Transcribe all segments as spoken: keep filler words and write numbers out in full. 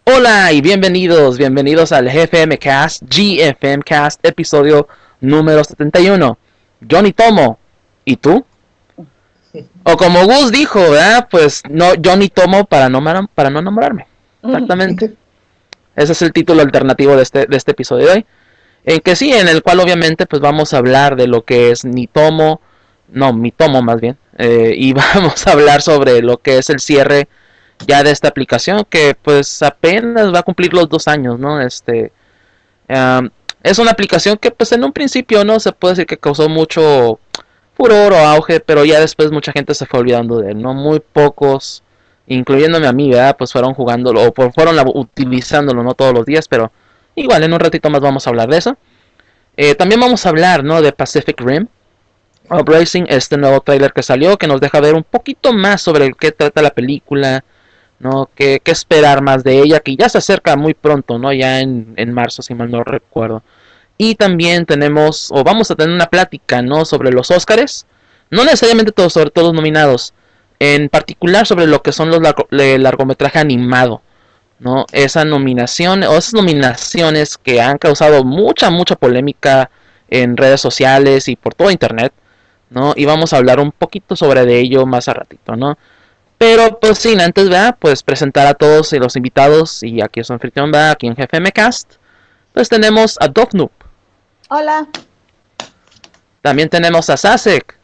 Hola y bienvenidos, bienvenidos al G F M Cast, G F M Cast, episodio número setenta y uno. Johnny Tomo, ¿y tú? O como Gus dijo, ¿verdad? Pues no, Johnny Tomo para no, para no enamorarme. Exactamente. Ese es el título alternativo de este, de este episodio de hoy. En que sí, en el cual obviamente pues vamos a hablar de lo que es Nitomo, no, Mitomo más bien, eh, y vamos a hablar sobre lo que es el cierre ya de esta aplicación que pues apenas va a cumplir los dos años, ¿no? Este, um, es una aplicación que pues en un principio no se puede decir que causó mucho furor o auge, pero ya después mucha gente se fue olvidando de él, ¿no? Muy pocos, incluyéndome a mí, ¿verdad? Pues fueron jugándolo o fueron utilizándolo, no todos los días, pero igual en un ratito más vamos a hablar de eso. Eh, también vamos a hablar, ¿no? De Pacific Rim Uprising, este nuevo trailer que salió, que nos deja ver un poquito más sobre qué trata la película, ¿no? ¿Qué, qué esperar más de ella? Que ya se acerca muy pronto, ¿no? Ya en, en marzo, si mal no recuerdo. Y también tenemos, o vamos a tener una plática, ¿no? Sobre los Óscares. No necesariamente todos, sobre todos los nominados. En particular sobre lo que son los largo, largometraje animado, ¿no? Esa nominación, o esas nominaciones que han causado mucha, mucha polémica en redes sociales y por todo internet, ¿no? Y vamos a hablar un poquito sobre de ello más a ratito, ¿no? Pero pues sin antes, ¿verdad? Pues presentar a todos los invitados y aquí es su anfitrión, ¿verdad? Aquí en G F M Cast. Pues tenemos a Dovnoop. Hola. También tenemos a Sasek.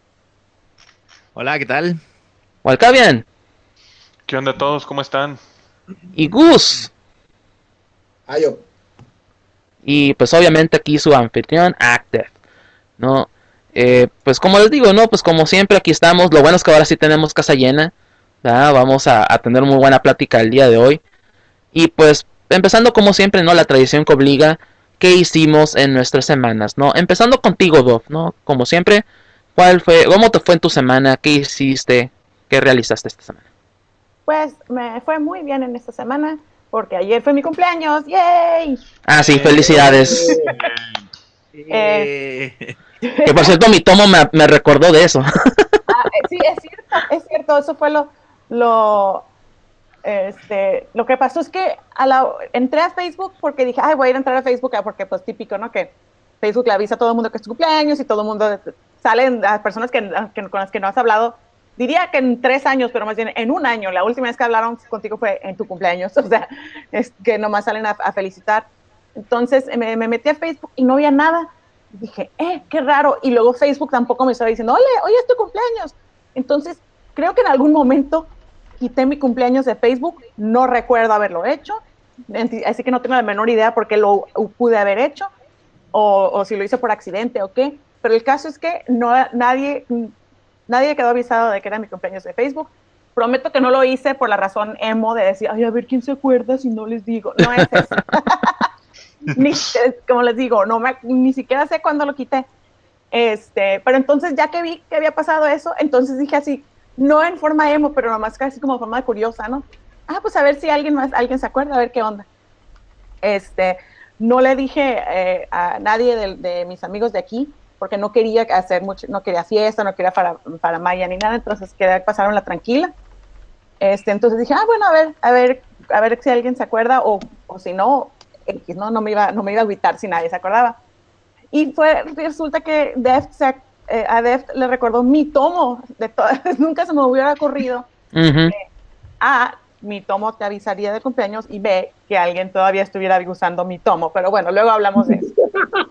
Hola, ¿qué tal? Walkavian. ¿Qué onda todos? ¿Cómo están? Y Gus. Ayo. Y pues obviamente aquí su anfitrión, Active, ¿no? Eh, pues como les digo, ¿no? Pues como siempre aquí estamos. Lo bueno es que ahora sí tenemos casa llena, ¿verdad? Vamos a, a tener muy buena plática el día de hoy. Y pues empezando como siempre, ¿no? La tradición que obliga, ¿qué hicimos en nuestras semanas, ¿no? Empezando contigo, Dov, ¿no? Como siempre, ¿cuál fue, cómo te fue en tu semana? ¿Qué hiciste? ¿Qué realizaste esta semana? Pues me fue muy bien en esta semana, porque ayer fue mi cumpleaños. ¡Yay! Ah, sí, felicidades. eh, que por cierto, mi tomo me, me recordó de eso. ah, sí, es cierto, es cierto, eso fue lo, lo, este, lo que pasó es que a la, entré a Facebook porque dije, ay, voy a ir a entrar a Facebook, porque pues típico, ¿no? Que Facebook le avisa a todo el mundo que es tu cumpleaños y todo el mundo, salen a personas que, que, con las que no has hablado, diría que en tres años, pero más bien en un año. La última vez que hablaron contigo fue en tu cumpleaños, o sea, es que nomás salen a, a felicitar. Entonces me, me metí a Facebook y no había nada. Dije, eh, qué raro. Y luego Facebook tampoco me estaba diciendo, ole, hoy es tu cumpleaños. Entonces, creo que en algún momento quité mi cumpleaños de Facebook. No recuerdo haberlo hecho. Así que no tengo la menor idea por qué lo pude haber hecho. O, o si lo hice por accidente o qué. Pero el caso es que no, nadie, nadie quedó avisado de que era mi cumpleaños de Facebook. Prometo que no lo hice por la razón emo de decir, ay, a ver quién se acuerda si no les digo. No es eso. Ni, como les digo, no me, ni siquiera sé cuándo lo quité. Este, pero entonces ya que vi que había pasado eso, entonces dije así, no en forma emo, pero nomás casi como forma curiosa, ¿no? Ah, pues a ver si alguien más, alguien se acuerda, a ver qué onda. Este, no le dije eh, a nadie de, de mis amigos de aquí, porque no quería hacer mucho, no quería fiesta, no quería para, para Maya ni nada, entonces quería pasar la tranquila. Este, entonces dije, ah, bueno, a ver, a ver, a ver si alguien se acuerda, o, o si no, no, no me iba, no me iba a agüitar si nadie se acordaba. Y fue, resulta que Deft se, eh, a Deft le recordó mi tomo, de to nunca se me hubiera ocurrido. Uh -huh. eh, A, mi tomo te avisaría de cumpleaños, y B, que alguien todavía estuviera usando mi tomo, pero bueno, luego hablamos de eso.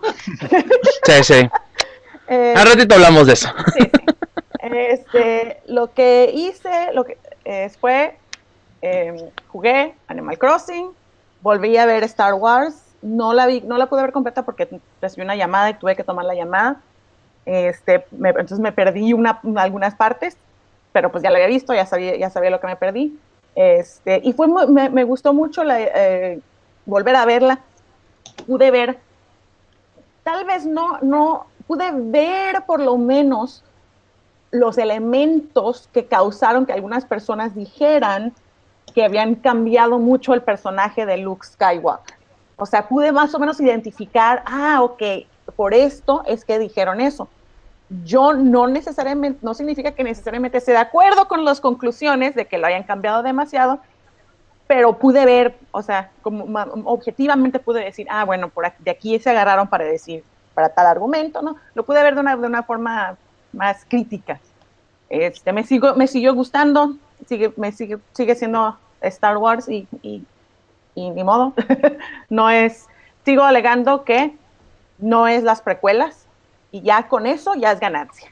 Sí, sí. Eh, Al ratito hablamos de eso. Sí, sí. Este, lo que hice lo que, eh, fue, eh, jugué Animal Crossing, volví a ver Star Wars, no la vi, no la pude ver completa porque recibí una llamada y tuve que tomar la llamada. Este, me, entonces me perdí una, algunas partes, pero pues ya la había visto, ya sabía, ya sabía lo que me perdí. Este, y fue me, me gustó mucho la, eh, volver a verla. Pude ver, tal vez no, no, pude ver por lo menos los elementos que causaron que algunas personas dijeran que habían cambiado mucho el personaje de Luke Skywalker. O sea, pude más o menos identificar, ah, ok, por esto es que dijeron eso. Yo no necesariamente, no significa que necesariamente esté de acuerdo con las conclusiones de que lo hayan cambiado demasiado, pero pude ver, o sea, como objetivamente pude decir, ah, bueno, por aquí, de aquí se agarraron para decir, para tal argumento, ¿no? Lo pude ver de una, de una forma más crítica. Este, me, sigo, me siguió gustando, sigue, me sigue, sigue siendo Star Wars y, y, y ni modo. No es, sigo alegando que no es las precuelas y ya con eso ya es ganancia.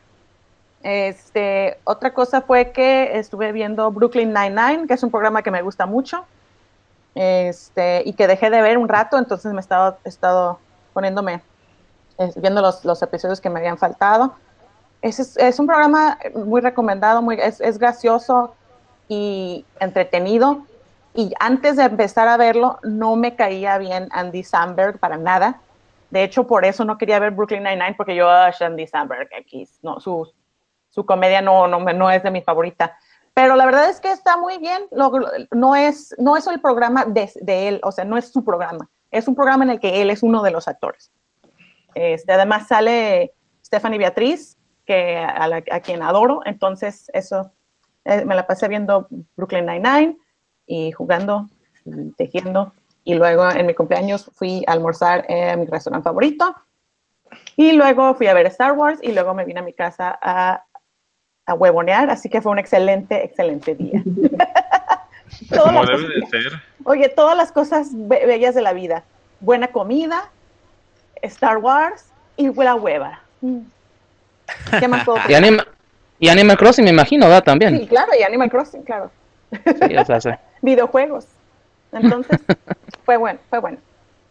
Este, otra cosa fue que estuve viendo Brooklyn Nine-Nine, que es un programa que me gusta mucho, este, y que dejé de ver un rato, entonces me he estado, he estado poniéndome, eh, viendo los, los episodios que me habían faltado. Es, es un programa muy recomendado, muy, es, es gracioso y entretenido, y antes de empezar a verlo no me caía bien Andy Samberg para nada. De hecho, por eso no quería ver Brooklyn Nine-Nine, porque yo, oh, Andy Samberg, aquí, no, su, su comedia no, no, no es de mi favorita. Pero la verdad es que está muy bien. Lo, no, es, no es el programa de, de él, o sea, no es su programa. Es un programa en el que él es uno de los actores. Este, además sale Stephanie Beatriz, que a, la, a quien adoro. Entonces, eso, eh, me la pasé viendo Brooklyn Nine-Nine y jugando, y tejiendo. Y luego en mi cumpleaños fui a almorzar en mi restaurante favorito. Y luego fui a ver Star Wars y luego me vine a mi casa a, a huevonear. Así que fue un excelente, excelente día. Como debe de ser. Oye, todas las cosas be bellas de la vida. Buena comida, Star Wars y la hueva. ¿Qué más puedo y, Anima y Animal Crossing, me imagino, ¿verdad? También. Sí, claro, y Animal Crossing, claro. Sí, o sea, sí. Videojuegos. Entonces, fue bueno, fue bueno.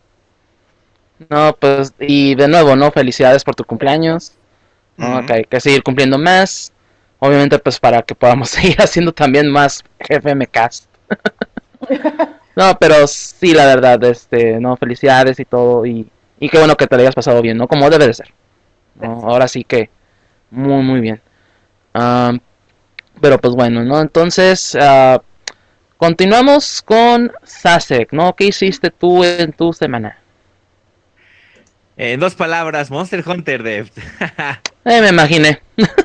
No, pues, y de nuevo, ¿no? Felicidades por tu cumpleaños. ¿No? Uh-huh. Que hay que seguir cumpliendo más. Obviamente, pues, para que podamos seguir haciendo también más G F M Cast. No, pero sí, la verdad, este, no, felicidades y todo. Y, y qué bueno que te lo hayas pasado bien, ¿no? Como debe de ser. ¿No? Ahora sí que muy, muy bien. Um, pero pues bueno, ¿no? Entonces, uh, continuamos con Sasek, ¿no? ¿Qué hiciste tú en tu semana? En dos palabras, Monster Hunter, Dev. eh, me imaginé.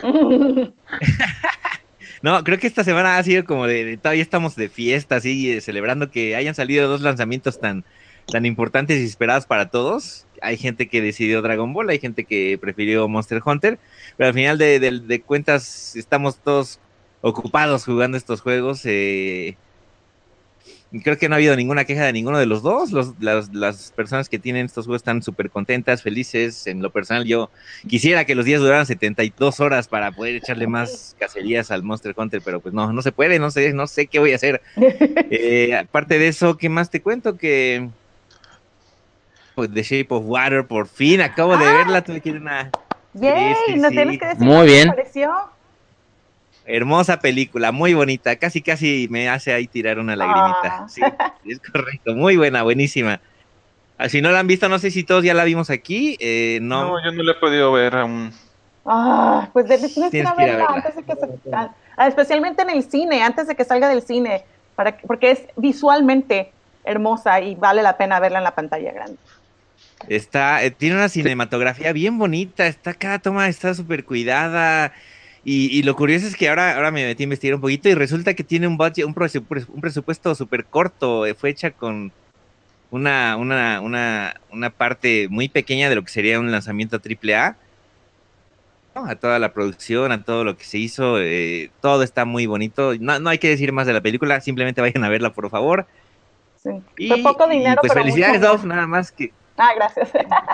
No, creo que esta semana ha sido como de, de todavía estamos de fiesta, así, celebrando que hayan salido dos lanzamientos tan, tan importantes y esperados para todos. Hay gente que decidió Dragon Ball, hay gente que prefirió Monster Hunter, pero al final de, de, de cuentas estamos todos ocupados jugando estos juegos. Eh, creo que no ha habido ninguna queja de ninguno de los dos. Los, las, las personas que tienen estos juegos están súper contentas, felices. En lo personal, yo quisiera que los días duraran setenta y dos horas para poder echarle más cacerías al Monster Hunter, pero pues no, no se puede, no sé, no sé qué voy a hacer. Eh, aparte de eso, ¿qué más te cuento? Que pues The Shape of Water, por fin, acabo de verla, tuve que ir una... Yay, sí, sí, no sí. Tienes que decir muy bien. ¿Qué te pareció? Hermosa película, muy bonita, casi casi me hace ahí tirar una lagrimita. Ah. Sí, es correcto, muy buena, buenísima. Si no la han visto, no sé si todos ya la vimos aquí. Eh, no. no, yo no la he podido ver aún. Ah, pues tienes que ir a verla antes de que salga, ah, especialmente en el cine, antes de que salga del cine, para, porque es visualmente hermosa y vale la pena verla en la pantalla grande. Está, eh, tiene una cinematografía bien bonita, está cada toma está súper cuidada. Y, y lo curioso es que ahora, ahora me metí a investigar un poquito y resulta que tiene un budget, un presupuesto, un presupuesto súper corto. Fue hecha con una, una, una, una parte muy pequeña de lo que sería un lanzamiento triple A. ¿No? A toda la producción, a todo lo que se hizo, eh, todo está muy bonito. No, no hay que decir más de la película, simplemente vayan a verla, por favor. Sí. Y, fue poco dinero, y pues pero felicidades, Dov, nada más que... Ah, gracias.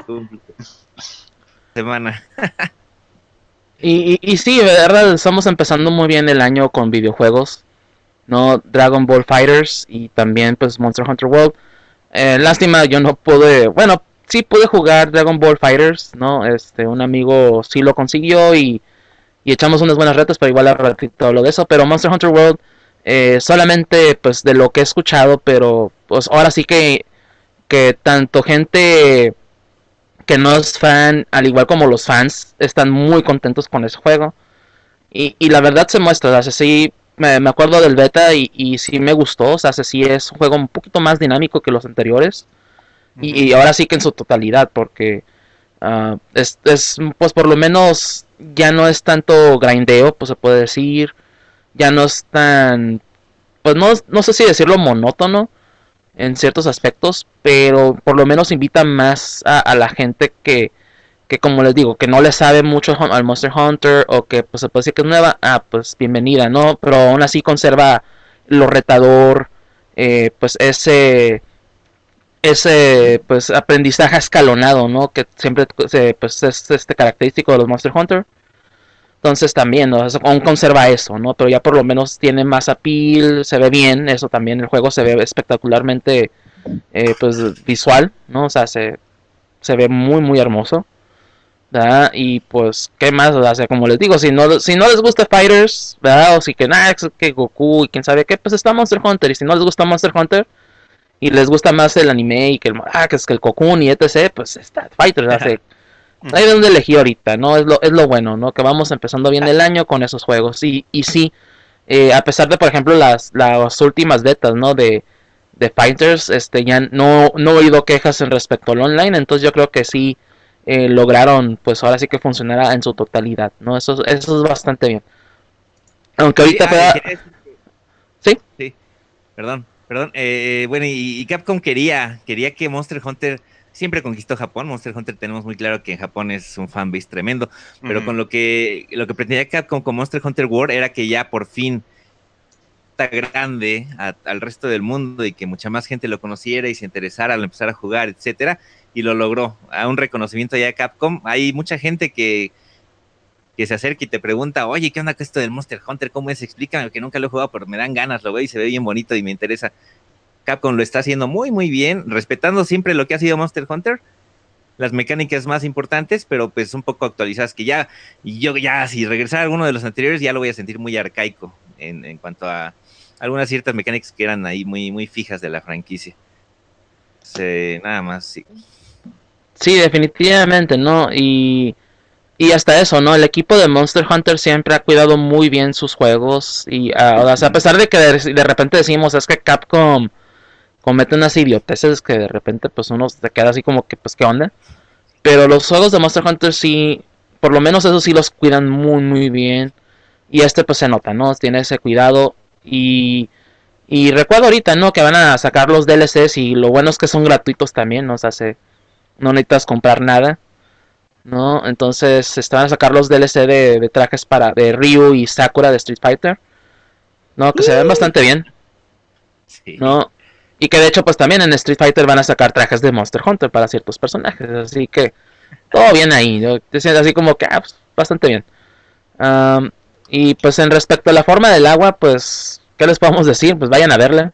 Semana. Y, y, y sí, de verdad, estamos empezando muy bien el año con videojuegos, ¿no? Dragon Ball Fighters y también pues Monster Hunter World. Eh, lástima, yo no pude, bueno, sí pude jugar Dragon Ball Fighters, ¿no? Este, un amigo sí lo consiguió y, y echamos unas buenas retas, pero igual a ratito hablo de eso. Pero Monster Hunter World, eh, solamente pues de lo que he escuchado, pero pues ahora sí que, que tanto gente que no es fan, al igual como los fans, están muy contentos con ese juego. Y, y la verdad se muestra, o sea, sí, me, me acuerdo del beta y, y sí me gustó, o sea, sí es un juego un poquito más dinámico que los anteriores. Uh-huh. Y, y ahora sí que en su totalidad, porque uh, es, es, pues por lo menos ya no es tanto grindeo, pues se puede decir. Ya no es tan pues no, no sé si decirlo monótono en ciertos aspectos, pero por lo menos invita más a, a la gente que, que, como les digo, que no le sabe mucho al Monster Hunter o que pues se puede decir que es nueva, ah, pues bienvenida, ¿no? Pero aún así conserva lo retador, eh, pues ese ese pues aprendizaje escalonado, ¿no? Que siempre se, pues es este característico de los Monster Hunter. Entonces también, ¿no? Aún conserva eso, ¿no? Pero ya por lo menos tiene más appeal, se ve bien, eso también, el juego se ve espectacularmente eh, pues visual, ¿no? O sea, se, se ve muy muy hermoso, ¿verdad? Y pues, ¿qué más? O sea, como les digo, si no, si no les gusta Fighters, ¿verdad? O si que nada, que Goku y quién sabe qué, pues está Monster Hunter. Y si no les gusta Monster Hunter y les gusta más el anime y que el, ah, que es que el Cocoon y etcétera, pues está Fighters, hace hay de dónde elegir ahorita, ¿no? Es lo, es lo bueno, ¿no? Que vamos empezando bien el año con esos juegos. Y, y sí, eh, a pesar de, por ejemplo, las, las últimas betas, ¿no? De, de Fighters, este, ya no, no he oído quejas en respecto al online. Entonces yo creo que sí eh, lograron, pues ahora sí que funcionara en su totalidad, ¿no? Eso, eso es bastante bien. Aunque ahorita... Sí, pueda... ah, ¿Sí? Sí, perdón, perdón. Eh, bueno, y, y Capcom quería, quería que Monster Hunter siempre conquistó Japón. Monster Hunter tenemos muy claro que en Japón es un fanbase tremendo, pero uh-huh. con lo que lo que pretendía Capcom con Monster Hunter World era que ya por fin está grande a, al resto del mundo y que mucha más gente lo conociera y se interesara al empezar a jugar, etcétera, y lo logró. A un reconocimiento ya de Capcom. Hay mucha gente que que se acerca y te pregunta, oye, ¿qué onda con esto del Monster Hunter? ¿Cómo es? Explícame, que nunca lo he jugado, pero me dan ganas, lo veo y se ve bien bonito y me interesa. Capcom lo está haciendo muy, muy bien, respetando siempre lo que ha sido Monster Hunter, las mecánicas más importantes, pero pues un poco actualizadas, que ya, y yo ya, si regresara a alguno de los anteriores, ya lo voy a sentir muy arcaico en, en cuanto a algunas ciertas mecánicas que eran ahí muy, muy fijas de la franquicia. Sí, nada más, sí. Sí, definitivamente, ¿no? Y... Y hasta eso, ¿no? El equipo de Monster Hunter siempre ha cuidado muy bien sus juegos. Y uh, o sea, a pesar de que de, de repente decimos, es que Capcom comete unas idioteces que de repente pues uno se queda así como que, pues, ¿qué onda? Pero los juegos de Monster Hunter sí, por lo menos eso sí los cuidan muy, muy bien. Y este pues se nota, ¿no? Tiene ese cuidado. Y, y recuerdo ahorita, ¿no? Que van a sacar los D L Cs y lo bueno es que son gratuitos también, ¿no? O sea, se, no necesitas comprar nada, ¿no? Entonces estaban a sacar los D L C de, de trajes para de Ryu y Sakura de Street Fighter, ¿no? Que uh. se ven bastante bien, sí. ¿no? Y que de hecho pues también en Street Fighter van a sacar trajes de Monster Hunter para ciertos personajes, así que todo bien ahí, ¿no? Te sientes así como que, ah, pues, bastante bien. Um, y pues en respecto a la forma del agua, pues, ¿qué les podemos decir? Pues vayan a verla.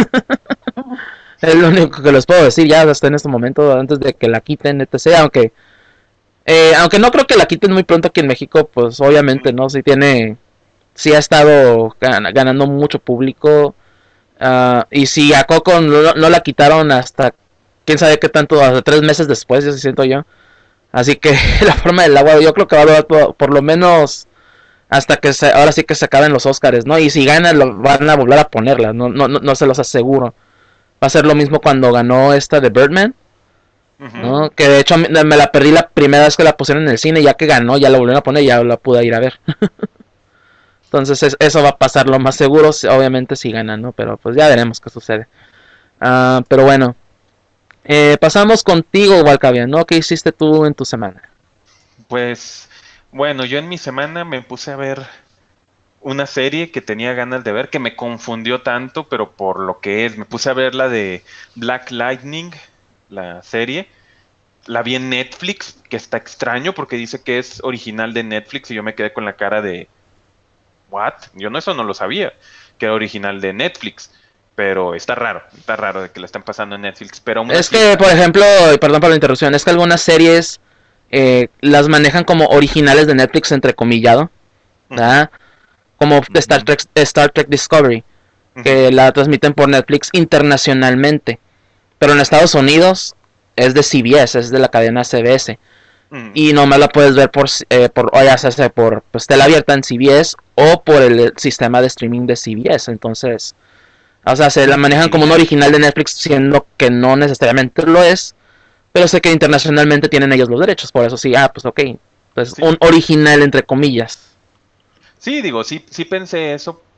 Es lo único que les puedo decir ya hasta en este momento, antes de que la quiten, etcétera. Aunque Eh, aunque no creo que la quiten muy pronto aquí en México, pues obviamente, ¿no? Sí tiene, sí ha estado gan- ganando mucho público. Uh, y si a Coco no, no la quitaron hasta, quién sabe qué tanto, hasta tres meses después, yo sí siento yo. Así que la forma del agua, yo creo que va a durar por, por lo menos hasta que se, ahora sí que se acaben los Oscars, ¿no? Y si ganan, lo, van a volver a ponerla, no, no, no, no se los aseguro. Va a ser lo mismo cuando ganó esta de Birdman. ¿No? Que de hecho me la perdí la primera vez que la pusieron en el cine, ya que ganó, ya la volvieron a poner y ya la pude ir a ver. Entonces es, eso va a pasar lo más seguro, obviamente si ganan, ¿no? Pero pues ya veremos qué sucede. Uh, pero bueno, eh, pasamos contigo, Walcavian, ¿no? ¿Qué hiciste tú en tu semana? Pues, bueno, yo en mi semana me puse a ver una serie que tenía ganas de ver, que me confundió tanto, pero por lo que es, me puse a ver la de Black Lightning, la serie. La vi en Netflix, que está extraño porque dice que es original de Netflix y yo me quedé con la cara de ¿what? Yo no, eso no lo sabía, que era original de Netflix, pero está raro, está raro de que la están pasando en Netflix, pero es que, está... por ejemplo, perdón por la interrupción, es que algunas series eh, las manejan como originales de Netflix, entrecomillado, ¿verdad? Uh-huh. Como uh-huh. Star Trek, Star Trek Discovery, uh-huh. que la transmiten por Netflix internacionalmente. Pero en Estados Unidos es de C B S, es de la cadena C B S. Mm. Y nomás la puedes ver por, eh, por o ya sea por pues, tela abierta en C B S o por el sistema de streaming de C B S. Entonces, o sea, se la manejan como un original de Netflix, siendo que no necesariamente lo es. Pero sé que internacionalmente tienen ellos los derechos, por eso sí, ah, pues ok. Pues sí. Un original entre comillas. Sí, digo, sí, sí pensé eso.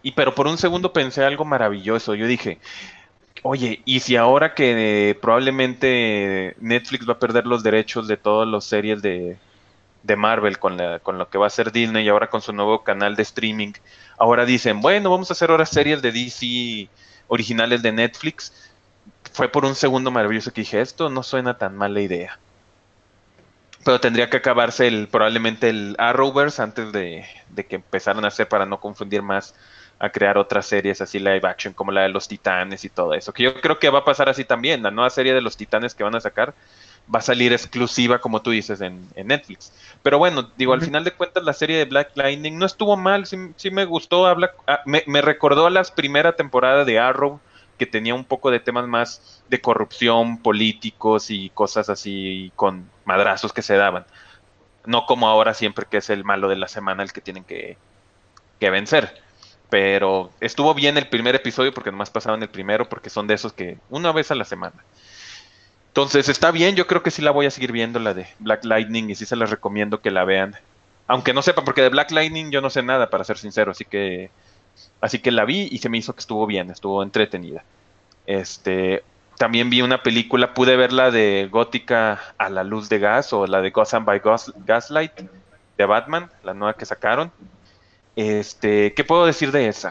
Y pero por un segundo pensé algo maravilloso. Yo dije, oye, ¿y si ahora que eh, probablemente Netflix va a perder los derechos de todas las series de, de Marvel con, la, con lo que va a hacer Disney y ahora con su nuevo canal de streaming, ahora dicen, bueno, vamos a hacer ahora series de D C originales de Netflix? Fue por un segundo maravilloso que dije, esto no suena tan mala idea. Pero tendría que acabarse el, probablemente el Arrowverse antes de, de que empezaran a hacer, para no confundir más, a crear otras series así live action como la de los Titanes y todo eso. Que yo creo que va a pasar así también. La nueva serie de los Titanes que van a sacar va a salir exclusiva, como tú dices, en, en Netflix. Pero bueno, digo, al final de cuentas la serie de Black Lightning no estuvo mal, sí, sí me gustó. Habla, ah, me, me recordó a la primera temporada de Arrow, que tenía un poco de temas más de corrupción, políticos y cosas así con madrazos que se daban. No como ahora siempre que es el malo de la semana el que tienen que, que vencer. Pero estuvo bien el primer episodio porque nomás pasaban el primero, porque son de esos que una vez a la semana. Entonces está bien, yo creo que sí la voy a seguir viendo, la de Black Lightning, y sí se las recomiendo que la vean. Aunque no sepa, porque de Black Lightning yo no sé nada, para ser sincero, así que así que la vi y se me hizo que estuvo bien, estuvo entretenida. Este, también vi una película, pude ver la de Gótica a la luz de gas, o la de Gotham by Gas- Gaslight de Batman, la nueva que sacaron. Este, ¿qué puedo decir de esa?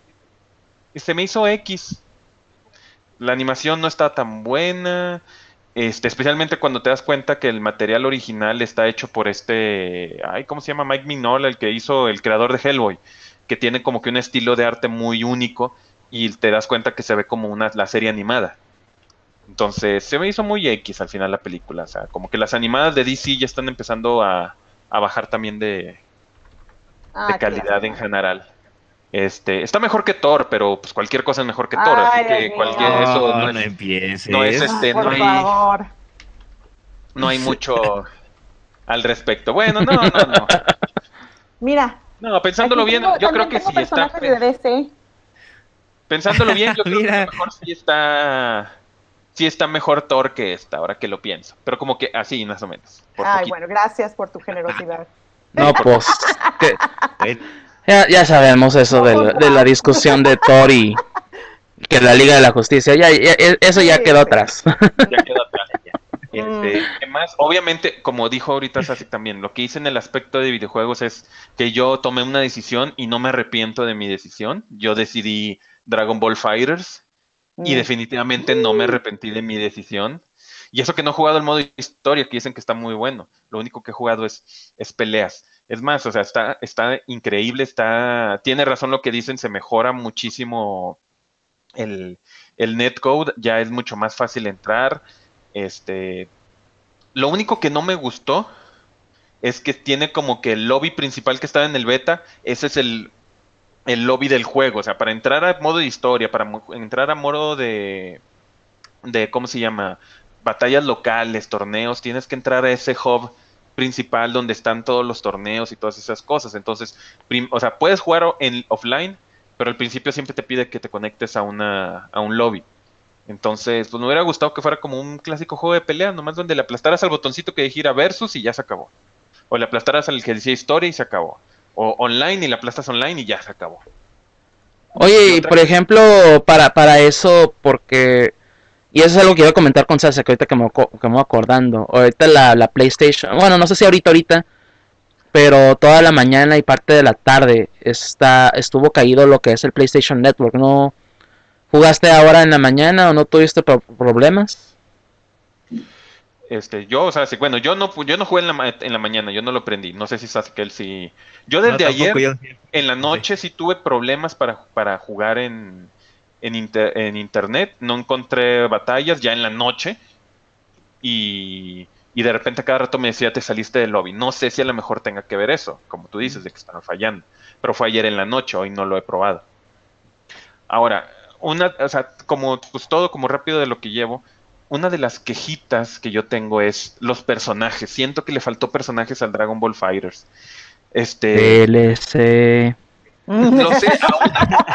Se me hizo X. La animación no está tan buena. Este, especialmente cuando te das cuenta que el material original está hecho por este, ay, ¿cómo se llama? Mike Mignola, el que hizo, el creador de Hellboy, que tiene como que un estilo de arte muy único y te das cuenta que se ve como una, la serie animada. Entonces, se me hizo muy X al final la película, o sea, como que las animadas de D C ya están empezando a, a bajar también de, de Ah, qué calidad en lástima. general. Este, está mejor que Thor, pero pues cualquier cosa es mejor que Thor, así Ay, Dios que cualquier, mío. eso No, no no es, no es empieces. Ah, este, no por hay, favor. no hay mucho al respecto. Bueno, no, no, no. Mira, No, pensándolo aquí bien, tengo, yo creo también que tengo sí está, personajes de D C. pensándolo bien, yo creo que a lo Mira, mejor sí está, sí está mejor Thor que esta, ahora que lo pienso. Pero como que así, más o menos, por Ay, poquito. bueno, gracias por tu generosidad. No, pues, que bueno, ya, ya sabemos eso No de la, de la contamos. discusión de Thor y que la Liga de la Justicia, ya, ya- e- eso ya Sí, quedó sí. atrás. Ya quedó atrás. Mm, Este, ¿qué más? Obviamente, como dijo ahorita Sassy también, lo que hice en el aspecto de videojuegos es que yo tomé una decisión y no me arrepiento de mi decisión. Yo decidí Dragon Ball Fighters y mm. definitivamente no me arrepentí de mi decisión. Y eso que no he jugado el modo historia, que dicen que está muy bueno. Lo único que he jugado es, es peleas. Es más, o sea, está, está increíble, está, tiene razón lo que dicen, se mejora muchísimo el, el netcode, ya es mucho más fácil entrar. Este, lo único que no me gustó es que tiene como que el lobby principal que estaba en el beta, ese es el, el lobby del juego. O sea, para entrar a modo de historia, para mo- entrar a modo de, de, ¿cómo se llama? Batallas locales, torneos, tienes que entrar a ese hub principal donde están todos los torneos y todas esas cosas. Entonces, prim- o sea, puedes jugar o- en offline, pero al principio siempre te pide que te conectes a una, a un lobby. Entonces, pues me hubiera gustado que fuera como un clásico juego de pelea, nomás donde le aplastaras al botoncito que gira versus y ya se acabó. O le aplastaras al que decía historia y se acabó. O online y le aplastas online y ya se acabó. Y Oye, y otra por ejemplo, para, para eso, porque... Y eso es algo que iba a comentar con Salsa, que ahorita que me, aco- que me voy acordando. Ahorita la, la PlayStation, bueno, no sé si ahorita, ahorita, pero toda la mañana y parte de la tarde está, estuvo caído lo que es el PlayStation Network. ¿No jugaste ahora en la mañana o no tuviste pro- problemas? Este, yo, o sea, sí, bueno, yo no, pu- yo no jugué en la, ma- en la mañana, yo no lo prendí. No sé si Sasuke sí. Yo no, desde tampoco ayer, yo. en la No sé. noche, sí tuve problemas para, para jugar en, en, inter- en internet. No encontré batallas ya en la noche. Y, y de repente cada rato me decía, te saliste del lobby. No sé si a lo mejor tenga que ver eso, como tú dices, de que están fallando. Pero fue ayer en la noche, hoy no lo he probado. Ahora, una, o sea, como pues todo, como rápido de lo que llevo, una de las quejitas que yo tengo es los personajes. Siento que le faltó personajes al Dragon Ball Fighters. Este, D L C. lo sé, aún,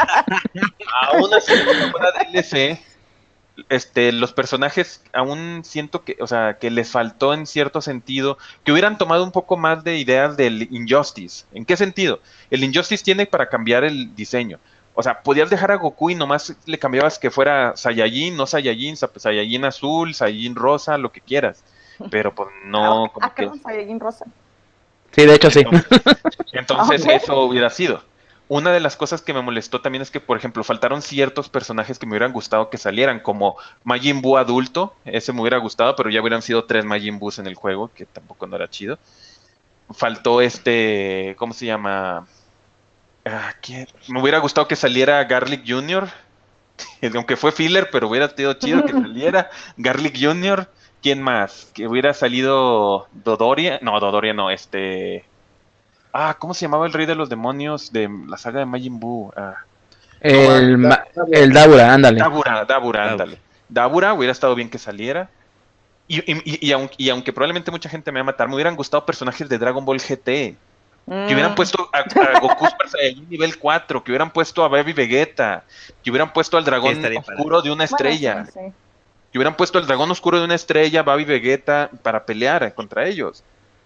aún así, aunque fuera D L C, este, los personajes aún siento que, o sea, que les faltó en cierto sentido, que hubieran tomado un poco más de ideas del Injustice. ¿En qué sentido? El Injustice tiene para cambiar el diseño. O sea, podías dejar a Goku y nomás le cambiabas que fuera Saiyajin, no Saiyajin, Sa- Saiyajin azul, Saiyajin rosa, lo que quieras. Pero pues no, Ah, como ah, que... cabrón, Saiyajin rosa. Sí, de hecho sí. Entonces, entonces Ok. eso hubiera sido. Una de las cosas que me molestó también es que, por ejemplo, faltaron ciertos personajes que me hubieran gustado que salieran, como Majin Buu adulto, ese me hubiera gustado, pero ya hubieran sido tres Majin Buus en el juego, que tampoco no era chido. Faltó este, ¿cómo se llama? Ah, ¿quién? Me hubiera gustado que saliera Garlic junior, aunque fue filler, pero hubiera sido chido que saliera Garlic junior. ¿Quién más? Que hubiera salido Dodoria, no, Dodoria no, este... Ah, ¿cómo se llamaba el rey de los demonios de la saga de Majin Buu? Ah, no va. El, Da- ma- da- el Dabura, ándale. Dabura, Dabura, Dab- ándale. Dabura hubiera estado bien que saliera. Y, y, y, y aun- y aunque probablemente mucha gente me va a matar, me hubieran gustado personajes de Dragon Ball G T. Que hubieran Mm. puesto a, a Goku Super Saiyajin nivel cuatro, que hubieran puesto a Baby Vegeta, que hubieran puesto al dragón estaría para- oscuro de una Bueno, estrella, sí, sí. que hubieran puesto al dragón oscuro de una estrella, Baby Vegeta, para pelear contra ellos.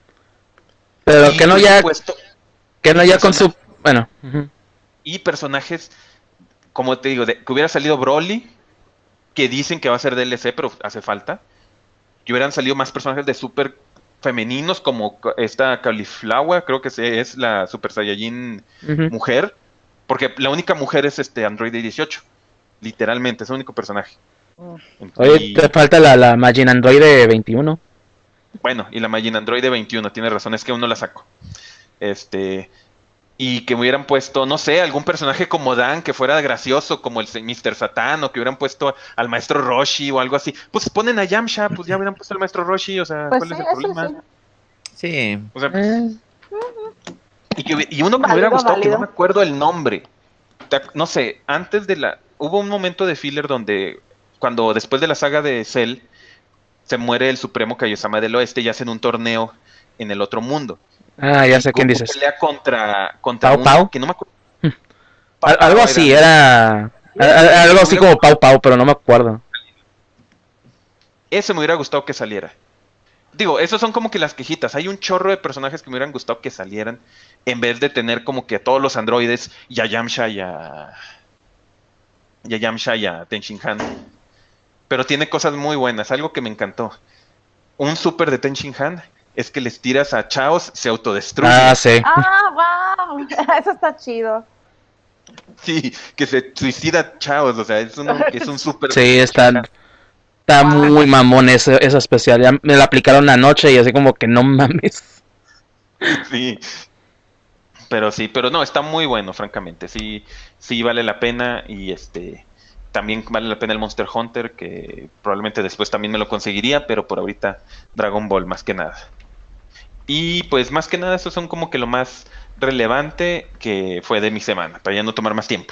Pero Y que no hubieran ya, puesto que no y ya con su... personajes- Bueno. Ujú. y personajes, como te digo, de- que hubiera salido Broly, que dicen que va a ser D L C, pero hace falta. Que hubieran salido más personajes de super femeninos, como ca- esta Cauliflower, creo que se- es la Super Saiyajin Ujú. mujer, porque la única mujer es este Android dieciocho, literalmente, es el único personaje. Mm. Oye, Y te falta la, la Majin Android de veintiuno. bueno, y la Majin Android de veintiuno, tiene razón, es que aún no la saco. Este, y que me hubieran puesto, no sé, algún personaje como Dan, que fuera gracioso, como el se- míster Satan, o que hubieran puesto al maestro Roshi o algo así. Pues ponen a Yamcha, pues ya hubieran puesto al maestro Roshi, o sea, Pues ¿cuál sí, es el eso problema? sí. Sí, O sea, Eh, y, que, y uno que me hubiera Válido, gustado, que no válido. me acuerdo el nombre. Te ac- No sé, antes de la... Hubo un momento de filler donde, cuando después de la saga de Cell, se muere el Supremo Kaiosama del Oeste y hacen un torneo en el otro mundo. ah, ya Y sé quién Goku dices. pelea contra, contra Pau uno Pau. que no me acuerdo. Al- Pau algo Pau así, era. era... al- al- Algo Me así hubiera- como Pau Pau, pero no me acuerdo. Ese me hubiera gustado que saliera. Digo, esos son como que las quejitas. Hay un chorro de personajes que me hubieran gustado que salieran en vez de tener como que a todos los androides y a Yamcha y a... y a Yamcha y a Tenshin Han. Pero tiene cosas muy buenas, algo que me encantó. Un super de Tenshin Han es que les tiras a Chaos, se autodestruye. Ah, sí. Ah, wow. Eso está chido. Sí, que se suicida Chaos, o sea, es, uno, es un super de Sí, Tenshin está, Han. está Wow. muy mamón ese, esa especial. Ya me la aplicaron anoche y así como que no mames. Sí, pero sí, pero no, está muy bueno, francamente. Sí, sí vale la pena y este también vale la pena el Monster Hunter, que probablemente después también me lo conseguiría, pero por ahorita Dragon Ball más que nada. Y pues más que nada, eso son como que lo más relevante que fue de mi semana, para ya no tomar más tiempo.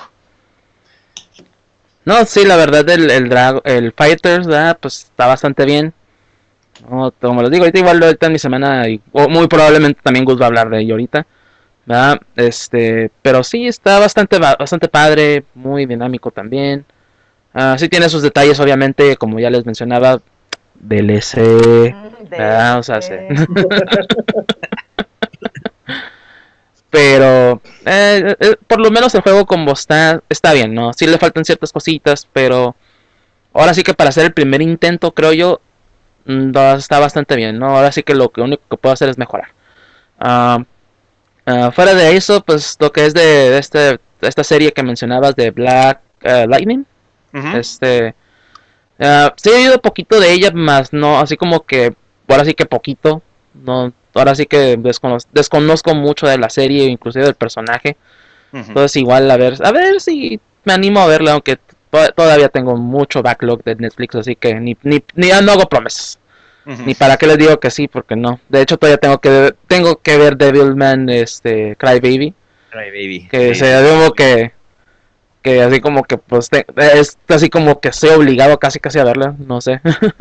No, sí, la verdad, el, el, Drag- el Fighters, ¿verdad? Pues está bastante bien. No, como les digo, ahorita igual ahorita en mi semana, y, o muy probablemente también Gus va a hablar de ello ahorita, ¿verdad? Este, pero sí, está bastante, ba- bastante padre, muy dinámico también. Ah, sí tiene sus detalles, obviamente, como ya les mencionaba, D L C, Mm, ¿verdad? O sea, sí. D L C. Pero eh, eh, por lo menos el juego como está, está bien, ¿no? Sí le faltan ciertas cositas, pero ahora sí que para hacer el primer intento, creo yo, mm, va- está bastante bien, ¿no? Ahora sí que lo que único que puedo hacer es mejorar. Ah, ah, fuera de eso, pues lo que es de, de este, de esta serie que mencionabas de Black eh, Lightning, Ujú. este, ah, sí he oído poquito de ella, más no, así como que, ahora sí que poquito, no, ahora sí que descono- desconozco mucho de la serie, inclusive del personaje. Ujú. Entonces igual a ver, a ver si me animo a verla, aunque to- todavía tengo mucho backlog de Netflix, así que ni, ni, ni no hago promesas. Ujú. Ni para qué les digo que sí, porque no. De hecho todavía tengo que ver, tengo que ver Devilman, este, Cry Baby, Cry Baby. que Sí, se sí, sí. como que que así como que pues te- es así como que estoy obligado casi casi a verla, no sé.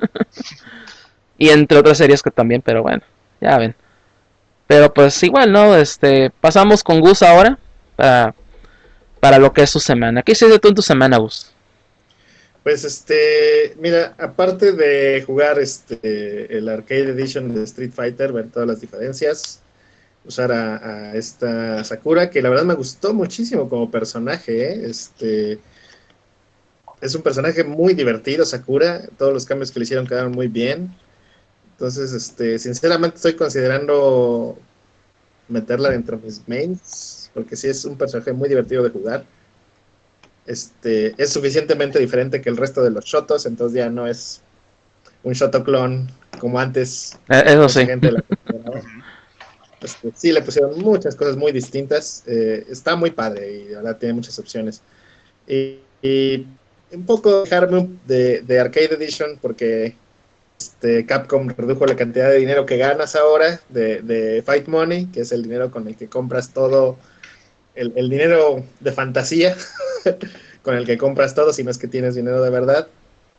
Y entre otras series que también, pero bueno, ya ven. Pero pues igual, ¿no? Este, pasamos con Gus ahora para para lo que es su semana. ¿Qué hiciste tú en tu semana, Gus? Pues este, mira, aparte de jugar este el Arcade Edition de Street Fighter, ver todas las diferencias, usar a, a esta Sakura, que la verdad me gustó muchísimo como personaje, ¿eh? Este, es un personaje muy divertido, Sakura, todos los cambios que le hicieron quedaron muy bien. Entonces, este, sinceramente estoy considerando meterla dentro de mis mains, porque sí es un personaje muy divertido de jugar. Este, es suficientemente diferente que el resto de los shotos, entonces ya no es un shoto clon como antes. Eh, eso Mucha sí. gente la consideraba. Este, sí, le pusieron muchas cosas muy distintas. Eh, está muy padre y de verdad tiene muchas opciones. Y, y un poco dejarme de, de Arcade Edition porque este, Capcom redujo la cantidad de dinero que ganas ahora de, de Fight Money, que es el dinero con el que compras todo, el, el dinero de fantasía con el que compras todo si no es que tienes dinero de verdad.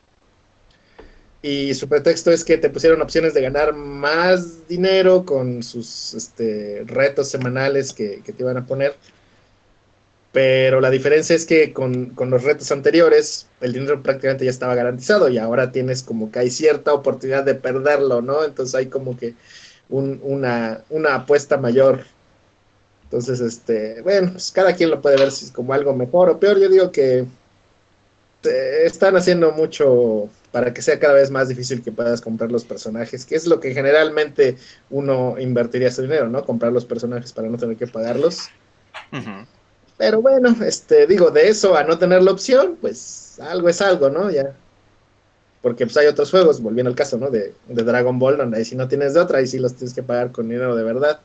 Y su pretexto es que te pusieron opciones de ganar más dinero con sus este, retos semanales que, que te iban a poner. Pero la diferencia es que con, con los retos anteriores el dinero prácticamente ya estaba garantizado y ahora tienes como que hay cierta oportunidad de perderlo, ¿no? Entonces hay como que un, una, una apuesta mayor. Entonces, este, bueno, pues cada quien lo puede ver si es como algo mejor o peor. Yo digo que eh, están haciendo mucho para que sea cada vez más difícil que puedas comprar los personajes, que es lo que generalmente uno invertiría su dinero, ¿no? Comprar los personajes para no tener que pagarlos. Ujú. Pero bueno, este, digo, de eso a no tener la opción, pues algo es algo, ¿no? Ya. Porque pues hay otros juegos, volviendo al caso, ¿no? De, de Dragon Ball, donde ahí si no tienes de otra, ahí sí los tienes que pagar con dinero de verdad.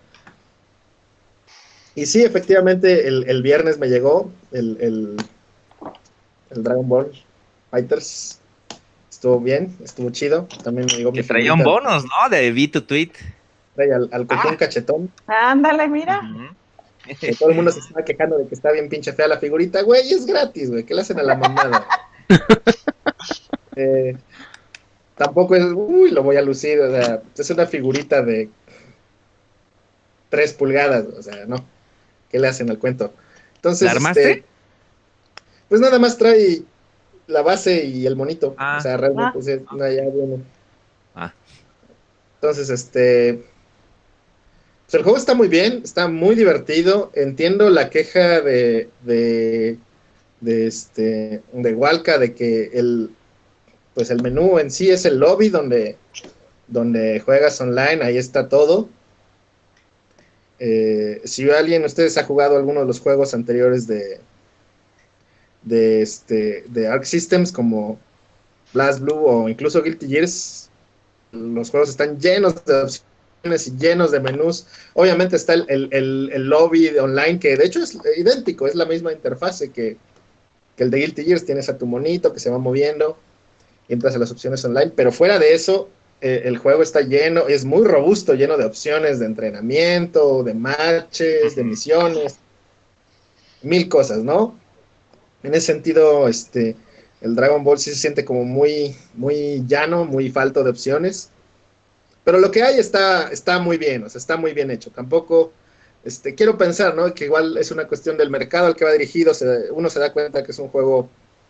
Y sí, efectivamente, el, el viernes me llegó el, el, el Dragon Ball Fighters. Estuvo bien, estuvo chido. También me llegó mi Que traía un figurita. bonus, ¿no? De V to Tweet. Trae al, al Cocoon Ah. cachetón. Ándale, mira. Ujú. Que todo el mundo se estaba quejando de que está bien pinche fea la figurita. Güey, es gratis, güey. ¿Qué le hacen a la mamada? eh, tampoco es, uy, lo voy a lucir. O sea, es una figurita de tres pulgadas. O sea, no. ¿Qué le hacen al cuento? ¿La Entonces, este, armaste? pues nada más trae la base y el monito. O Ah, sea, Ah, realmente es, no, ya viene. ah. Entonces, este, pues el juego está muy bien, está muy divertido. Entiendo la queja de, de, de este, de Walca de que el, pues el menú en sí es el lobby donde, donde juegas online, ahí está todo. Eh, si alguien, ustedes ha jugado alguno de los juegos anteriores de, de, este, de Arc Systems como Blast Blue o incluso Guilty Gears, los juegos están llenos de opciones y llenos de menús. Obviamente está el, el, el, el lobby online, que de hecho es idéntico, es la misma interfase que, que el de Guilty Gears. Tienes a tu monito que se va moviendo, entras a las opciones online, pero fuera de eso, eh, el juego está lleno, es muy robusto, lleno de opciones de entrenamiento, de matches, de Ujú. misiones, mil cosas, ¿no? En ese sentido, este, el Dragon Ball sí se siente como muy, muy llano, muy falto de opciones. Pero lo que hay está, está muy bien, o sea, está muy bien hecho. Tampoco, este, quiero pensar, ¿no? Que igual es una cuestión del mercado al que va dirigido. Se, uno se da cuenta que es un juego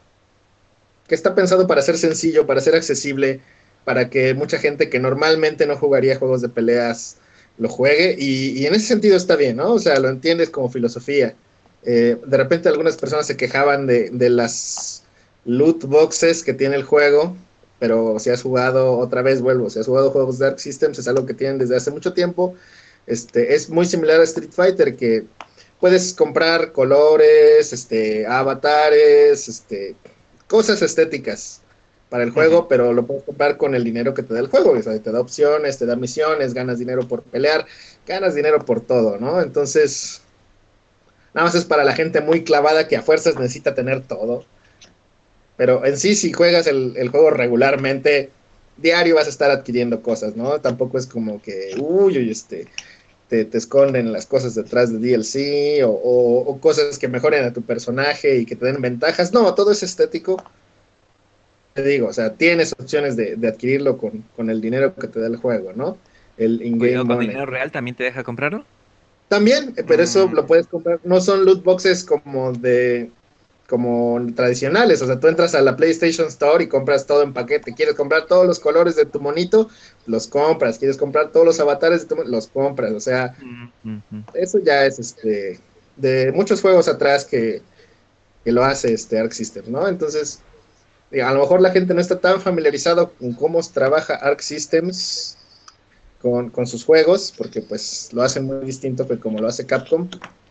que está pensado para ser sencillo, para ser accesible, para que mucha gente que normalmente no jugaría juegos de peleas lo juegue. Y, y en ese sentido está bien, ¿no? O sea, lo entiendes como filosofía. Eh, de repente algunas personas se quejaban de, de las loot boxes que tiene el juego, pero si has jugado, otra vez vuelvo, si has jugado juegos de Arc Systems, es algo que tienen desde hace mucho tiempo. Este, es muy similar a Street Fighter, que puedes comprar colores, este, avatares, este, cosas estéticas para el juego, Ujú. pero lo puedes comprar con el dinero que te da el juego. O sea, te da opciones, te da misiones, ganas dinero por pelear, ganas dinero por todo, ¿no? Entonces, nada más es para la gente muy clavada que a fuerzas necesita tener todo. Pero en sí, si juegas el, el juego regularmente, diario vas a estar adquiriendo cosas, ¿no? Tampoco es como que, uy, uy, este, te, te esconden las cosas detrás de D L C o, o, o cosas que mejoren a tu personaje y que te den ventajas. No, todo es estético. Te digo, o sea, tienes opciones de, de adquirirlo con, con el dinero que te da el juego, ¿no? El in-game Cuidado, con money. dinero real también te deja comprarlo. También, eh, pero eso Mm, lo puedes comprar. No son loot boxes como de como tradicionales, o sea, tú entras a la PlayStation Store y compras todo en paquete, quieres comprar todos los colores de tu monito, los compras, quieres comprar todos los avatares de tu los compras, o sea, uh-huh. Eso ya es este de muchos juegos atrás que, que lo hace este Arc System, ¿no? Entonces, a lo mejor la gente no está tan familiarizado con cómo trabaja Arc Systems con, con sus juegos, porque pues lo hace muy distinto que como lo hace Capcom.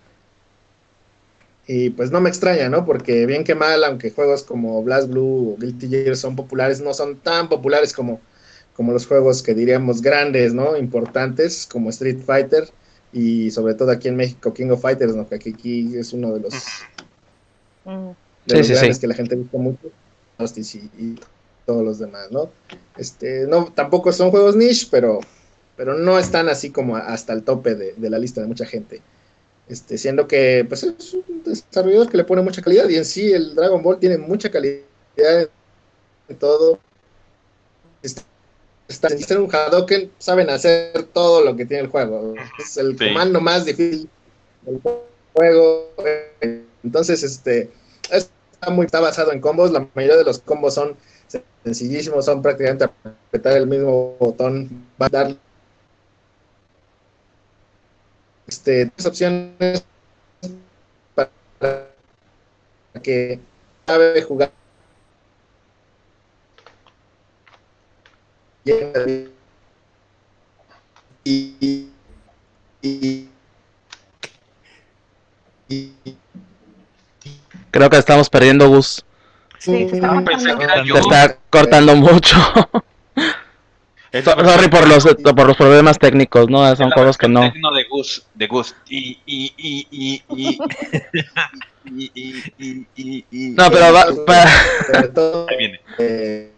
Y pues no me extraña, ¿no? Porque bien que mal, aunque juegos como Blast Blue o Guilty Gear son populares, no son tan populares como, como los juegos que diríamos grandes, ¿no? Importantes, como Street Fighter, y sobre todo aquí en México King of Fighters, ¿no? Que aquí es uno de los, de sí, los sí, grandes sí. que la gente gusta mucho. Y, y todos los demás, ¿no? Este, no, tampoco son juegos niche, pero, pero no están así como hasta el tope de, de la lista de mucha gente. Este, siendo que pues es un desarrollador que le pone mucha calidad, y en sí el Dragon Ball tiene mucha calidad en todo. Este, está en ser un Hadouken, saben hacer todo lo que tiene el juego. Es el sí. comando más difícil del juego. Entonces, este, es Está, muy, está basado en combos, la mayoría de los combos son sencillísimos, son prácticamente apretar el mismo botón, va a dar este, tres opciones para que sabe jugar y, y, y creo que estamos perdiendo Gus. Sí, se está cortando. Te está cortando mucho. Sorry por los por los problemas técnicos, ¿no? Son juegos que no. De Gus, de Gus. Y, y, y, y, y, y, y, y, y, no, pero va, va. Ahí viene.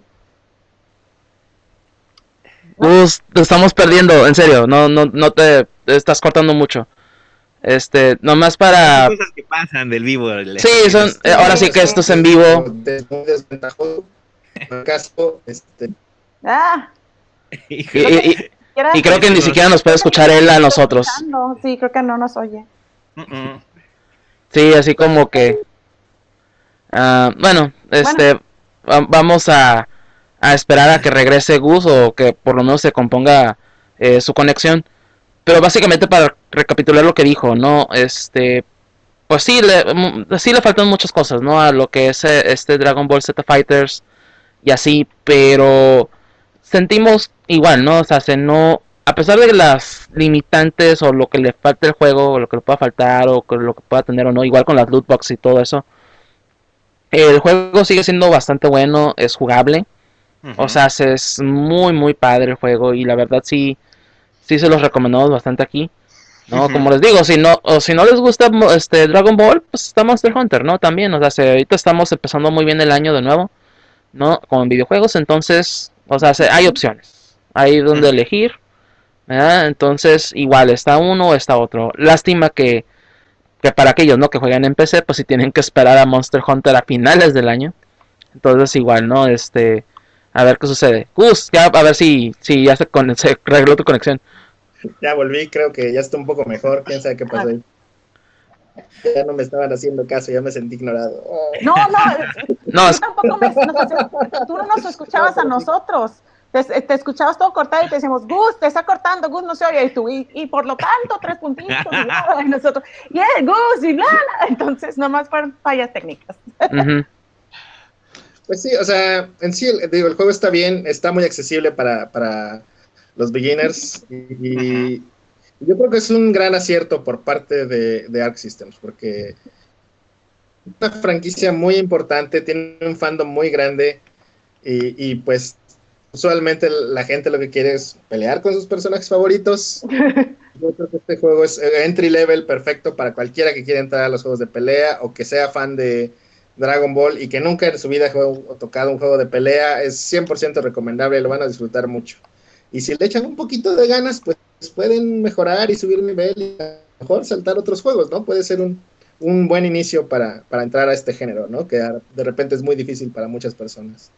Gus, te estamos perdiendo, en serio. No, no, no te, te estás cortando mucho. Este, nomás para. Hay cosas que pasan del vivo. Sí, son. Eh, ahora sí que esto es en vivo. Caso, este. Ah. Y, y, y, y creo que ni siquiera nos puede escuchar él a nosotros. Sí, creo que no nos oye. Uh-uh. Sí, así como que. Uh, bueno, este, bueno. vamos a, a esperar a que regrese Gus o que por lo menos se componga eh, su conexión. Pero básicamente para recapitular lo que dijo, ¿no? Este, pues sí le, sí le faltan muchas cosas, ¿no? A lo que es este Dragon Ball Z Fighters y así, pero sentimos igual, ¿no? O sea, se no, a pesar de las limitantes o lo que le falta el juego, o lo que le pueda faltar o lo que pueda tener o no, igual con las loot box y todo eso, el juego sigue siendo bastante bueno, es jugable, uh-huh. O sea, es muy muy padre el juego y la verdad sí. Sí se los recomendamos bastante aquí, ¿no? Uh-huh. Como les digo, si no o si no les gusta este Dragon Ball, pues está Monster Hunter, ¿no? También, o sea, se, ahorita estamos empezando muy bien el año de nuevo, ¿no? Con videojuegos, entonces, o sea, se, hay opciones, hay donde uh-huh. elegir, ¿verdad? Entonces, igual, está uno o está otro. Lástima que, que para aquellos, ¿no? Que juegan en P C, pues si tienen que esperar a Monster Hunter a finales del año. Entonces, igual, ¿no? Este, a ver qué sucede. Gus, ya, a ver si, si ya se, con, se arregló tu conexión. Ya volví, creo que ya está un poco mejor. ¿Quién sabe qué pasó ahí? Ya no me estaban haciendo caso, ya me sentí ignorado. Oh. No, no, no, tú tampoco me, nos, tú no nos escuchabas a nosotros. Te, te escuchabas todo cortado y te decíamos, Gus, te está cortando, Gus no se oye. Y tú, y, y por lo tanto, tres puntitos, y, bla, y nosotros, yeah, Gus, y bla, bla. Entonces, nomás fueron fallas técnicas. Uh-huh. Pues sí, o sea, en sí, el, digo, el juego está bien, está muy accesible para, para los beginners y, y yo creo que es un gran acierto por parte de, de Arc Systems, porque es una franquicia muy importante, tiene un fandom muy grande y, y pues usualmente la gente lo que quiere es pelear con sus personajes favoritos. Yo creo que este juego es entry level perfecto para cualquiera que quiera entrar a los juegos de pelea o que sea fan de Dragon Ball y que nunca en su vida ha tocado un juego de pelea. Es cien por ciento recomendable, lo van a disfrutar mucho. Y si le echan un poquito de ganas, pues pueden mejorar y subir nivel y a lo mejor saltar otros juegos, ¿no? Puede ser un, un buen inicio para, para entrar a este género, ¿no? Que de repente es muy difícil para muchas personas.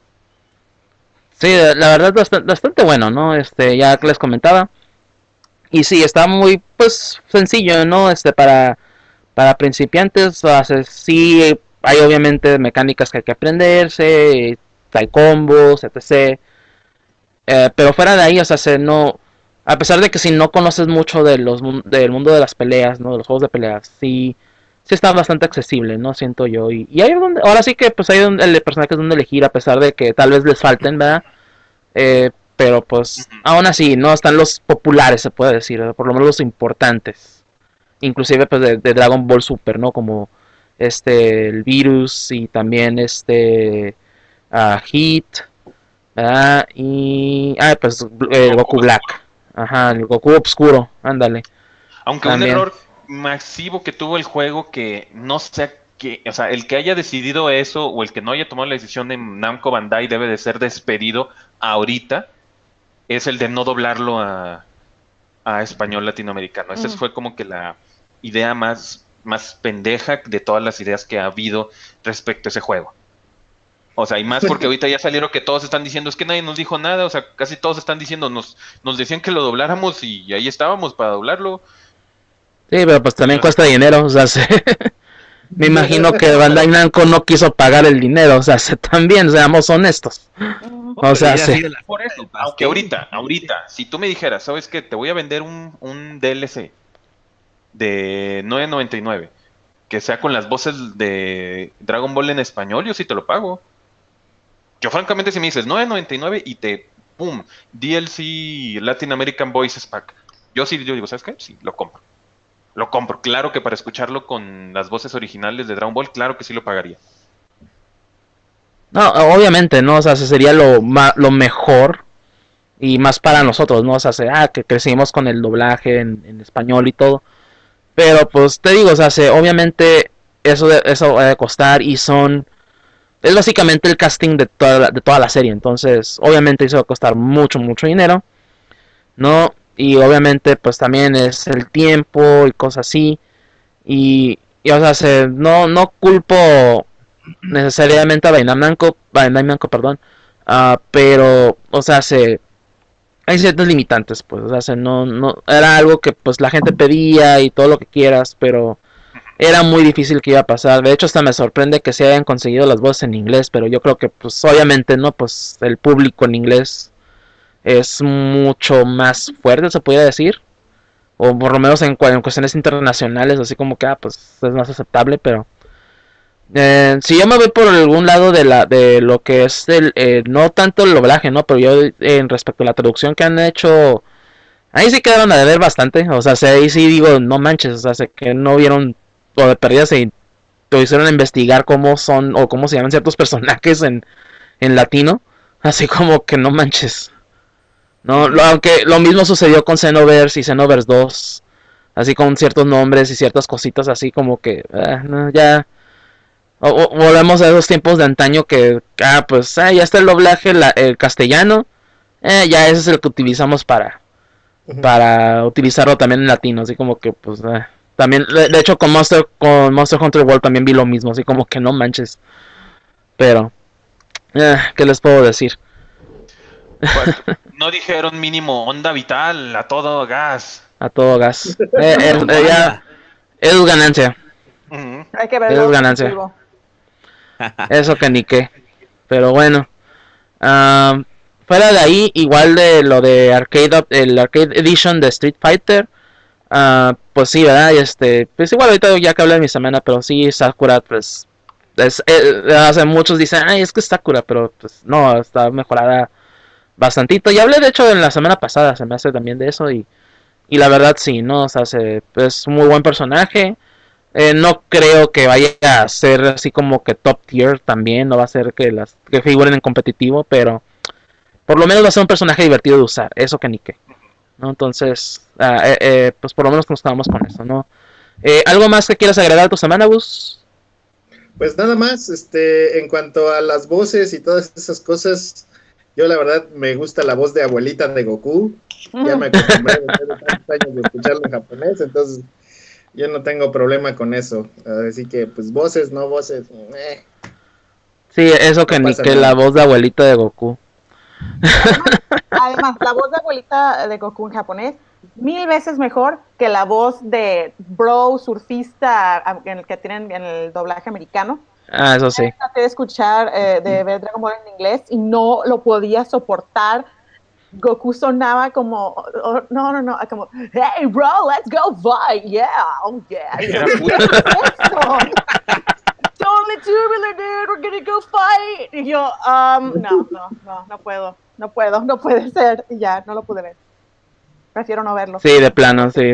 Sí, la verdad bastante, bastante bueno, ¿no? Este, ya que les comentaba. Y sí, está muy, pues, sencillo, ¿no? Este, para, para principiantes, o sea, sí, hay obviamente mecánicas que hay que aprenderse, hay combos, etcétera. Eh, pero fuera de ahí, o sea, se no, a pesar de que si no conoces mucho de los del mundo de las peleas, ¿no? De los juegos de peleas, sí, sí está bastante accesible, ¿no? Siento yo. Y, y ahí es donde, ahora sí que pues hay donde, el personaje es donde elegir, a pesar de que tal vez les falten, ¿verdad? Eh, pero pues aún así, ¿no? Están los populares, se puede decir, ¿verdad? Por lo menos los importantes. Inclusive pues de, de Dragon Ball Super, ¿no? Como este, el Virus y también este, uh, Hit. Ah, y. Ah, pues el Goku Black. Ajá, el Goku Obscuro, ándale. Aunque También. un error masivo que tuvo el juego que no sé que, o sea, el que haya decidido eso o el que no haya tomado la decisión en Namco Bandai debe de ser despedido ahorita, es el de no doblarlo a, a español latinoamericano. Esa Mm. fue como que la idea más, más pendeja de todas las ideas que ha habido respecto a ese juego. O sea, y más porque ahorita ya salieron que todos están diciendo, es que nadie nos dijo nada, o sea, casi todos están diciendo, nos, nos decían que lo dobláramos y ahí estábamos para doblarlo. Sí, pero pues también Yo- cuesta dinero, o sea, se... me imagino que Bandai Namco no quiso pagar el dinero, o sea, se... también, seamos honestos. Mm. O sea, hubiera sí. sido la Por eso, del pastel. aunque ahorita, ahorita, si tú me dijeras, ¿sabes qué? Te voy a vender un, un D L C de nueve noventa y nueve, que sea con las voces de Dragon Ball en español, yo sí te lo pago. Yo francamente si me dices nueve noventa y nueve y te, pum, D L C Latin American Voices Pack, yo sí, yo digo, ¿sabes qué? Sí, lo compro. Lo compro. Claro que para escucharlo con las voces originales de Dragon Ball, claro que sí lo pagaría. No, obviamente, ¿no? O sea, sería lo, ma... lo mejor y más para nosotros, ¿no? O sea, se... ah, que crecimos con el doblaje en, en español y todo. Pero pues te digo, o sea, se... obviamente eso, de... eso va a costar y son... es básicamente el casting de toda, la, de toda la serie. Entonces, obviamente eso va a costar mucho, mucho dinero, ¿no? Y obviamente, pues también es el tiempo y cosas así. Y, y o sea, se, no, no culpo necesariamente a Bandai Namco, Bandai Namco, perdón. Uh, pero, o sea, se, hay ciertos limitantes, pues. O sea, se, no, no, era algo que pues la gente pedía y todo lo que quieras, pero era muy difícil que iba a pasar. De hecho, hasta me sorprende que se hayan conseguido las voces en inglés, pero yo creo que, pues, obviamente, ¿no? Pues el público en inglés es mucho más fuerte, se podría decir. O por lo menos en, en cuestiones internacionales, así como que, ah, pues es más aceptable, pero... Eh, si yo me voy por algún lado de la de lo que es el... Eh, no tanto el doblaje, ¿no? Pero yo, eh, en respecto a la traducción que han hecho... Ahí sí quedaron a deber bastante. O sea, ahí sí digo, no manches, o sea, sé que no vieron o de perdida se lo hicieron investigar cómo son o cómo se llaman ciertos personajes en, en latino, así como que no manches, no, lo, aunque lo mismo sucedió con Xenoverse y Xenoverse dos, así con ciertos nombres y ciertas cositas así como que eh, no, ya o, o, volvemos a esos tiempos de antaño que ah pues ah, ya está el doblaje la, el castellano, eh, ya ese es el que utilizamos para para utilizarlo también en latino, así como que pues eh. También, de hecho, con Monster, con Monster Hunter World también vi lo mismo, así como que no manches. Pero, eh, ¿qué les puedo decir? Pues, no dijeron mínimo onda vital a todo gas. A todo gas. Eh, eh, eh, ya, es ganancia. Uh-huh. Hay que Es verlo. ganancia. Vivo. Eso que ni qué. Pero bueno. Um, fuera de ahí, igual de lo de Arcade, el Arcade Edition de Street Fighter. Uh, pues sí, ¿verdad? Y este, pues igual ahorita ya que hablé de mi semana, pero sí, Sakura, pues, es, eh, hace muchos dicen, ay, es que es Sakura, pero pues no, está mejorada bastantito. Y hablé de hecho en la semana pasada, se me hace también de eso y, y la verdad sí, ¿no? O sea, se, es un muy buen personaje. Eh, no creo que vaya a ser así como que top tier también, no va a ser que las que figuren en competitivo, pero por lo menos va a ser un personaje divertido de usar, eso que ni qué. ¿No? Entonces, uh, eh, eh, pues por lo menos nos quedamos con eso, ¿no? Eh, ¿Algo más que quieras agregar a tu semana, Gus? Pues nada más, este, en cuanto a las voces y todas esas cosas, yo la verdad me gusta la voz de abuelita de Goku, ya me acostumbré después de tantos años de escucharlo en japonés, entonces yo no tengo problema con eso, así que pues voces, no voces, eh. Sí, eso que No ni pasa que nada. la voz de abuelita de Goku. Además, la voz de abuelita de Goku en japonés, mil veces mejor que la voz de bro surfista en el que tienen en el doblaje americano. Ah, eso sí. Traté de escuchar, eh, de ver Dragon Ball en inglés y no lo podía soportar. Goku sonaba como, oh, no, no, no, como, hey bro, let's go fight, yeah, oh yeah. Y yo, Era ¿qué puto. es eso? Totally tubular, dude, we're gonna go fight. Y yo, um, no, no, no, no puedo, no puedo, no puede ser. Y ya, no lo pude ver. Prefiero no verlo. Sí, de plano, sí.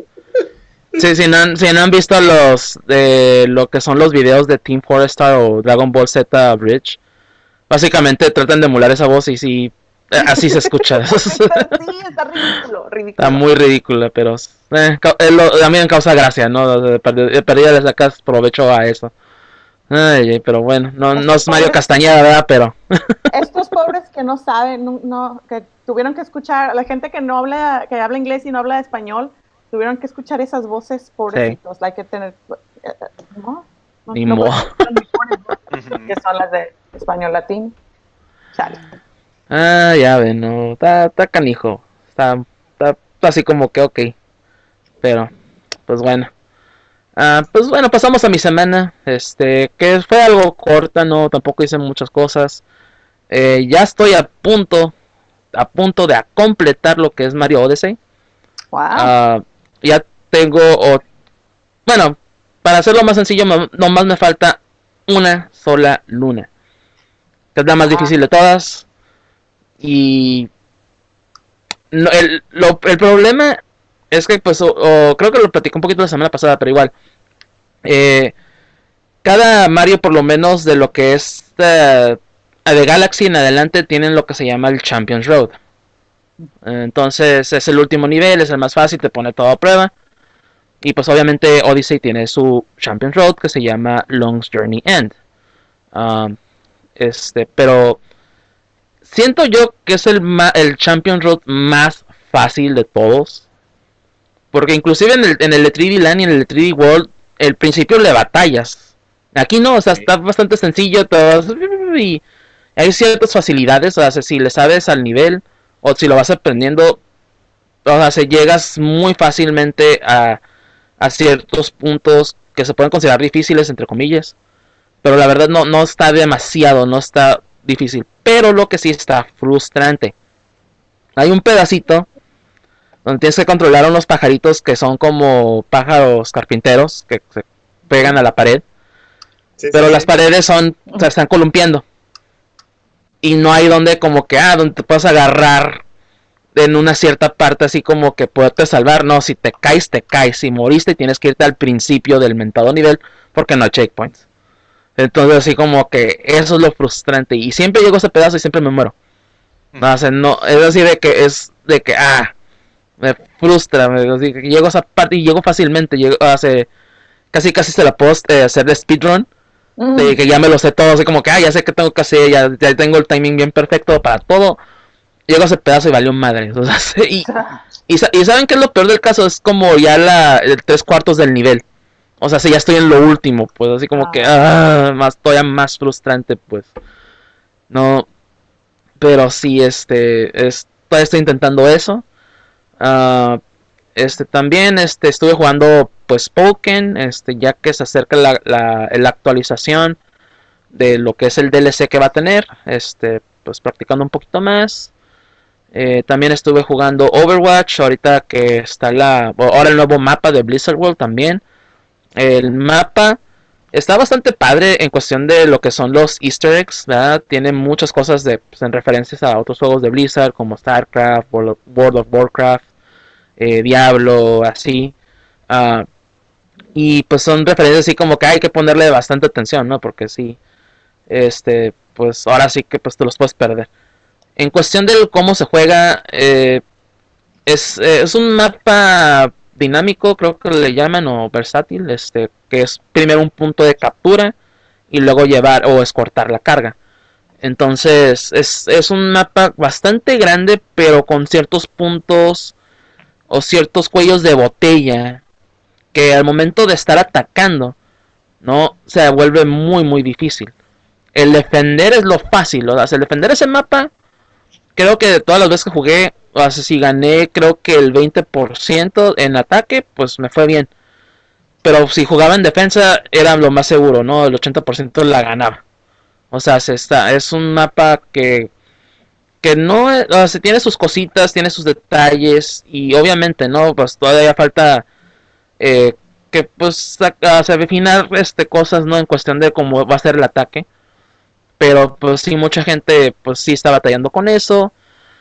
Sí, si no, han, si no han visto los de lo que son los videos de Team Forestar o Dragon Ball Z Bridge, básicamente tratan de emular esa voz y sí, así se escucha. Sí, está ridículo, ridículo. Está muy ridícula, pero eh, lo, también causa gracia, ¿no? De perdida le sacas provecho a eso. Ay, pero bueno, no, no es Mario Castañeda, ¿verdad? Pero estos pobres que no saben, no, no, que tuvieron que escuchar, la gente que no habla, que habla inglés y no habla español, tuvieron que escuchar esas voces pobrecitos, sí. Hay que tener, ¿no? No, Ni no modo. Que son las de español latino. Chale. Ah, ya ven, no, está, está canijo, está, está, está así como que ok, pero, pues bueno. Uh, pues bueno, pasamos a mi semana, este, que fue algo corta, no, tampoco hice muchas cosas. Eh, ya estoy a punto, a punto de completar lo que es Mario Odyssey. Wow. Uh, ya tengo, oh, bueno, para hacerlo más sencillo, nomás me falta una sola luna, que es la más wow. difícil de todas. Y no, el, lo, el problema es que, pues, o, o, creo que lo platicé un poquito la semana pasada, pero igual. Eh, cada Mario, por lo menos de lo que es uh, de Galaxy en adelante, tienen lo que se llama el Champions Road. Entonces es el último nivel, es el más fácil, te pone todo a prueba. Y pues obviamente Odyssey tiene su Champions Road que se llama Long's Journey End. Um, este, pero siento yo que es el, el Champions Road más fácil de todos. Porque inclusive en el, en el de tres D Land y en el de tres D World, el principio le batallas. Aquí no, o sea, está bastante sencillo todo. Y hay ciertas facilidades, o sea, si le sabes al nivel o si lo vas aprendiendo, o sea, se llegas muy fácilmente a, a ciertos puntos que se pueden considerar difíciles, entre comillas. Pero la verdad no, no está demasiado, no está difícil. Pero lo que sí está frustrante. Hay un pedacito donde tienes que controlar a unos pajaritos que son como pájaros carpinteros que se pegan a la pared. Sí, pero sí, las sí. paredes son, o sea, están columpiando. Y no hay donde como que, ah, donde te puedes agarrar en una cierta parte así como que poderte salvar. No, si te caes, te caes. Si moriste, tienes que irte al principio del mentado nivel porque no hay checkpoints. Entonces así como que eso es lo frustrante. Y siempre llego a ese pedazo y siempre me muero. No, o sea, no, es así de que es de que, ah, me frustra, me, llego a esa parte y llego fácilmente, llego hace casi casi se la puedo eh, hacer de speedrun, mm. de que ya me lo sé todo, así como que ah, ya sé que tengo que hacer, ya, ya tengo el timing bien perfecto para todo. Llego a ese pedazo y valió madre. O sea, y, y, y saben que lo peor del caso es como ya la el tres cuartos del nivel. O sea, si ya estoy en lo último, pues así como ah. que ah, más todavía más frustrante, pues. No, pero sí, este, es, todavía estoy intentando eso. Uh, este también este estuve jugando pues Pokémon, este ya que se acerca la, la, la actualización de lo que es el D L C que va a tener, este pues practicando un poquito más. Eh, también estuve jugando Overwatch, ahorita que está la ahora el nuevo mapa de Blizzard World también. El mapa está bastante padre en cuestión de lo que son los Easter eggs, ¿verdad? Tiene muchas cosas de pues, en referencias a otros juegos de Blizzard como StarCraft, World of Warcraft, eh, Diablo, así. Uh, y pues son referencias así como que hay que ponerle bastante atención, ¿no? Porque sí, este, pues ahora sí que pues te los puedes perder. En cuestión de cómo se juega, eh, es, eh, es un mapa dinámico, creo que le llaman, o versátil, este, que es primero un punto de captura y luego llevar o escortar la carga. Entonces es, es un mapa bastante grande, pero con ciertos puntos o ciertos cuellos de botella que al momento de estar atacando, no se vuelve muy muy difícil. El defender es lo fácil, o sea, el defender ese mapa, creo que de todas las veces que jugué, o sea, si gané creo que el veinte por ciento en ataque, pues me fue bien. pero si jugaba en defensa era lo más seguro, ¿no? El ochenta por ciento la ganaba. O sea, se está, es un mapa que, que no, o sea, tiene sus cositas, tiene sus detalles y obviamente, ¿no? Pues todavía falta eh, que pues a, se afinar este, cosas, ¿no? En cuestión de cómo va a ser el ataque. Pero pues sí, mucha gente pues sí está batallando con eso.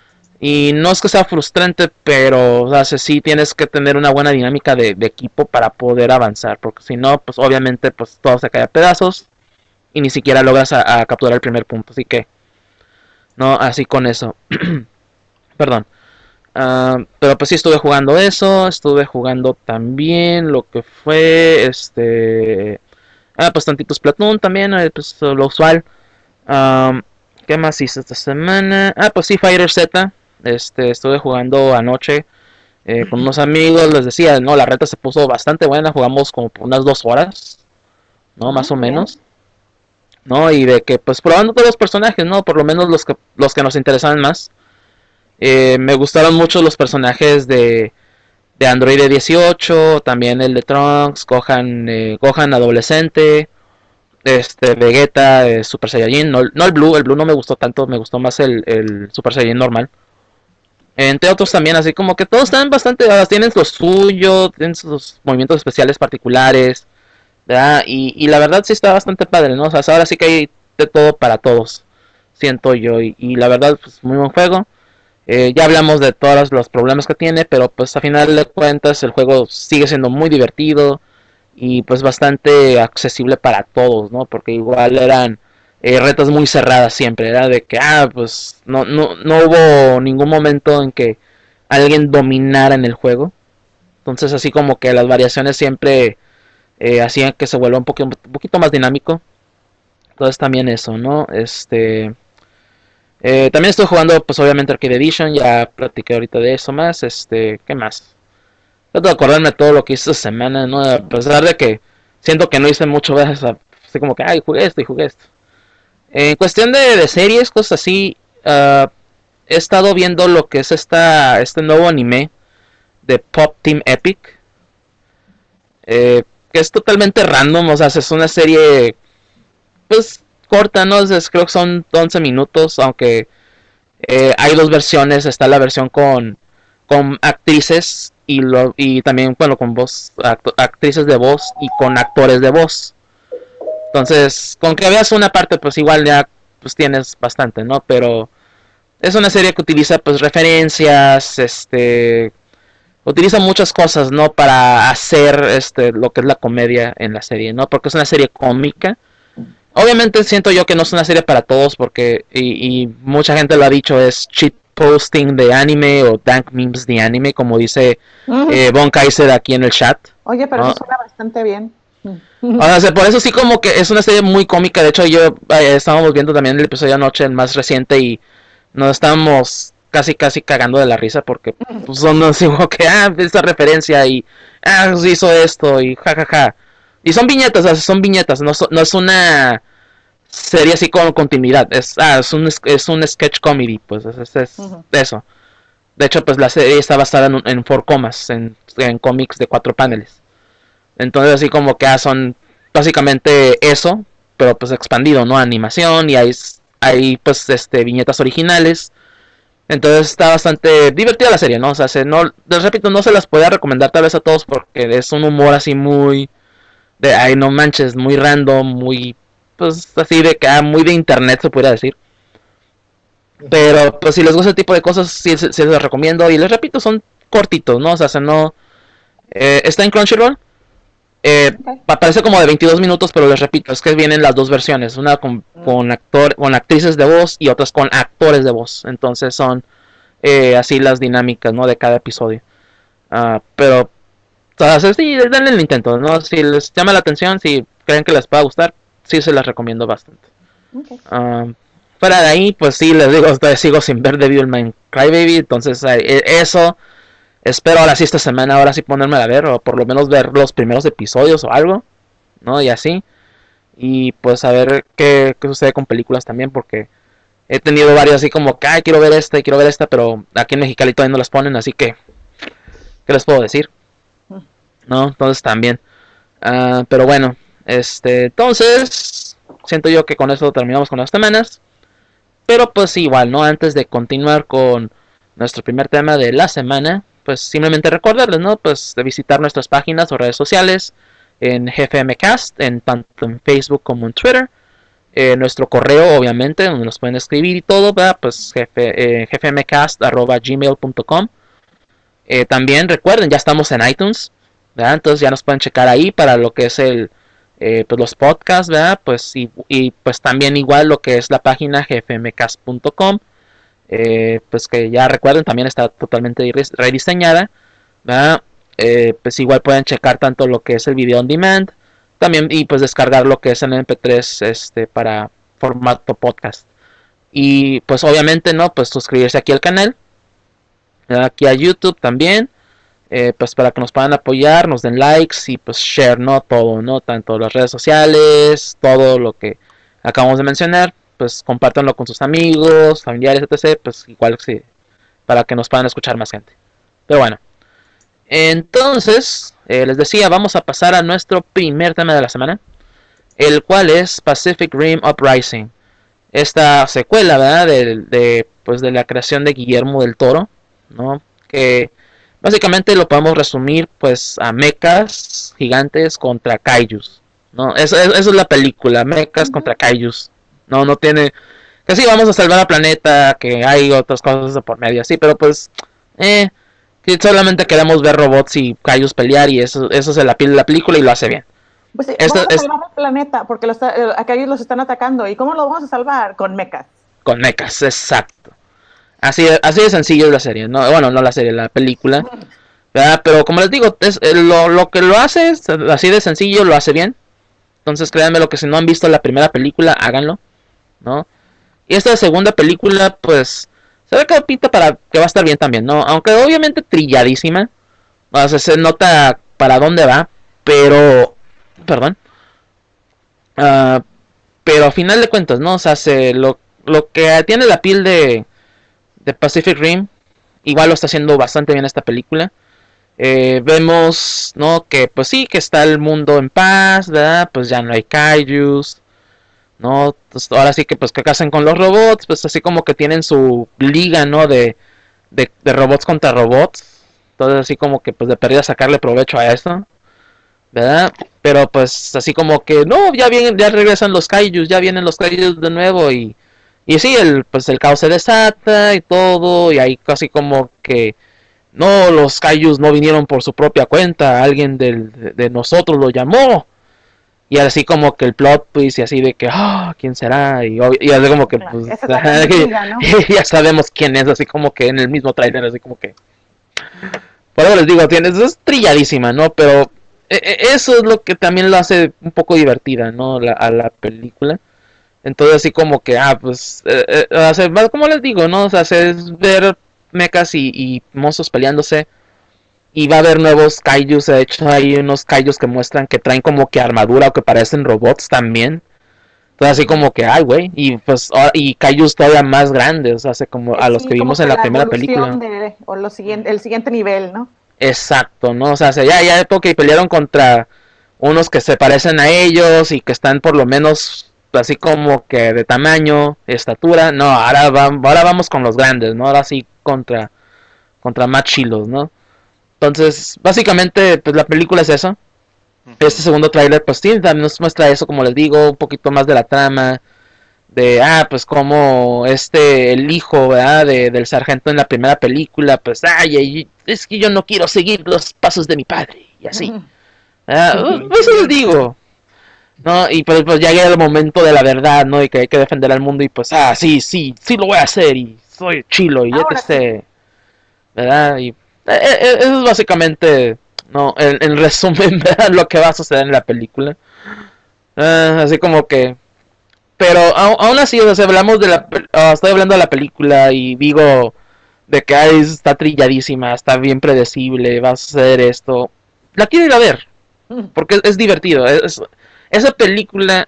Y no es que sea frustrante, pero o sea, sí tienes que tener una buena dinámica de, de equipo para poder avanzar. Porque si no, pues obviamente pues todo se cae a pedazos. Y ni siquiera logras a, a capturar el primer punto. Así que, no, así con eso. Perdón. Uh, pero pues sí estuve jugando eso. Estuve jugando también lo que fue este... Ah, pues tantito Splatoon también, eh, pues lo usual. Um, ¿Qué más hice esta semana? Ah, pues sí, Fighter Z. Este, estuve jugando anoche eh, con unos amigos. Les decía, no, la reta se puso bastante buena. Jugamos como por unas dos horas, ¿no? Más o menos. ¿No? Y de que, pues, probando todos los personajes, ¿no? Por lo menos los que, los que nos interesaban más. Eh, me gustaron mucho los personajes de, de Android dieciocho. También el de Trunks, Gohan, eh, Gohan adolescente. Este, Vegeta, eh, Super Saiyajin, no, no el Blue, el Blue no me gustó tanto, me gustó más el, el Super Saiyajin normal. Entre otros también, así como que todos están bastante, tienen lo suyo, tienen sus movimientos especiales particulares, ¿verdad? Y, y la verdad sí está bastante padre, ¿no? O sea, ahora sí que hay de todo para todos, siento yo, y, y la verdad, pues muy buen juego. Eh, ya hablamos de todos los problemas que tiene, pero pues a final de cuentas el juego sigue siendo muy divertido. Y pues bastante accesible para todos, ¿no? Porque igual eran eh, retas muy cerradas siempre. Era de que, ah, pues no, no, no hubo ningún momento en que alguien dominara en el juego. Entonces así como que las variaciones siempre eh, hacían que se vuelva un poquito, un poquito más dinámico. Entonces también eso, ¿no? Este... Eh, también estoy jugando, pues obviamente Arcade Edition. Ya platiqué ahorita de eso más. Este, ¿qué más? Trato de acordarme de todo lo que hice esta semana, ¿no? A pesar de que siento que no hice mucho, veces, así como que, ay, jugué esto y jugué esto. En cuestión de, de series, cosas así, uh, he estado viendo lo que es esta este nuevo anime de Pop Team Epic. Eh, que es totalmente random, o sea, es una serie, pues, corta, ¿no? Es, creo que son once minutos, aunque eh, hay dos versiones. Está la versión con, con actrices y, lo, y también, bueno, con voz, act actrices de voz y con actores de voz. Entonces, con que veas una parte, pues igual ya pues tienes bastante, ¿no? Pero es una serie que utiliza pues referencias, este, utiliza muchas cosas, ¿no? Para hacer este lo que es la comedia en la serie, ¿no? Porque es una serie cómica. Obviamente siento yo que no es una serie para todos porque, y, y mucha gente lo ha dicho, es cheat posting de anime o dank memes de anime, como dice uh-huh. eh, Von Kaiser aquí en el chat. Oye, pero ¿no? Eso suena bastante bien. O sea, por eso sí como que es una serie muy cómica. De hecho yo eh, estábamos viendo también el episodio anoche, el más reciente, y nos estábamos casi casi cagando de la risa porque pues, son así como que, ah, esta referencia y, ah, hizo esto y jajaja. Ja, ja. Y son viñetas, o sea, son viñetas, no, no es una serie así con continuidad, es, ah, es, un, es un sketch comedy, pues es, es uh-huh. eso. De hecho, pues la serie está basada en, en four comas, en, en cómics de cuatro paneles. Entonces así como que ah, son básicamente eso, pero pues expandido, ¿no? Animación y hay, hay pues este viñetas originales. Entonces está bastante divertida la serie, ¿no? O sea, se, no, les repito, no se las podía recomendar tal vez a todos porque es un humor así muy... de ay no manches, muy random, muy pues así de que ah, muy de internet se podría decir. Pero pues si les gusta ese tipo de cosas sí, sí, sí les recomiendo y les repito, son cortitos, ¿no? O sea, se no eh, está en Crunchyroll. Eh, okay. Parece como de veintidós minutos, pero les repito, es que vienen las dos versiones, una con, mm. con actor, con actrices de voz y otras con actores de voz. Entonces son eh, así las dinámicas, ¿no? De cada episodio. Uh, pero o sea, sí, denle el intento, ¿no? Si les llama la atención, si creen que les pueda gustar, sí se las recomiendo bastante. Okay. Uh, fuera de ahí, pues sí, les digo, sigo sin ver Devilman Crybaby, entonces eh, eso, espero ahora sí esta semana, ahora sí ponerme a ver, o por lo menos ver los primeros episodios o algo, ¿no? Y así, y pues a ver qué, qué sucede con películas también, porque he tenido varios así como que, ay, quiero ver esta y quiero ver esta, pero aquí en Mexicali todavía no las ponen, así que, ¿qué les puedo decir? ¿No? Entonces también Uh, pero bueno, este, entonces, siento yo que con eso terminamos con las semanas. Pero pues igual, ¿no? Antes de continuar con nuestro primer tema de la semana, pues simplemente recordarles, ¿no? Pues de visitar nuestras páginas o redes sociales en G F M Cast, en tanto en Facebook como en Twitter. Eh, nuestro correo, obviamente, donde nos pueden escribir y todo, ¿verdad? Pues jefe, eh, g f m cast arroba gmail punto com. Eh, también recuerden, ya estamos en iTunes, ¿verdad? Entonces ya nos pueden checar ahí para lo que es el, eh, pues los podcasts, ¿verdad? Pues y, y pues también igual lo que es la página g f m cast punto com, eh, pues que ya recuerden, también está totalmente rediseñada, ¿verdad? Eh, pues igual pueden checar tanto lo que es el video on demand, también y pues descargar lo que es el M P tres este para formato podcast. Y pues obviamente, ¿no? Pues suscribirse aquí al canal, aquí a YouTube también, eh, pues para que nos puedan apoyar, nos den likes y pues share, ¿no? Todo, ¿no? Tanto las redes sociales, todo lo que acabamos de mencionar, pues compártanlo con sus amigos, familiares, etcétera. Pues igual sí, para que nos puedan escuchar más gente. Pero bueno, entonces, eh, les decía, vamos a pasar a nuestro primer tema de la semana, el cual es Pacific Rim Uprising. Esta secuela, ¿verdad? De, de, pues de la creación de Guillermo del Toro, ¿no? Que básicamente lo podemos resumir pues a mechas gigantes contra kaijus, ¿no? Eso, eso es la película, mechas uh-huh. contra kaijus. No, no tiene... Que sí, vamos a salvar al planeta, que hay otras cosas de por medio, así, pero pues... Eh, que solamente queremos ver robots y kaijus pelear y eso, eso es la, la película y lo hace bien. Pues sí, Esto, vamos a salvar es... el planeta porque los, eh, acá ellos los están atacando. ¿Y cómo lo vamos a salvar? Con mechas. Con mechas, exacto. Así, así de sencillo es la serie, ¿no? Bueno, no la serie, la película. ¿Verdad? Pero como les digo, es, lo, lo que lo hace es así de sencillo, lo hace bien. Entonces créanme lo que si no han visto la primera película, háganlo, ¿no? Y esta segunda película, pues, se ve que pinta para que va a estar bien también, ¿no? Aunque obviamente trilladísima. O sea, se nota para dónde va, pero... Perdón. Uh, pero a final de cuentas, ¿no? O sea, se, lo, lo que tiene la piel de, de Pacific Rim, igual lo está haciendo bastante bien esta película. Eh, vemos, ¿no? Que pues sí, que está el mundo en paz, ¿verdad? Pues ya no hay kaijus, ¿no? Pues ahora sí que pues que casan con los robots, pues así como que tienen su liga, ¿no? De, de, de robots contra robots. Entonces así como que pues de perdida sacarle provecho a esto, ¿verdad? Pero pues así como que no, ya vienen, ya regresan los kaijus, ya vienen los kaijus de nuevo y y sí, el pues el caos se desata y todo y ahí casi como que no, los kaijus no vinieron por su propia cuenta, alguien del, de, de nosotros lo llamó. Y así como que el plot twist y así de que, ah, oh, ¿quién será? Y, y así como que, pues, diga, ¿no? Ya sabemos quién es, así como que en el mismo trailer, así como que... Por eso les digo, tienes, es trilladísima, ¿no? Pero eso es lo que también lo hace un poco divertida, ¿no? La, a la película. Entonces así como que, ah, pues, eh, eh, como les digo, ¿no? O sea, es ver mechas y, y monstruos peleándose. Y va a haber nuevos kaijus. De hecho hay unos kaijus que muestran que traen como que armadura o que parecen robots también. Entonces así como que, ay, güey. Y pues y kaijus todavía más grandes. O sea, como a los sí, que vimos en la, la primera película. De, o lo siguiente, el siguiente nivel, ¿no? Exacto, ¿no? O sea, ya, ya porque pelearon contra unos que se parecen a ellos y que están por lo menos así como que de tamaño, estatura. No, ahora, va, ahora vamos con los grandes, ¿no? Ahora sí contra, contra más chilos, ¿no? Entonces, básicamente, pues la película es eso. Este segundo tráiler, pues sí, también nos muestra eso, como les digo, un poquito más de la trama. De, ah, pues como este, el hijo, ¿verdad? De, del sargento en la primera película, pues, ay, es que yo no quiero seguir los pasos de mi padre, y así. Uh, eso les digo. ¿No? Y pues, pues ya llega el momento de la verdad, ¿no? Y que hay que defender al mundo y pues, ah, sí, sí, sí lo voy a hacer y soy chilo y ya que esté, ¿verdad? Y eso es básicamente, no, en, en resumen, ¿verdad? Lo que va a suceder en la película. Uh, así como que, pero a, aún así, o sea, hablamos de la, uh, estoy hablando de la película y digo de que ay, está trilladísima, está bien predecible, va a suceder esto. La quiero ir a ver, porque es, es divertido, es, esa película,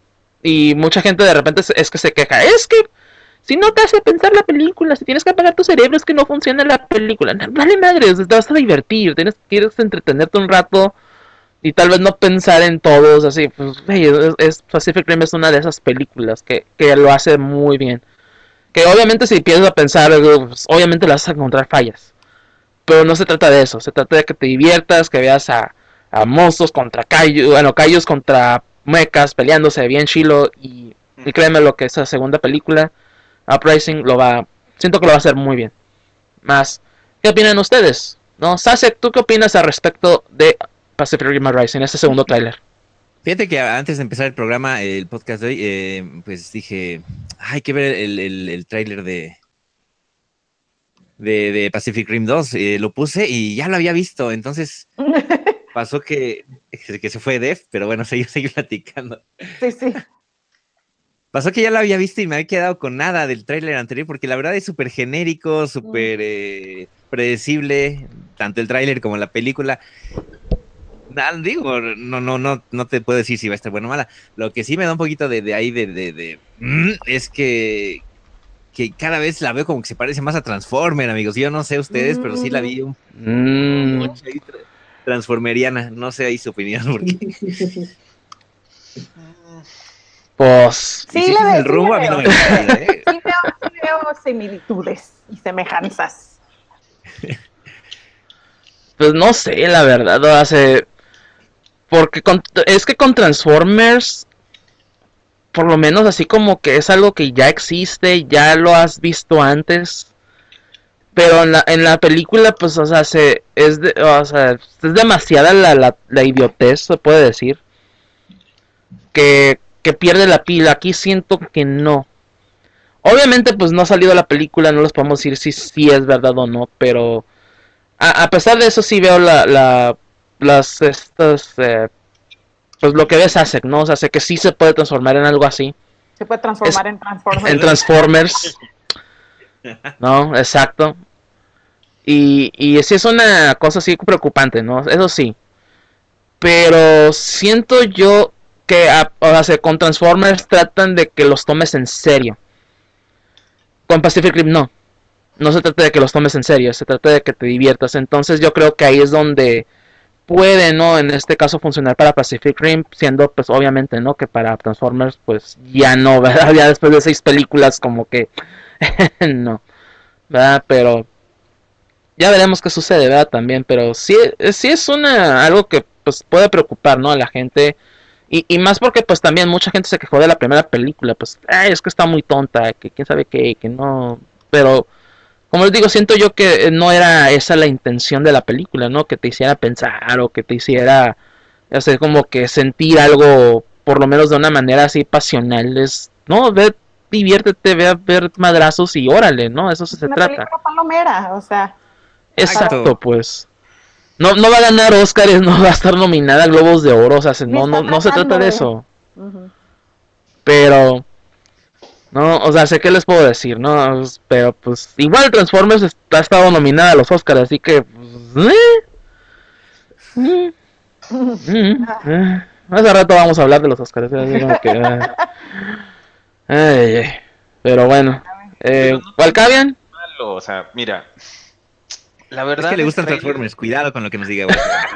y mucha gente de repente es, es que se queja, es que si no te hace pensar la película, si tienes que apagar tu cerebro, es que no funciona la película. Dale madre, te vas a divertir, tienes, quieres entretenerte un rato, y tal vez no pensar en todos, así, pues, hey, es, es, Pacific Rim es una de esas películas que, que lo hace muy bien. Que obviamente si empiezas a pensar, pues, obviamente le vas a encontrar fallas. Pero no se trata de eso, se trata de que te diviertas, que veas a, a monstruos contra kaiju, bueno, kaijus contra mechas peleándose bien chilo. Y, y créeme lo que esa segunda película, Uprising, lo va, siento que lo va a hacer muy bien. Más, ¿qué opinan ustedes? ¿No? Sasek, ¿tú qué opinas al respecto de Pacific Rim Uprising, este segundo tráiler? Fíjate que antes de empezar el programa, el podcast de hoy, eh, pues dije, hay que ver el, el, el tráiler de, de, de Pacific Rim dos. Eh, lo puse y ya lo había visto, entonces pasó que, que se fue Def, pero bueno, seguí, seguí platicando. Sí, sí. Pasó que ya lo había visto y me había quedado con nada del tráiler anterior, porque la verdad es súper genérico, súper eh, predecible, tanto el tráiler como la película. Nah, digo, no, no, no, no te puedo decir si va a estar buena o mala. Lo que sí me da un poquito de, de ahí de, de, de mm, es que, que cada vez la veo como que se parece más a Transformer, amigos. Yo no sé ustedes, mm. pero sí la vi un mm. mucho ahí tra transformeriana. No sé ahí su opinión, porque pues sí, si le es ve, el rumbo, sí a mí no me veo. gusta, ¿eh? Sí veo, sí veo similitudes y semejanzas. Pues no sé, la verdad, lo hace. Porque con, es que con Transformers, por lo menos así como que es algo que ya existe, ya lo has visto antes. Pero en la, en la película, pues, o sea, se, es, de, o sea, es demasiada la, la, la idiotez, se puede decir. Que, que pierde la pila. Aquí siento que no. Obviamente, pues no ha salido la película, no les podemos decir si, si es verdad o no, pero a, a pesar de eso sí veo la, la las estas eh, pues lo que ves Sasek, ¿no? O sea, sé que sí se puede transformar en algo así. Se puede transformar es, en Transformers. En Transformers. No, exacto. Y, y sí es una cosa así preocupante, ¿no? Eso sí. Pero siento yo que a, o sea, con Transformers tratan de que los tomes en serio. Con Pacific Rim no. No se trata de que los tomes en serio, se trata de que te diviertas. Entonces yo creo que ahí es donde puede, ¿no? En este caso funcionar para Pacific Rim, siendo pues obviamente, ¿no? Que para Transformers pues ya no, ¿verdad? Ya después de seis películas como que no, ¿verdad? Pero ya veremos qué sucede, ¿verdad? También, pero sí, sí es una algo que pues puede preocupar, ¿no? A la gente. Y, y más porque pues también mucha gente se quejó de la primera película, pues, ay, es que está muy tonta, que quién sabe qué, que no, pero como les digo, siento yo que no era esa la intención de la película, ¿no? Que te hiciera pensar o que te hiciera, o sea, como que sentir algo, por lo menos de una manera así pasional. Es, no, ve, diviértete, ve a ver madrazos y órale, ¿no? Eso se, es se una trata. película palomera, o sea. Exacto, para... pues. No, no va a ganar Óscares, no va a estar nominada a Globos de Oro, o sea, se, no, no, no se trata de eso. Uh-huh. Pero... no, o sea, sé qué les puedo decir, ¿no? Pero pues igual Transformers ha estado nominada a los Oscars, así que pues, ¿eh? ¿Eh? ¿Eh? Hace rato vamos a hablar de los Oscars, así como que, eh. ay, ay. Pero bueno, eh, ¿Valcavian? Malo, o sea, mira, la verdad es que le gustan Transformers, cuidado con lo que nos diga.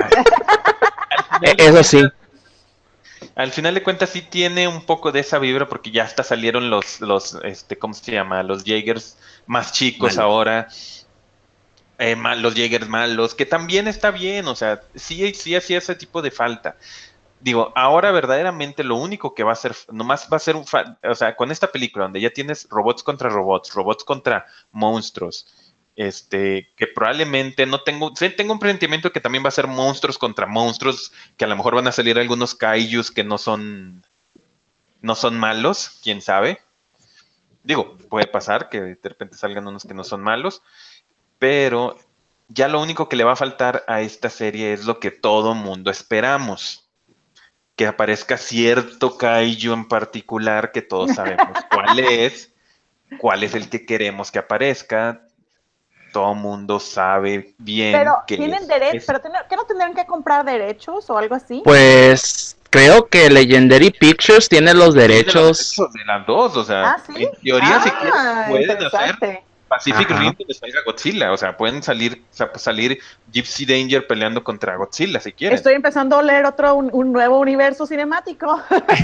Eso sí. Al final de cuentas sí tiene un poco de esa vibra porque ya hasta salieron los, los este, ¿cómo se llama? Los Jaegers más chicos malos. Ahora. Eh, mal, los Jaegers malos, que también está bien, o sea, sí, sí hacía ese tipo de falta. Digo, ahora verdaderamente lo único que va a ser, nomás va a ser un, o sea, con esta película donde ya tienes robots contra robots, robots contra monstruos, este, que probablemente no tengo, tengo un presentimiento que también va a ser monstruos contra monstruos, que a lo mejor van a salir algunos kaijus que no son, no son malos, quién sabe. Digo, puede pasar que de repente salgan unos que no son malos, pero ya lo único que le va a faltar a esta serie es lo que todo mundo esperamos. Que aparezca cierto kaiju en particular que todos sabemos cuál es, cuál es el que queremos que aparezca. Todo mundo sabe bien pero que tienen es, derechos, es... pero ¿qué no tendrían que comprar derechos o algo así? Pues creo que Legendary Pictures tiene los derechos. Tiene los derechos de las dos, o sea, ¿ah, sí? en teoría ah, si quieren pueden hacer Pacific Ajá. Rim donde salga Godzilla, o sea, pueden salir, o sea, pues salir Gypsy Danger peleando contra Godzilla si quieren. Estoy empezando a leer otro, un, un nuevo universo cinemático.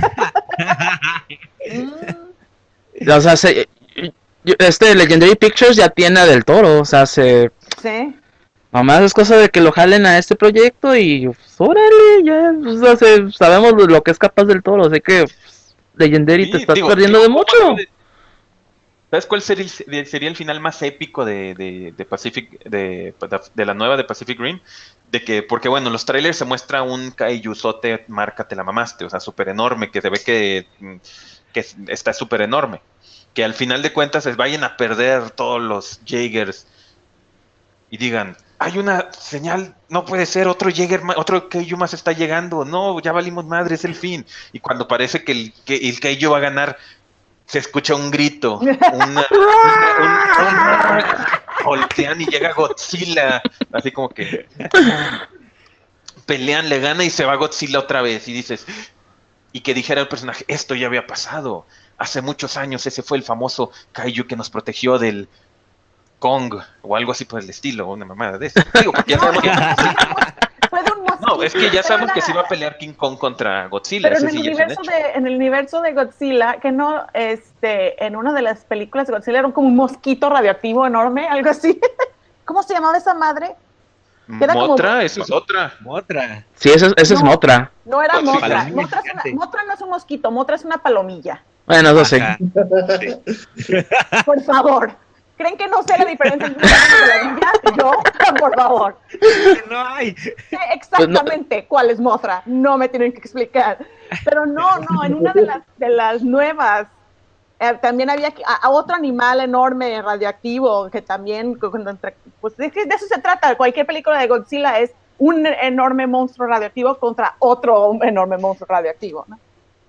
O sea, se, este Legendary Pictures ya tiene a Del Toro, o sea, se... Sí. Nomás es cosa de que lo jalen a este proyecto y pues, órale, ya, pues, o sea, sabemos lo que es capaz Del Toro, así que pues, Legendary Sí, te estás digo, perdiendo digo, de ¿cómo mucho. debe de- ¿Sabes cuál sería, sería el final más épico de, de, de Pacific, de, de la nueva de Pacific Rim? De que, porque bueno, en los trailers se muestra un kaiyuzote marca te la mamaste, o sea, súper enorme, que se ve que, que está súper enorme. Que al final de cuentas se vayan a perder todos los Jaegers y digan, hay una señal, no puede ser, otro Jaeger, ma- otro Kaiju más está llegando, no, ya valimos madre, es el fin. Y cuando parece que el, que el Kaiju va a ganar, se escucha un grito, una, una- un- un- voltean y llega Godzilla, así como que pelean, le gana y se va Godzilla otra vez y dices, y que dijera el personaje, esto ya había pasado, hace muchos años ese fue el famoso Kaiju que nos protegió del Kong o algo así por el estilo, una mamada de eso. Digo, porque ya No, sabemos que fue de un mosquito. no, es que ya pero sabemos la- que se iba a pelear King Kong contra Godzilla, Pero en ese el sí ya es un universo hecho. de, en el universo de Godzilla, que no, este, en una de las películas de Godzilla era como un mosquito radioactivo enorme, algo así. ¿Cómo se llamaba esa madre? Era como- Motra, eso es otra. Otra. Sí, ese, es- ese es No. Motra. No era Sí, Motra. palomilla Motra, es una- gigante. Motra no es un mosquito, Motra es una palomilla. Bueno, eso sí. Ajá. Por favor. ¿Creen que no sé la diferencia entre una palomilla? Yo, por favor. No hay. Sé exactamente cuál es Mothra, no me tienen que explicar. Pero no, no, en una de las, de las nuevas eh, también había que- a, a otro animal enorme radioactivo que también, cuando entre- pues es que de eso se trata, cualquier película de Godzilla es un enorme monstruo radioactivo contra otro enorme monstruo radioactivo, ¿no?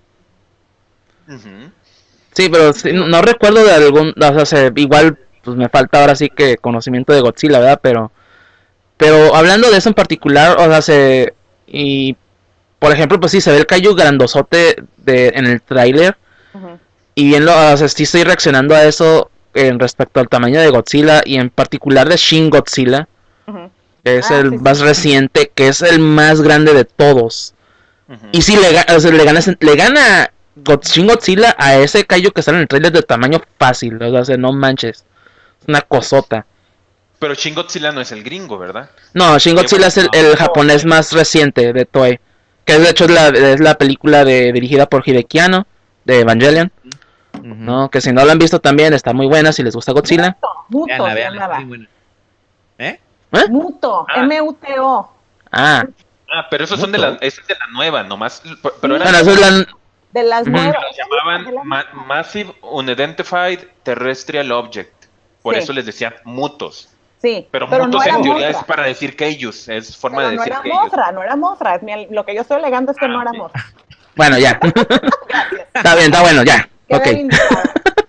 Ujú. Sí, pero sí, no, no recuerdo de algún, o sea, se- igual pues me falta ahora sí que conocimiento de Godzilla, ¿verdad? Pero pero hablando de eso en particular, o sea, se y por ejemplo, pues sí se ve el Kaiju grandozote de en el tráiler Ujú. y bien lo, o sea, sí estoy reaccionando a eso en respecto al tamaño de Godzilla y en particular de Shin Godzilla, Ujú. que es Ah, el sí, sí. más reciente, que es el más grande de todos. Ujú. Y sí, le, ga- o sea, le, gana, le gana God- Shin Godzilla a ese Kaiju que sale en el trailer de tamaño fácil. O sea, no manches. Es una cosota. Pero Shin Godzilla no es el gringo, ¿verdad? No, Shin Godzilla es el, el japonés más reciente de Toei. Que de hecho es la, es la película de, dirigida por Hideki Anno, de Evangelion. Ujú. ¿No? Que si no la han visto también, está muy buena si les gusta Godzilla. Muto, Veanla, se veanla, está llamaba. muy buena. ¿Eh? ¿Eh? Muto, Ah. M U T O. Ah, Ah, pero esos son de ¿Muto? la, esa es de la nueva, nomás. Pero eran bueno, eso es la... De las Ujú. nuevas. los llamaban de la- Ma- Massive Unidentified Terrestrial Object. Por Sí. eso les decían mutos. Sí, Pero, pero mutos no era en teoría Mothra. es para decir Kaijus, es forma Pero de no decir era Kaijus. Mothra, no era Mothra. Es mi- Lo que yo estoy alegando es que Ah, no era ok. Mothra. Bueno, ya. Gracias. Está bien, está bueno, ya. Quedé Ok. indicada.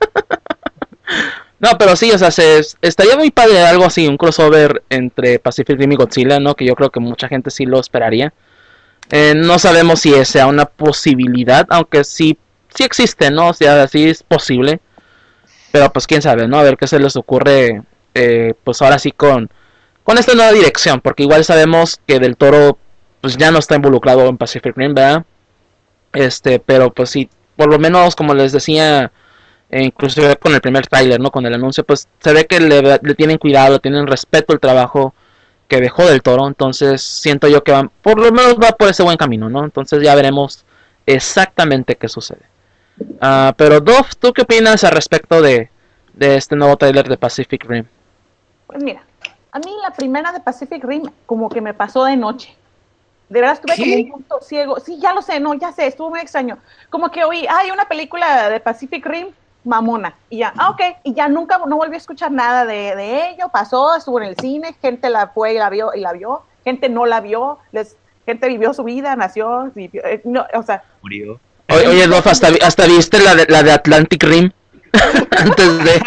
No, pero sí, o sea, se, estaría muy padre algo así, un crossover entre Pacific Rim y Godzilla, ¿no? Que yo creo que mucha gente sí lo esperaría. Eh, no sabemos si sea una posibilidad, aunque sí, sí existe, ¿no? O sea, sí es posible. Pero pues quién sabe, ¿no? A ver qué se les ocurre, eh, pues ahora sí con, con esta nueva dirección. Porque igual sabemos que Del Toro, pues ya no está involucrado en Pacific Rim, ¿verdad? Este, pero pues sí, por lo menos como les decía... E inclusive con el primer tráiler, ¿no? Con el anuncio, pues se ve que le, le tienen cuidado, le tienen respeto al trabajo que dejó Del Toro. Entonces siento yo que van, por lo menos va por ese buen camino, ¿no? Entonces ya veremos exactamente qué sucede. Uh, pero Dov, ¿tú qué opinas al respecto de, de este nuevo tráiler de Pacific Rim? Pues mira, a mí la primera de Pacific Rim como que me pasó de noche. De verdad estuve ¿Qué? como un punto ciego. Sí, ya lo sé, no, ya sé, estuvo muy extraño. Como que oí, hay una película de Pacific Rim, mamona. Y ya, ah, ok. Y ya nunca, no volví a escuchar nada de, de ello. Pasó, estuvo en el cine, gente la fue y la vio, y la vio. Gente no la vio, les, gente vivió su vida, nació, vivió, eh, no, o sea. Murió. Oye, oye Dov, hasta, hasta viste la de, la de Atlantic Rim antes de...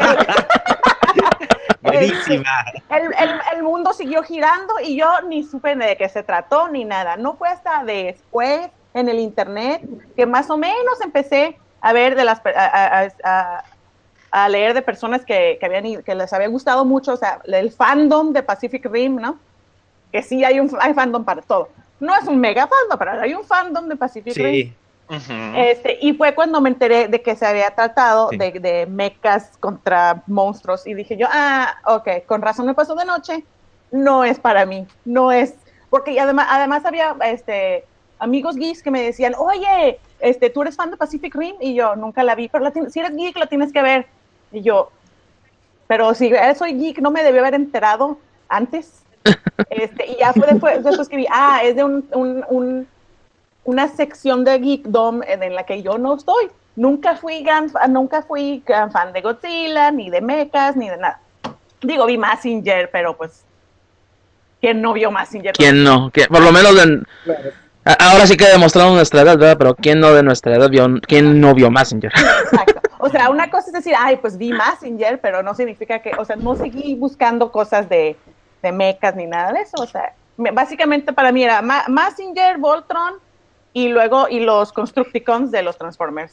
Buenísima. El, el, el mundo siguió girando y yo ni supe de qué se trató ni nada. No fue hasta después en el internet que más o menos empecé a ver de las a, a, a, a leer de personas que, que, habían, que les había gustado mucho, o sea, el fandom de Pacific Rim, ¿no? Que sí hay un hay fandom para todo. No es un mega fandom, pero hay un fandom de Pacific Sí. Rim. Ujú. Este, y fue cuando me enteré de que se había tratado Sí. de, de mechas contra monstruos y dije yo, ah, ok, con razón me pasó de noche, no es para mí, no es, porque y además, además había este, amigos geeks que me decían, oye, este, ¿tú eres fan de Pacific Rim? Y yo, nunca la vi, pero la, si eres geek la tienes que ver. Y yo, pero si soy geek, no me debió haber enterado antes. Este, y ya fue después, después que vi, ah, es de un, un, un una sección de geekdom en, en la que yo no estoy. Nunca fui gran, nunca fui gran fan de Godzilla, ni de mechas, ni de nada. Digo, vi Mazinger, pero pues, ¿quién no vio Mazinger? ¿Quién no? ¿Quién? Por lo menos de, Claro. ahora sí que demostramos nuestra edad, ¿verdad? Pero ¿quién no de nuestra edad vio, quién no vio Mazinger? Exacto. O sea, una cosa es decir, ay, pues vi Mazinger, pero no significa que, o sea, no seguí buscando cosas de, de mechas ni nada de eso. O sea, me, básicamente para mí era Ma Mazinger, Voltron, y luego, y los Constructicons de los Transformers.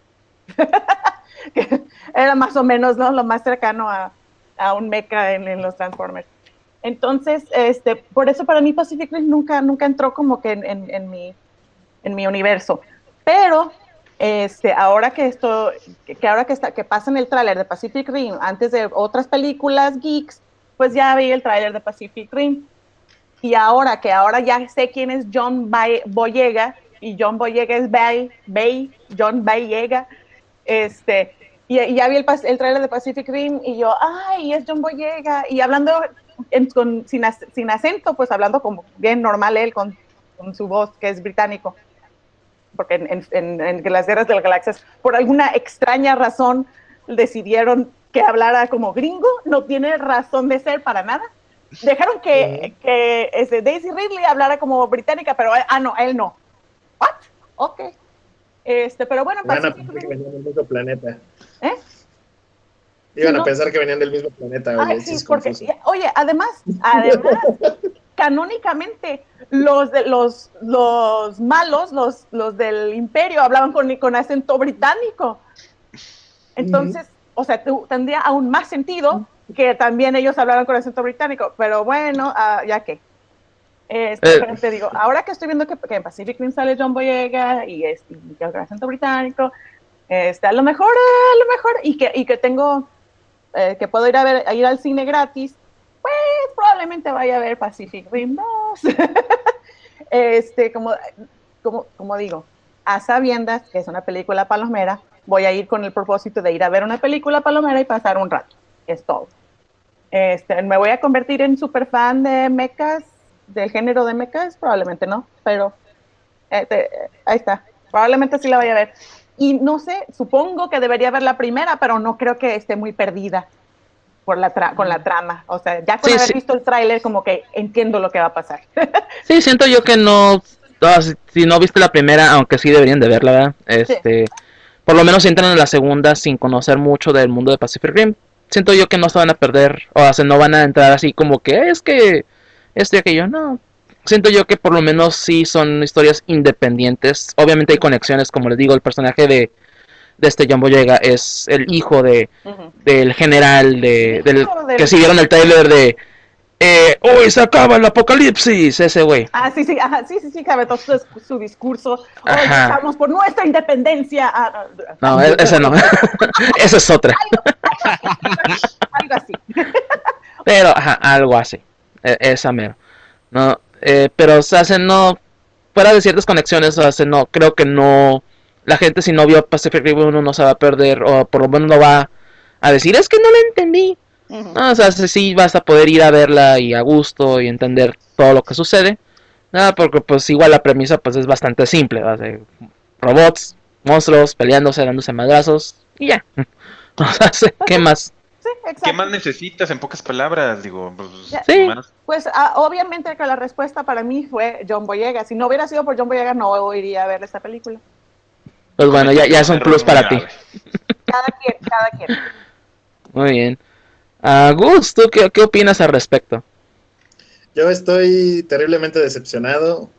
Era más o menos, ¿no?, lo más cercano a, a un mecha en, en los Transformers. Entonces, este, por eso para mí Pacific Rim nunca, nunca entró como que en, en, en, mi, en mi universo. Pero, este, ahora que esto, que, que ahora que, está, que pasan el tráiler de Pacific Rim antes de otras películas geeks, pues ya vi el tráiler de Pacific Rim. Y ahora que ahora ya sé quién es John Boyega, y John Boyega es Bay, Bay John Boyega, este, y, y ya vi el, el trailer de Pacific Rim, y yo, ay, es John Boyega, y hablando en, con, sin, sin acento, pues hablando como bien normal él, con, con su voz, que es británico, porque en, en, en, en las Guerras de las Galaxias, por alguna extraña razón, decidieron que hablara como gringo, no tiene razón de ser para nada. Dejaron que, uh-huh. que este, Daisy Ridley hablara como británica, pero ah, no, él no. ¿What? Ok. Este, pero bueno, Iban a pensar que venían del mismo planeta. ¿Eh? Iban no. a pensar que venían del mismo planeta. Oye, Ay, sí, es porque, oye, además, además, canónicamente, los, de, los, los malos, los, los del imperio, hablaban con, con acento británico. Entonces, uh-huh. o sea, tendría aún más sentido que también ellos hablaran con acento británico, pero bueno, uh, ya que. Este, eh. Te digo, ahora que estoy viendo que, que en Pacific Rim sale John Boyega y, es, y que con acento británico, este, a lo mejor, a lo mejor, y que, y que tengo, eh, que puedo ir a ver, a ir al cine gratis, pues probablemente vaya a ver Pacific Rim dos. este, como, como, como digo, a sabiendas que es una película palomera, voy a ir con el propósito de ir a ver una película palomera y pasar un rato. Es todo. Este, ¿me voy a convertir en super fan de mechas, del género de mechas? Probablemente no, pero eh, te, ahí está. Probablemente sí la vaya a ver. Y no sé, supongo que debería ver la primera, pero no creo que esté muy perdida por la tra con la trama. O sea, ya con sí, haber sí. visto el tráiler, como que entiendo lo que va a pasar. Sí, siento yo que no, no si, si no viste la primera, aunque sí deberían de verla, ¿verdad? Este, sí. Por lo menos si entran en la segunda sin conocer mucho del mundo de Pacific Rim, siento yo que no se van a perder, o sea, no van a entrar así como que es que esto y aquello, no. Siento yo que por lo menos sí son historias independientes. Obviamente hay conexiones, como les digo, el personaje de, de este John Boyega es el hijo de uh-huh. del general de, del, del que siguieron el trailer de eh, hoy se acaba el apocalipsis, ese güey. Ah, sí, sí, ajá, sí, sí, sí, cabe todo su, su discurso. Hoy estamos por nuestra independencia. Ah, no, ese no. Esa es otra. Algo, algo así. Pero, ajá, algo así. Esa mero. No, eh, pero, o sea, se no. Fuera de ciertas conexiones, o sea, no, creo que no. La gente, si no vio Pacific Rim uno, no se va a perder, o por lo menos no va a decir, es que no la entendí. Uh-huh. No, o sea, sí vas a poder ir a verla y a gusto y entender todo lo que sucede. Nada, porque pues igual la premisa pues es bastante simple, ¿verdad? De robots, monstruos, peleándose, dándose madrazos y ya. O sea, ¿qué más? Sí, exacto. ¿Qué más necesitas en pocas palabras? Digo, pues, sí. más. Pues uh, obviamente que la respuesta para mí fue John Boyega. Si no hubiera sido por John Boyega, no iría a ver esta película. Pues bueno, ya, ya es un plus para ti. Cada quien, cada quien. Muy bien. Uh, Gus, ¿tú qué, qué opinas al respecto? Yo estoy terriblemente decepcionado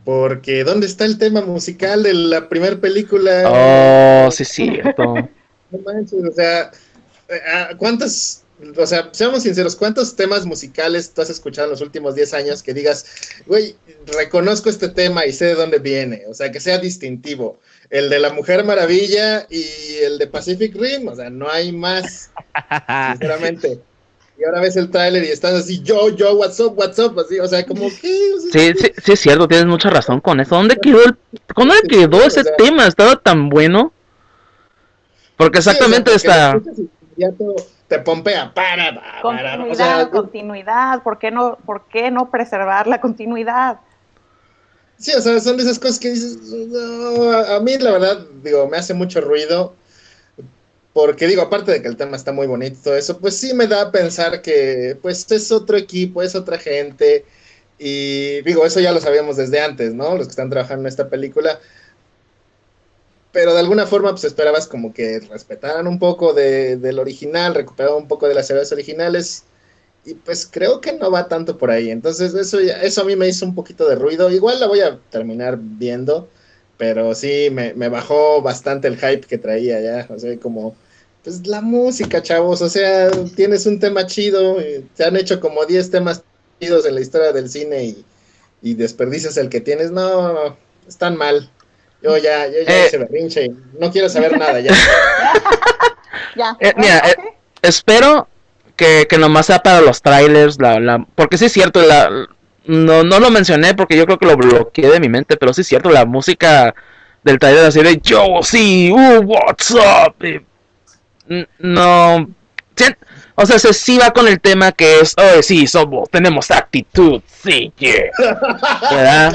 porque ¿dónde está el tema musical de la primera película? Oh, sí, cierto. No manches, o sea, ¿cuántos, o sea, seamos sinceros, cuántos temas musicales tú has escuchado en los últimos diez años que digas, güey, reconozco este tema y sé de dónde viene? O sea, que sea distintivo. El de la Mujer Maravilla y el de Pacific Rim, o sea, no hay más, sinceramente. Y ahora ves el tráiler y estás así, yo, yo, what's up, what's up, así, o sea, como que... O sea, sí, sí, sí, es cierto, tienes mucha razón con eso. ¿Dónde quedó, el, ¿dónde quedó sí, ese o sea, tema? Estaba tan bueno. Porque exactamente sí, o sea, porque está... Te pompea, para, para, continuidad, o sea, continuidad, ¿por qué, no, ¿por qué no preservar la continuidad? Sí, o sea, son de esas cosas que dices, no, a, a mí la verdad, digo, me hace mucho ruido, porque digo, aparte de que el tema está muy bonito y todo eso, pues sí me da a pensar que, pues es otro equipo, es otra gente, y digo, eso ya lo sabíamos desde antes, ¿no? Los que están trabajando en esta película, pero de alguna forma pues esperabas como que respetaran un poco de, del original, recuperaran un poco de las ideas originales, y pues creo que no va tanto por ahí, entonces eso, ya, eso a mí me hizo un poquito de ruido, igual la voy a terminar viendo, pero sí me, me bajó bastante el hype que traía ya, o sea, como, pues la música, chavos, o sea, tienes un tema chido, te han hecho como diez temas chidos en la historia del cine y, y desperdicias el que tienes, no, no, están mal. Yo ya, yo ya eh, hice berrinche, no quiero saber nada ya. ya. Eh, mira, eh, okay. espero que, que nomás sea para los trailers, la, la, porque sí es cierto, la, no, no lo mencioné porque yo creo que lo bloqueé de mi mente, pero sí es cierto, la música del trailer así de yo, sí, uh, what's up, eh, no, sí, o sea, se sí va con el tema que es, oh, sí, somos, tenemos actitud, sí, yeah, ¿verdad?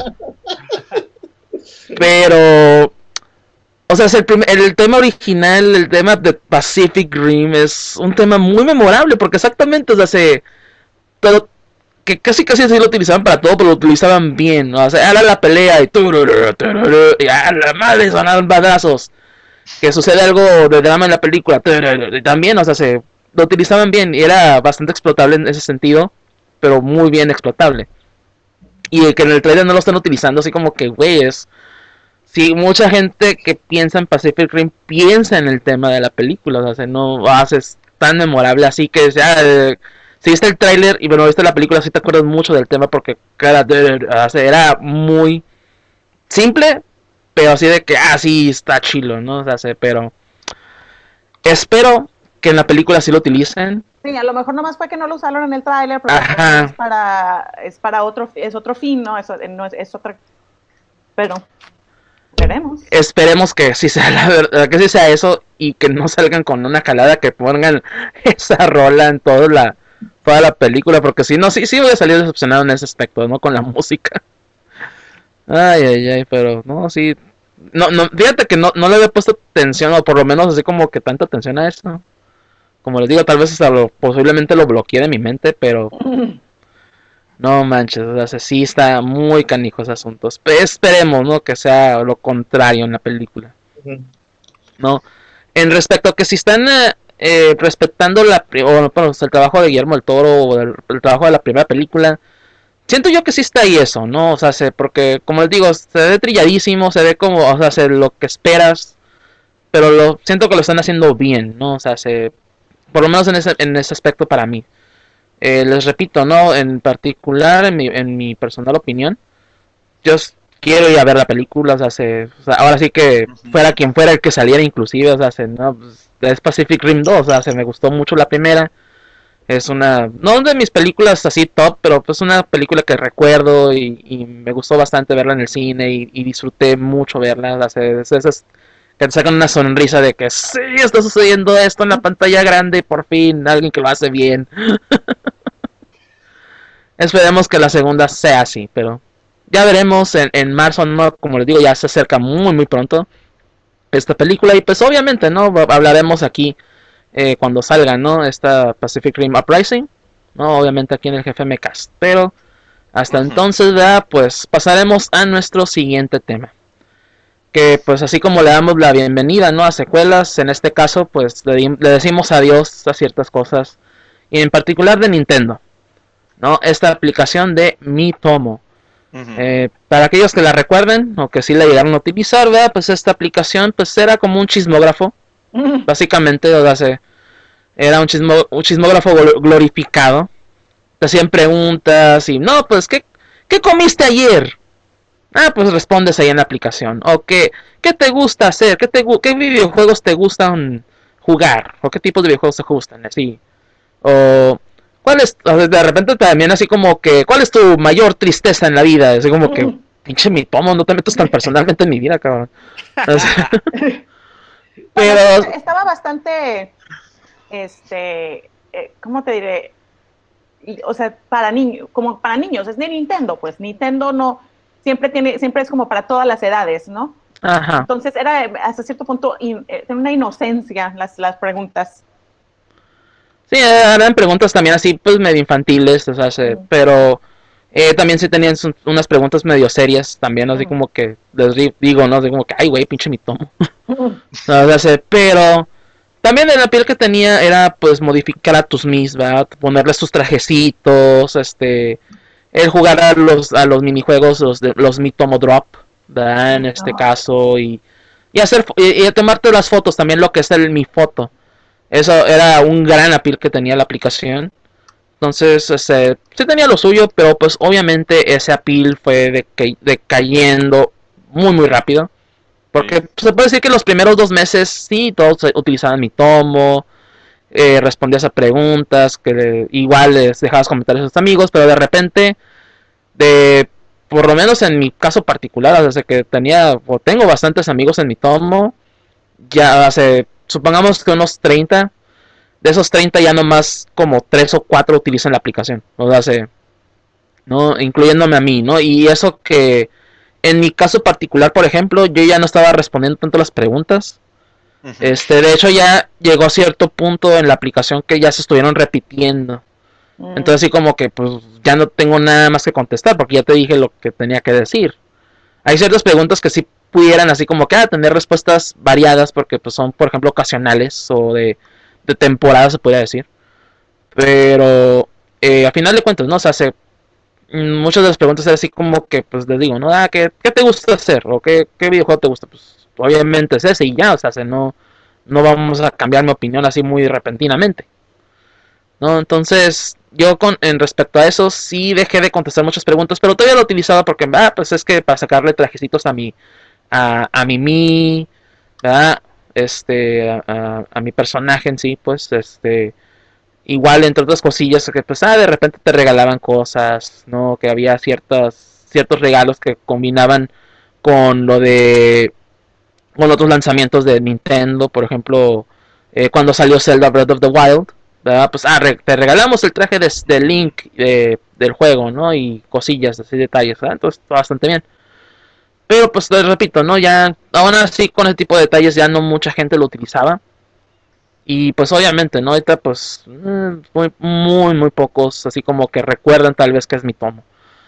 Pero, o sea, es el, primer, el tema original, el tema de Pacific Rim es un tema muy memorable porque exactamente, o sea, se, pero que casi casi así lo utilizaban para todo, pero lo utilizaban bien, ¿no? O sea, era la pelea y tururú, tururú, y a la madre sonaban badazos, que sucede algo de drama en la película, tururú, y también, o sea, se lo utilizaban bien y era bastante explotable en ese sentido, pero muy bien explotable. Y que en el trailer no lo están utilizando así como que, güey, es... Sí, mucha gente que piensa en Pacific Rim piensa en el tema de la película, o sea, no haces tan memorable así que ya, eh, si viste el tráiler y bueno, viste la película, sí te acuerdas mucho del tema porque cada, o sea, era muy simple, pero así de que, ah, sí, está chilo, ¿no? O sea, pero espero que en la película sí lo utilicen. Sí, a lo mejor nomás fue que no lo usaron en el tráiler, porque es para, es para otro, es otro fin, ¿no? Es, no es, es otra, perdón. Esperemos. Esperemos que sí sea la verdad, que sí sea eso y que no salgan con una calada que pongan esa rola en toda la, toda la película, porque si no, sí, sí voy a salir decepcionado en ese aspecto, ¿no? Con la música. Ay, ay, ay, pero no, sí. No, no, fíjate que no, no le había puesto atención, o por lo menos así como que tanta atención a eso. Como les digo, tal vez hasta lo, posiblemente lo bloqueé de mi mente, pero... No manches, o sea, sí está muy canijo ese asunto. Esperemos, ¿no? Que sea lo contrario en la película. Uh-huh. ¿No? En respecto a que si están eh, eh, respetando la o, bueno, el trabajo de Guillermo del Toro o el, el trabajo de la primera película, siento yo que sí está ahí eso, ¿no? O sea, se, porque como les digo, se ve trilladísimo, se ve como, o sea, se, lo que esperas, pero lo siento que lo están haciendo bien, ¿no? O sea, se, por lo menos en ese, en ese aspecto para mí. Eh, les repito, no, en particular, en mi, en mi personal opinión, yo quiero ir a ver la película, o sea, se, o sea ahora sí que fuera quien fuera el que saliera inclusive, o sea, se, no, pues, es Pacific Rim dos, o sea, se me gustó mucho la primera, es una, no de mis películas así top, pero pues una película que recuerdo y, y me gustó bastante verla en el cine y, y disfruté mucho verla, o sea, es, es, es, que te sacan una sonrisa de que sí, está sucediendo esto en la pantalla grande, por fin, alguien que lo hace bien. Esperemos que la segunda sea así, pero ya veremos en, en marzo, no, como les digo, ya se acerca muy muy pronto esta película y pues obviamente, ¿no? Hablaremos aquí eh, cuando salga, ¿no? Esta Pacific Rim Uprising, ¿no? Obviamente aquí en el G F M Cast, pero hasta uh-huh. entonces, ¿verdad? Pues pasaremos a nuestro siguiente tema. Que pues así como le damos la bienvenida, ¿no? A secuelas, en este caso pues le, le decimos adiós a ciertas cosas, y en particular de Nintendo, ¿no? Esta aplicación de Miitomo. Uh-huh. Eh, para aquellos que la recuerden o que sí la llegaron a utilizar, ¿verdad? Pues esta aplicación pues era como un chismógrafo, Básicamente, o sea, se, era un, chismo, un chismógrafo glorificado. Te hacían preguntas y, no, pues, ¿qué, qué comiste ayer? Ah, pues respondes ahí en la aplicación. O qué, qué te gusta hacer, qué, te, qué videojuegos te gustan jugar, o qué tipos de videojuegos te gustan, así. O, ¿cuál es, de repente también así como que, ¿cuál es tu mayor tristeza en la vida? Así como que, pinche mi tomo, no te metas tan personalmente en mi vida, cabrón. O sea, pero bueno, estaba bastante, este, eh, ¿cómo te diré? O sea, para niños, como para niños, es de Nintendo, pues Nintendo no, siempre tiene, siempre es como para todas las edades, ¿no? Ajá. Entonces era hasta cierto punto in, eh, una inocencia las, las preguntas. Sí, eran preguntas también así, pues medio infantiles, o sea, se, mm. pero eh, también sí tenían unas preguntas medio serias también, así mm. como que les digo, ¿no? Así como que, ay, güey, pinche mi tomo. Mm. No, o sea, se, pero también la piel que tenía era, pues, modificar a tus mis, ¿verdad? Ponerles tus trajecitos, este, el jugar a los, a los minijuegos, los, de, los Mi Tomo Drop, ¿verdad? En este oh. caso, y, y hacer, y, y tomarte las fotos, también lo que es el Mi Foto. Eso era un gran appeal que tenía la aplicación. Entonces, este, sí tenía lo suyo, pero pues obviamente ese appeal fue deca decayendo muy muy rápido. Porque sí. Se puede decir que los primeros dos meses sí, todos utilizaban Mi Tomo, eh, respondías a preguntas, que igual les dejabas comentarios a tus amigos, pero de repente, de por lo menos en mi caso particular, desde que tenía o tengo bastantes amigos en Mi Tomo, ya hace, supongamos que unos treinta, de esos treinta ya nomás como tres o cuatro utilizan la aplicación, o sea, se, ¿no? Incluyéndome a mí, ¿no? Y eso que en mi caso particular, por ejemplo, yo ya no estaba respondiendo tanto las preguntas. Uh-huh. Este, de hecho ya llegó a cierto punto en la aplicación que ya se estuvieron repitiendo. Uh-huh. Entonces así como que pues ya no tengo nada más que contestar porque ya te dije lo que tenía que decir. Hay ciertas preguntas que sí pudieran así como que ah, tener respuestas variadas porque pues son por ejemplo ocasionales o de, de temporada se podría decir. Pero eh, a final de cuentas, ¿no? O sea, se, muchas de las preguntas eran así como que pues les digo, ¿no? Ah, ¿qué, qué te gusta hacer? ¿O qué, qué videojuego te gusta? Pues obviamente es ese y ya, o sea, se, no, no vamos a cambiar mi opinión así muy repentinamente. ¿No? Entonces, yo con en respecto a eso sí dejé de contestar muchas preguntas, pero todavía lo utilizaba porque, ah, pues es que para sacarle trajecitos a mi, a, a mi mi, ¿verdad? Este, a, a, a mi personaje en sí, pues, este, igual entre otras cosillas que, pues, ah, de repente te regalaban cosas, ¿no? Que había ciertas, ciertos regalos que combinaban con lo de, con otros lanzamientos de Nintendo, por ejemplo, eh, cuando salió Zelda Breath of the Wild. ¿Verdad? Pues ah, re te regalamos el traje de, de Link de, del juego, ¿no? Y cosillas, así detalles, ¿verdad? Entonces está bastante bien. Pero pues les repito, ¿no? Ya, aún así con ese tipo de detalles ya no mucha gente lo utilizaba. Y pues obviamente, ¿no? Ahorita pues muy, muy, muy pocos, así como que recuerdan tal vez que es Mi Tomo.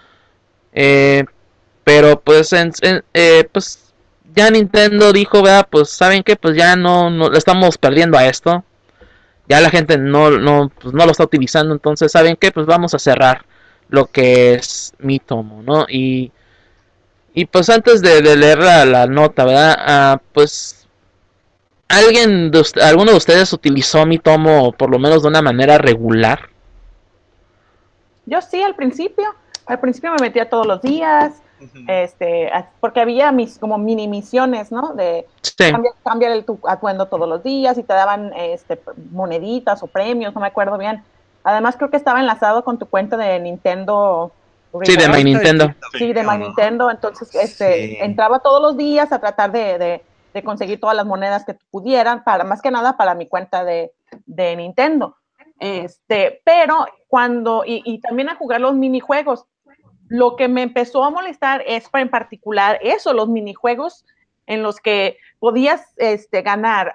Eh, pero pues, en, en, eh, pues ya Nintendo dijo, ¿verdad? Pues saben que pues ya no, no le estamos perdiendo a esto. Ya la gente no, no, pues no lo está utilizando, entonces, ¿saben qué? Pues vamos a cerrar lo que es Mi Tomo, ¿no? Y, y pues antes de, de leer la, la nota, ¿verdad? Uh, pues, ¿alguien de usted, ¿alguno de ustedes utilizó Mi Tomo por lo menos de una manera regular? Yo sí, al principio. Al principio me metía todos los días, uh-huh. este, porque había mis como mini misiones, ¿no? De sí. cambiar, cambiar el, tu atuendo todos los días y te daban este, moneditas o premios, no me acuerdo bien. Además creo que estaba enlazado con tu cuenta de Nintendo. Sí, de My Nintendo. Sí, de My Nintendo. Entonces este, sí. entraba todos los días a tratar de, de, de conseguir todas las monedas que pudieran, para, más que nada para mi cuenta de, de Nintendo. Este, pero cuando, y, y también a jugar los minijuegos. Lo que me empezó a molestar es en particular eso, los minijuegos en los que podías este, ganar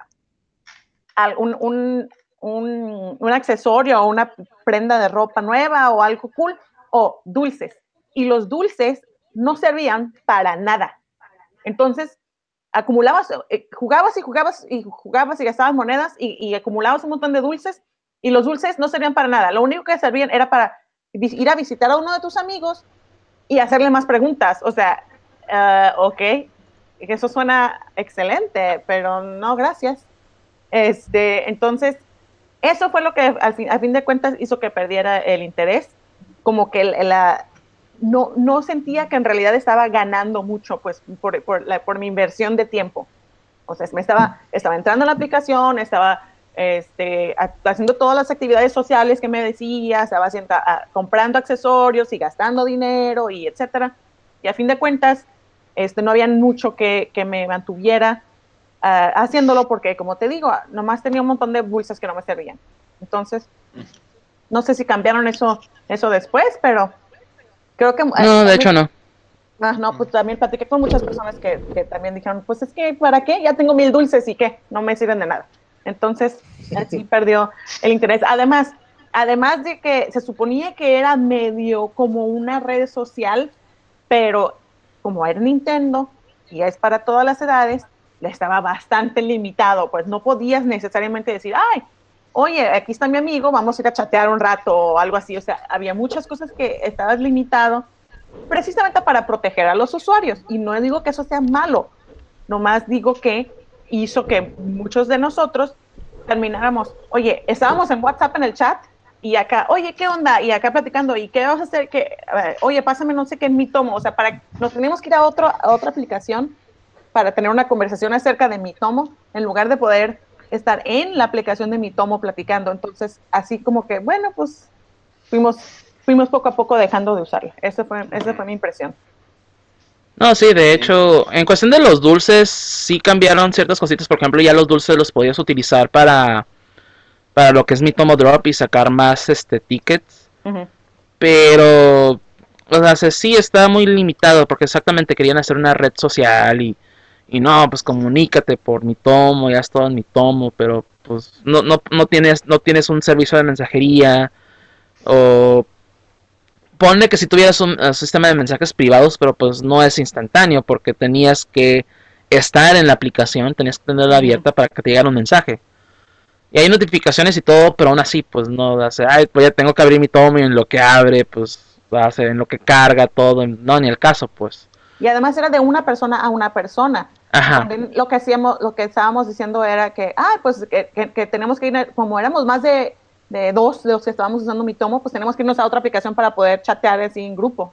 un, un, un, un accesorio o una prenda de ropa nueva o algo cool, o dulces. Y los dulces no servían para nada. Entonces, acumulabas, eh, jugabas y jugabas y jugabas y gastabas monedas y, y acumulabas un montón de dulces y los dulces no servían para nada. Lo único que servían era para ir a visitar a uno de tus amigos y hacerle más preguntas, o sea, uh, ok, eso suena excelente, pero no, gracias. Este, entonces, eso fue lo que al fin, a fin de cuentas hizo que perdiera el interés, como que el, la, no, no sentía que en realidad estaba ganando mucho pues, por, por, la, por mi inversión de tiempo. O sea, me estaba, estaba entrando en la aplicación, estaba este, haciendo todas las actividades sociales que me decía, estaba haciendo, a, comprando accesorios y gastando dinero y etcétera. Y a fin de cuentas, este, no había mucho que, que me mantuviera uh, haciéndolo porque, como te digo, nomás tenía un montón de dulces que no me servían. Entonces, no sé si cambiaron eso, eso después, pero creo que... No, uh, de hecho no. Ah, no, pues también platiqué con muchas personas que, que también dijeron, pues es que, ¿para qué? Ya tengo mil dulces y ¿qué? No me sirven de nada. Entonces, así perdió el interés. Además, además de que se suponía que era medio como una red social, pero como era Nintendo y es para todas las edades, le estaba bastante limitado, pues no podías necesariamente decir, ay, oye, aquí está mi amigo, vamos a ir a chatear un rato o algo así. O sea, había muchas cosas que estabas limitado precisamente para proteger a los usuarios. Y no digo que eso sea malo, nomás digo que hizo que muchos de nosotros termináramos, oye, estábamos en WhatsApp en el chat y acá, oye, ¿qué onda? Y acá platicando, ¿y qué vas a hacer? ¿Qué? Oye, pásame no sé qué en mi tomo. O sea, para, nos teníamos que ir a, otro, a otra aplicación para tener una conversación acerca de mi tomo, en lugar de poder estar en la aplicación de mi tomo platicando. Entonces, así como que, bueno, pues fuimos... fuimos poco a poco dejando de usarla. Esa fue, esa fue mi impresión. No, sí, de hecho, en cuestión de los dulces, sí cambiaron ciertas cositas. Por ejemplo, ya los dulces los podías utilizar para, para lo que es mi Tomo Drop y sacar más este tickets. Uh-huh. Pero, o sea, sí está muy limitado porque exactamente querían hacer una red social y, y no, pues comunícate por mi tomo, ya es todo en mi tomo, pero pues no, no, no, tienes, no tienes un servicio de mensajería o... Ponle que si tuvieras un uh, sistema de mensajes privados, pero pues no es instantáneo porque tenías que estar en la aplicación, tenías que tenerla abierta para que te llegara un mensaje. Y hay notificaciones y todo, pero aún así, pues no, o sea, ay, pues ya tengo que abrir mi tomo y en lo que abre, pues, hace, en lo que carga todo, no, ni el caso, pues. Y además era de una persona a una persona. Ajá. También lo que hacíamos, lo que estábamos diciendo era que, ah, pues que, que, que tenemos que ir, como éramos más de... de dos de los que estábamos usando mi tomo, pues tenemos que irnos a otra aplicación para poder chatear así en grupo.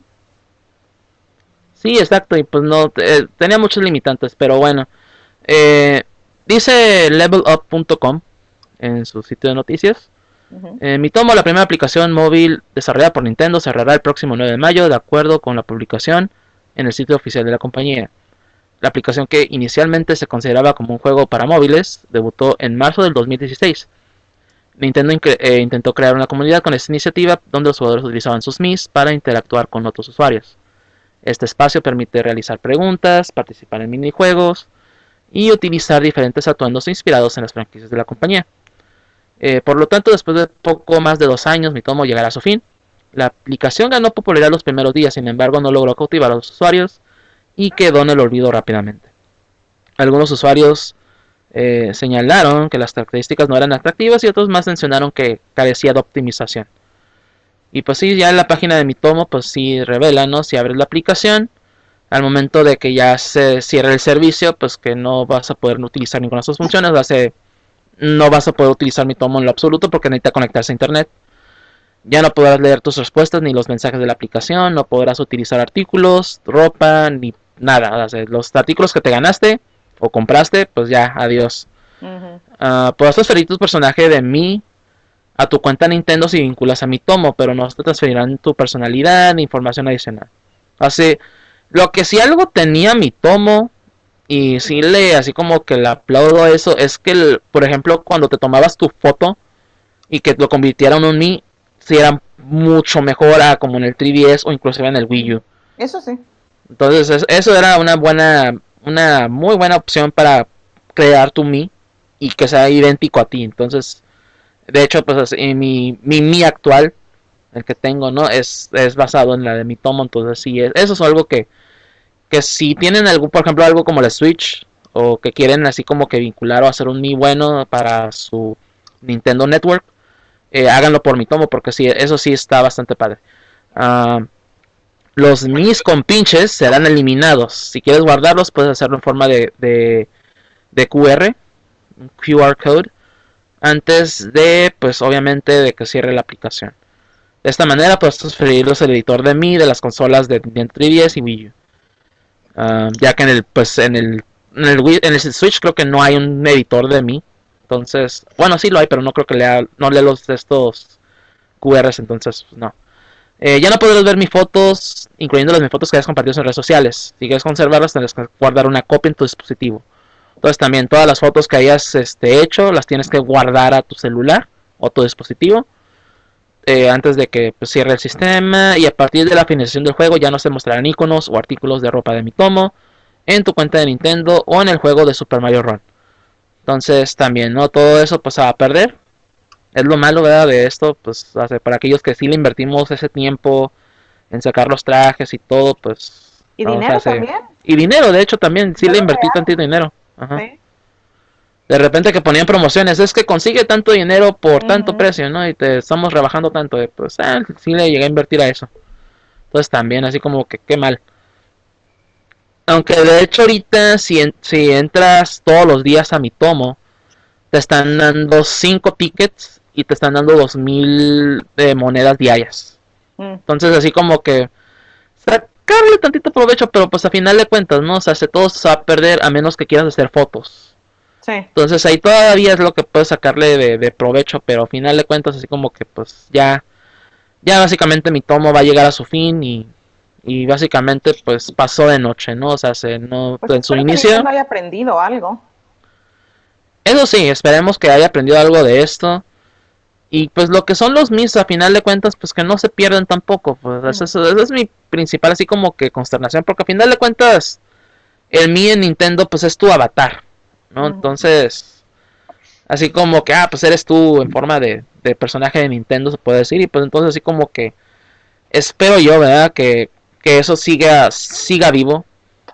Sí, exacto, y pues no, eh, tenía muchos limitantes, pero bueno. Eh, dice level up punto com en su sitio de noticias. Uh-huh. Eh, mi tomo, la primera aplicación móvil desarrollada por Nintendo, cerrará el próximo nueve de mayo, de acuerdo con la publicación en el sitio oficial de la compañía. La aplicación, que inicialmente se consideraba como un juego para móviles, debutó en marzo del dos mil dieciséis. Nintendo eh, intentó crear una comunidad con esta iniciativa donde los jugadores utilizaban sus Miis para interactuar con otros usuarios. Este espacio permite realizar preguntas, participar en minijuegos y utilizar diferentes atuendos inspirados en las franquicias de la compañía. Eh, por lo tanto, después de poco más de dos años, mi tomo llegará a su fin. La aplicación ganó popularidad los primeros días, sin embargo no logró cautivar a los usuarios y quedó en el olvido rápidamente. Algunos usuarios Eh, señalaron que las características no eran atractivas y otros más mencionaron que carecía de optimización. Y pues sí, ya en la página de mi tomo pues sí revela, ¿no? Si abres la aplicación, al momento de que ya se cierre el servicio, pues que no vas a poder utilizar ninguna de sus funciones, vas a, no vas a poder utilizar mi tomo en lo absoluto porque necesita conectarse a internet. Ya no podrás leer tus respuestas ni los mensajes de la aplicación, no podrás utilizar artículos, ropa, ni nada. O sea, los artículos que te ganaste o compraste, pues ya, adiós. Uh-huh. Uh, podrás transferir tu personaje de Mii a tu cuenta Nintendo si vinculas a mi tomo, pero no te transferirán tu personalidad ni información adicional. Así, lo que sí algo tenía mi tomo, y sí le, así como que le aplaudo eso, es que, el, por ejemplo, cuando te tomabas tu foto y que lo convirtieran en un Mii, sí era mucho mejor a como en el tres D S o inclusive en el Wii U. Eso sí. Entonces, eso era una buena... una muy buena opción para crear tu Mii y que sea idéntico a ti. Entonces, de hecho, pues en mi, mi Mii actual, el que tengo, ¿no? Es, es basado en la de mi tomo. Entonces, sí, es, eso es algo que, que si tienen algún, por ejemplo, algo como la Switch, o que quieren así como que vincular o hacer un Mii bueno para su Nintendo Network, eh, háganlo por mi tomo, porque sí, eso sí está bastante padre. Ah... Uh, Los Miis con pinches serán eliminados. Si quieres guardarlos, puedes hacerlo en forma de, de, de Q R. un Q R code antes de, pues obviamente, de que cierre la aplicación. De esta manera puedes transferirlos al editor de Mi de las consolas de Nintendo tres D S y Wii U. Uh, ya que en el, pues en el, en el Wii, en el Switch creo que no hay un editor de Mi. Entonces, bueno, sí lo hay, pero no creo que lea, no lee los de estos Q Rs, entonces pues, no. Eh, ya no podrás ver mis fotos, incluyendo las mis fotos que hayas compartido en redes sociales. Si quieres conservarlas, tendrás que guardar una copia en tu dispositivo. Entonces también todas las fotos que hayas este, hecho, las tienes que guardar a tu celular o tu dispositivo. Eh, antes de que pues, cierre el sistema, y a partir de la finalización del juego ya no se mostrarán iconos o artículos de ropa de Miitomo en tu cuenta de Nintendo o en el juego de Super Mario Run. Entonces también, ¿no? Todo eso pues se va a perder. Es lo malo, ¿verdad? De esto, pues para aquellos que sí le invertimos ese tiempo en sacar los trajes y todo, pues... ¿Y no, dinero o sea, se... también? Y dinero, de hecho, también, sí Dinero le invertí real. tantito dinero. Ajá. Sí. De repente que ponían promociones, es que consigue tanto dinero por tanto Ujú. precio, ¿no? Y te estamos rebajando tanto, eh, pues eh, sí le llegué a invertir a eso. Entonces también, así como que qué mal. Aunque de hecho ahorita, si, en, si entras todos los días a Miitomo, te están dando cinco tickets y te están dando dos mil de monedas diarias. Mm. Entonces así como que sacarle tantito provecho, pero pues a final de cuentas, ¿no? O sea, se todo se va a perder a menos que quieras hacer fotos. Sí. Entonces ahí todavía es lo que puedes sacarle de, de provecho, pero a final de cuentas así como que pues ya, ya básicamente mi tomo va a llegar a su fin y, y básicamente pues pasó de noche, ¿no? O sea, se, no, Pues en su espero que inicio... Nintendo haya aprendido algo. Eso sí, esperemos que haya aprendido algo de esto. Y pues lo que son los Mis, a final de cuentas, pues que no se pierden tampoco. Pues Ujú. eso, eso es mi principal así como que consternación, porque a final de cuentas el Mi en Nintendo pues es tu avatar, ¿no? Ujú. Entonces, así como que, ah, pues eres tú en forma de, de personaje de Nintendo, se puede decir. Y pues entonces así como que espero yo, ¿verdad? Que, que eso siga, siga vivo.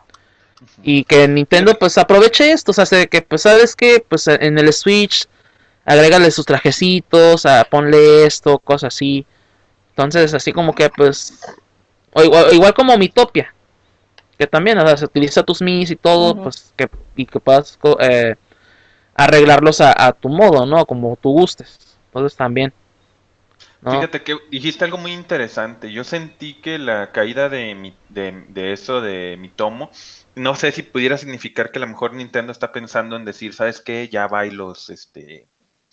Y que Nintendo pues aproveche esto, o sea, de que pues sabes que pues en el Switch agrégale sus trajecitos, a, ponle esto, cosas así. Entonces así como que pues o igual, igual como Miitopia, que también, o sea, se utiliza tus Mis y todo, Ujú. pues que y que puedas eh, arreglarlos a, a tu modo, ¿no? Como tú gustes. Entonces también, ¿no? Fíjate que dijiste algo muy interesante. Yo sentí que la caída de mi, de, de eso de mi tomo, no sé si pudiera significar que a lo mejor Nintendo está pensando en decir, ¿sabes qué? Ya va y los, este,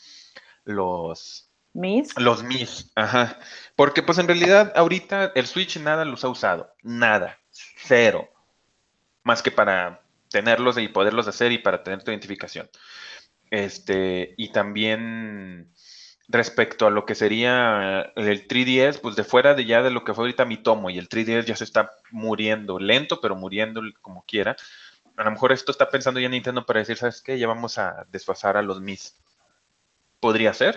los, Mis. los Mis, ajá. Porque pues en realidad ahorita el Switch nada los ha usado, nada, cero, más que para tenerlos y poderlos hacer y para tener tu identificación. Este, y también respecto a lo que sería el tres D S, pues de fuera de ya de lo que fue ahorita mi tomo y el tres D S ya se está muriendo, lento, pero muriendo como quiera. A lo mejor esto está pensando ya Nintendo para decir, ¿sabes qué? Ya vamos a desfasar a los Mis. ¿Podría ser?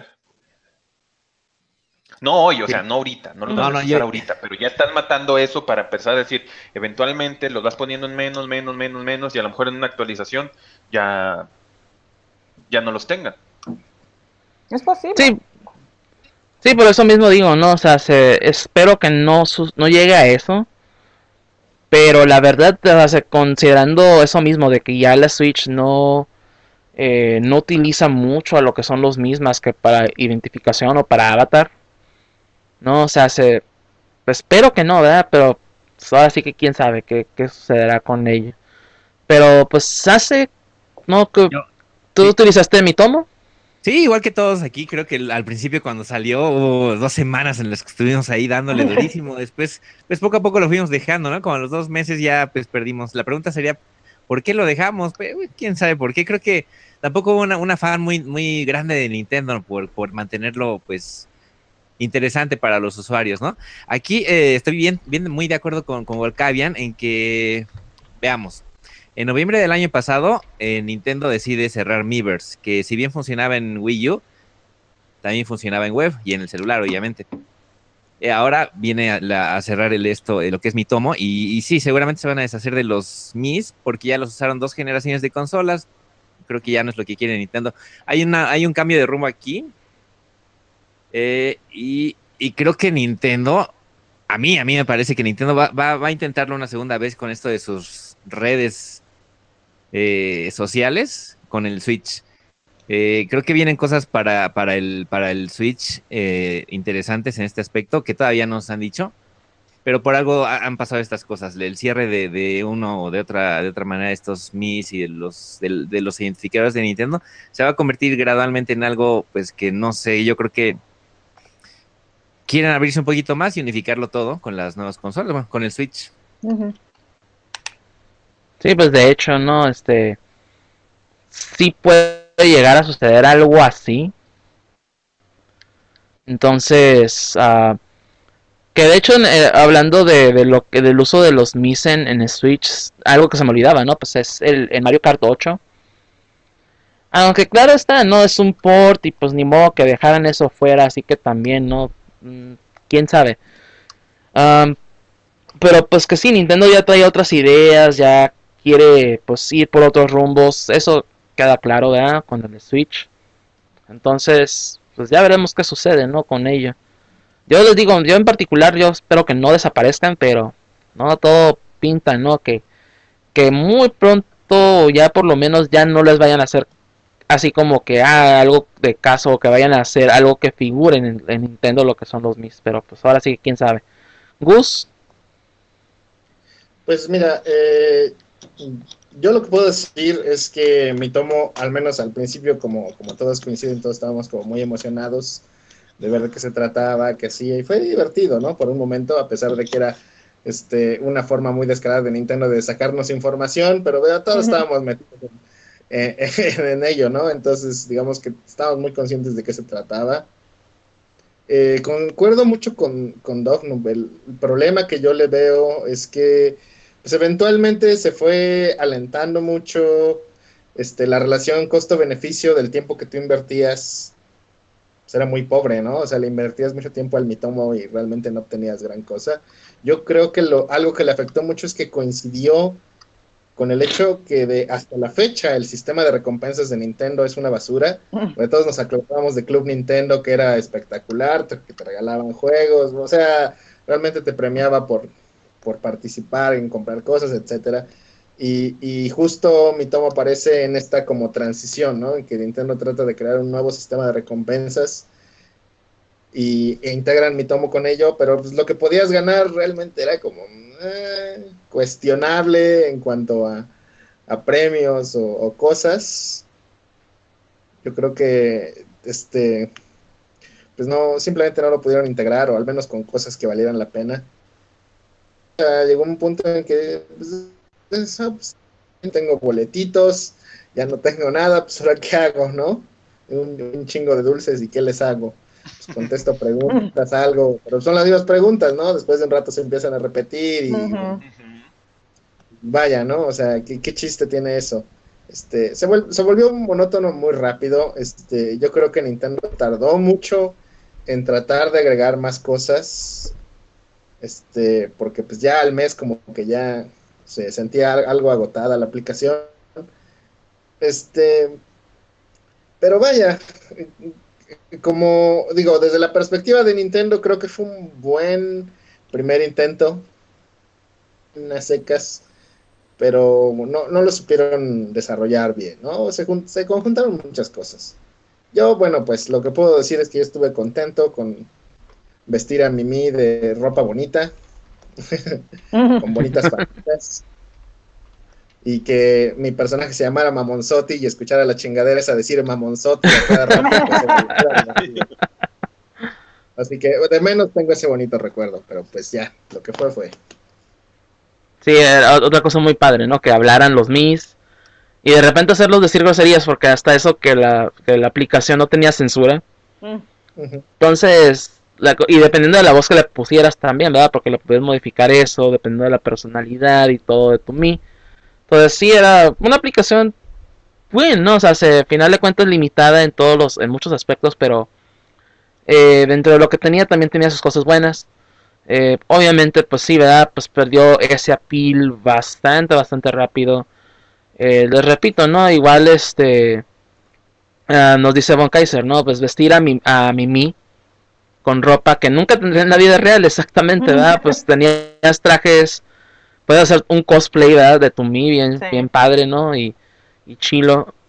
No hoy, o sea, Sí. no ahorita, no los Ujú. van a No, no, desfasar yo, ahorita, pero ya están matando eso para empezar a decir, eventualmente los vas poniendo en menos, menos, menos, menos, y a lo mejor en una actualización ya, ya no los tengan. Es posible. Sí, sí, por eso mismo digo, ¿no? O sea, se, espero que no, sus, no llegue a eso. Pero la verdad, o sea, considerando eso mismo de que ya la Switch no, eh, no utiliza mucho a lo que son los mismas que para identificación o para avatar, ¿no? O sea, se, pues, espero que no, ¿verdad? Pero pues, ahora sí que quién sabe qué, qué sucederá con ello. Pero pues hace, ¿no? Que yo, tú sí. utilizaste mi tomo. Sí, igual que todos aquí, creo que el- al principio cuando salió hubo dos semanas en las que estuvimos ahí dándole durísimo. Después, pues poco a poco lo fuimos dejando, ¿no? Como a los dos meses ya pues perdimos. La pregunta sería, ¿por qué lo dejamos? Pues, uy, quién sabe por qué. Creo que tampoco hubo una, una fan muy, muy grande de Nintendo por, por mantenerlo pues interesante para los usuarios, ¿no? Aquí eh, estoy bien, bien, muy de acuerdo con, con Volcavian en que, veamos, en noviembre del año pasado, eh, Nintendo decide cerrar Miiverse, que si bien funcionaba en Wii U, también funcionaba en web y en el celular, obviamente. Eh, ahora viene a, la, a cerrar el esto, eh, lo que es mi tomo, y, y sí, seguramente se van a deshacer de los Mis, porque ya los usaron dos generaciones de consolas. Creo que ya no es lo que quiere Nintendo. Hay, una, hay un cambio de rumbo aquí, eh, y, y creo que Nintendo, a mí, a mí me parece que Nintendo va, va, va a intentarlo una segunda vez con esto de sus redes eh, sociales con el Switch. Eh, creo que vienen cosas para, para, el, para el Switch eh, interesantes en este aspecto que todavía no nos han dicho, pero por algo ha, han pasado estas cosas. El cierre de, de uno o de otra, de otra manera, estos Mis y de los, de, de los identificadores de Nintendo, se va a convertir gradualmente en algo, pues que no sé, yo creo que quieren abrirse un poquito más y unificarlo todo con las nuevas consolas, bueno, con el Switch. Ujú. Sí, pues de hecho, ¿no? Este, sí puede llegar a suceder algo así. Entonces, uh, que de hecho, eh, hablando de, de lo que del uso de los Mis en, en Switch, algo que se me olvidaba, ¿no? Pues es el, el Mario Kart ocho. Aunque claro está, no es un port y pues ni modo que dejaran eso fuera, así que también, ¿no? Mm, quién sabe. Um, pero pues que sí, Nintendo ya trae otras ideas, ya quiere pues ir por otros rumbos, eso queda claro, ¿verdad? Con el Switch. Entonces, pues ya veremos qué sucede, ¿no? Con ello. Yo les digo, yo en particular, yo espero que no desaparezcan, pero no todo pinta, ¿no? Que, que muy pronto ya por lo menos ya no les vayan a hacer así como que ah, algo de caso, que vayan a hacer algo que figure en, en Nintendo lo que son los Mis, pero pues ahora sí, quién sabe. Gus. Pues mira, eh, yo lo que puedo decir es que mi tomo, al menos al principio, como, como todos coinciden, todos estábamos como muy emocionados de ver de qué se trataba, que sí, y fue divertido, ¿no? Por un momento, a pesar de que era este, una forma muy descarada de Nintendo de sacarnos información, pero veo, todos estábamos metidos en, en, en ello, ¿no? Entonces, digamos que estábamos muy conscientes de qué se trataba. Eh, concuerdo mucho con, con Dognum. El, el problema que yo le veo es que pues, eventualmente se fue alentando mucho este, la relación costo-beneficio del tiempo que tú invertías. Pues era muy pobre, ¿no? O sea, le invertías mucho tiempo al Mitomo y realmente no obtenías gran cosa. Yo creo que lo, algo que le afectó mucho es que coincidió con el hecho que de hasta la fecha el sistema de recompensas de Nintendo es una basura. Porque todos nos acordábamos de Club Nintendo, que era espectacular, que te regalaban juegos, o sea, realmente te premiaba por, por participar en comprar cosas, etcétera. Y, y justo mi tomo aparece en esta como transición, ¿no? En que Nintendo trata de crear un nuevo sistema de recompensas y, e integran mi tomo con ello, pero pues, lo que podías ganar realmente era como eh, cuestionable en cuanto a, a premios o, o cosas. Yo creo que este pues no, simplemente no lo pudieron integrar, o al menos con cosas que valieran la pena. O sea, llegó un punto en que pues, pues, ah, pues, tengo boletitos, ya no tengo nada, pues ahora qué hago, ¿no? Un, un chingo de dulces y qué les hago. Pues contesto preguntas, algo, pero son las mismas preguntas, ¿no? Después de un rato se empiezan a repetir y Ujú. vaya, ¿no? O sea, ¿qué, qué chiste tiene eso? Este, se, vuel- se volvió monótono muy rápido. Este, yo creo que Nintendo tardó mucho en tratar de agregar más cosas. Este, porque pues ya al mes como que ya se sentía algo agotada la aplicación. Este, pero vaya, como digo, desde la perspectiva de Nintendo creo que fue un buen primer intento, unas secas, pero no, no lo supieron desarrollar bien, ¿no? Se, jun- se conjuntaron muchas cosas. Yo, bueno, pues lo que puedo decir es que yo estuve contento con vestir a Mimi de ropa bonita, con bonitas patitas, y que mi personaje se llamara Mamonzotti y escuchara la chingadera esa decir Mamonzotti a cada rato. Pues, así que de menos tengo ese bonito recuerdo, pero pues ya, lo que fue fue. Sí, era otra cosa muy padre, ¿no? Que hablaran los Mis y de repente hacerlos decir groserías, porque hasta eso que la, que la aplicación no tenía censura. Mm. Ujú. Entonces, la, y dependiendo de la voz que le pusieras también, ¿verdad? Porque le puedes modificar eso, dependiendo de la personalidad y todo de tu Mi. Entonces sí, era una aplicación buena, ¿no? O sea, se, al final de cuentas limitada en todos los, en muchos aspectos, pero eh, dentro de lo que tenía también tenía sus cosas buenas. Eh, obviamente, pues sí, ¿verdad? Pues perdió ese appeal bastante, bastante rápido. Eh, les repito, ¿no? Igual este uh, nos dice Von Kaiser, ¿no? Pues vestir a mi a Mimi con ropa que nunca tendría en la vida real, exactamente, ¿verdad? Pues tenías trajes, puedes hacer un cosplay, ¿verdad? De tu Mi, bien, Sí. bien padre, ¿no? Y, y chilo.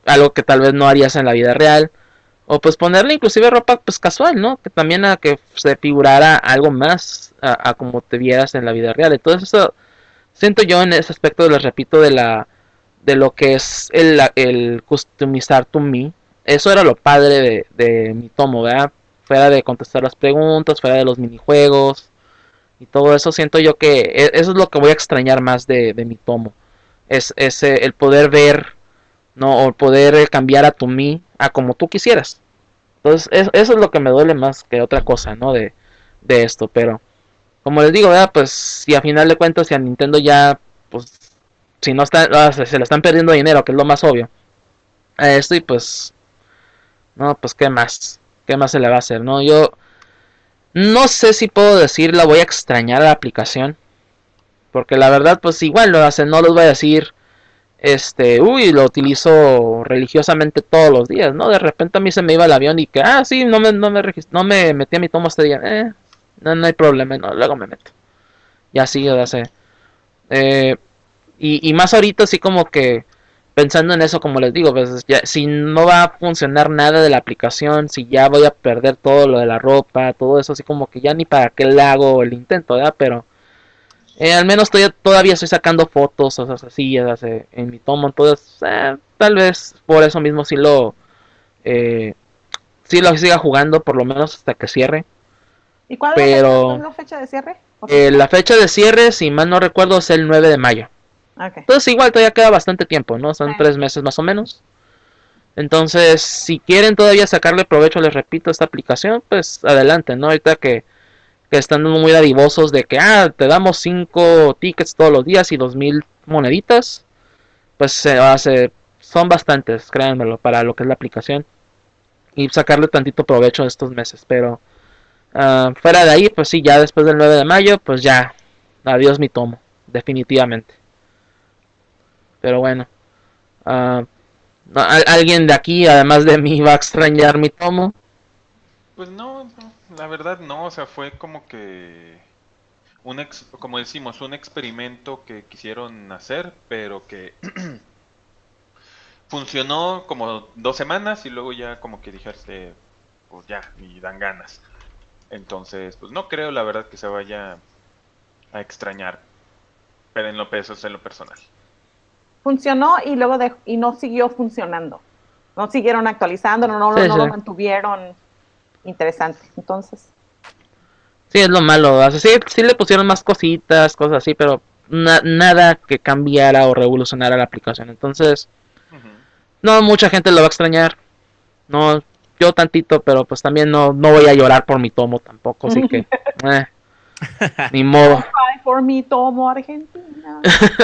algo que tal vez no harías en la vida real. O pues ponerle inclusive ropa pues casual, ¿no? Que también a que se figurara algo más a, a como te vieras en la vida real. Entonces eso siento yo en ese aspecto, les repito, de la de lo que es el, el customizar to me. Eso era lo padre de, de mi tomo, ¿verdad? Fuera de contestar las preguntas, fuera de los minijuegos y todo eso, siento yo que eso es lo que voy a extrañar más de, de mi tomo. Es ese, el poder ver, ¿no? O el poder cambiar a tu me a como tú quisieras. Entonces, es, eso es lo que me duele más que otra cosa, ¿no? De, de esto, pero como les digo, ¿verdad? Pues si a final de cuentas, si a Nintendo ya, pues, si no está, se le están perdiendo dinero, que es lo más obvio, a esto y pues, no, pues, ¿qué más? ¿Qué más se le va a hacer, no? Yo no sé si puedo decir, la voy a extrañar a la aplicación, porque la verdad, pues, igual lo hacen, no les voy a decir, este, uy, lo utilizo religiosamente todos los días, ¿no? De repente a mí se me iba el avión y que, ah, sí, no me, no me, no me metí a mi tomo este día, eh, no, no hay problema, no, luego me meto. Y así, ya sé. Eh, y, y más ahorita, así como que pensando en eso, como les digo, pues ya, si no va a funcionar nada de la aplicación, si ya voy a perder todo lo de la ropa, todo eso, así como que ya ni para qué le hago el intento, ¿verdad? Pero eh, al menos todavía, todavía estoy sacando fotos, o sea, así, ya sé, en mi tomo, entonces eh, tal vez por eso mismo sí lo, eh, sí lo siga jugando, por lo menos hasta que cierre. ¿Y cuál pero, es la fecha de cierre? Eh, la fecha de cierre, si mal no recuerdo, es el nueve de mayo. Okay. Entonces igual todavía queda bastante tiempo, ¿no? Son sí. tres meses más o menos. Entonces, si quieren todavía sacarle provecho, les repito, a esta aplicación, pues adelante, ¿no? Ahorita que, que están muy dadivosos de que, ah, te damos cinco tickets todos los días y dos mil moneditas, pues se hace, son bastantes, créanmelo, para lo que es la aplicación. Y sacarle tantito provecho a estos meses, pero uh, fuera de ahí, pues sí, ya después del nueve de mayo, pues ya, adiós mi tomo, definitivamente. Pero bueno, uh, no, alguien de aquí, además de mí, va a extrañar mi tomo. Pues no, no, la verdad no, o sea, fue como que un ex, como decimos, un experimento que quisieron hacer, pero que funcionó como dos semanas y luego ya como que dijiste, pues ya, y dan ganas. Entonces, pues no creo la verdad que se vaya a extrañar, pero en lo, eso es en lo personal. Funcionó y luego de, y no siguió funcionando. No siguieron actualizando, no, no, sí, no, no sí. lo mantuvieron interesante. Entonces. Sí, es lo malo. O sea, sí, sí le pusieron más cositas, cosas así, pero na nada que cambiara o revolucionara la aplicación. Entonces, uh-huh. no mucha gente lo va a extrañar. No, yo tantito, pero pues también no, no voy a llorar por mi tomo tampoco, así que eh, ni modo. No cry por mi tomo Argentina.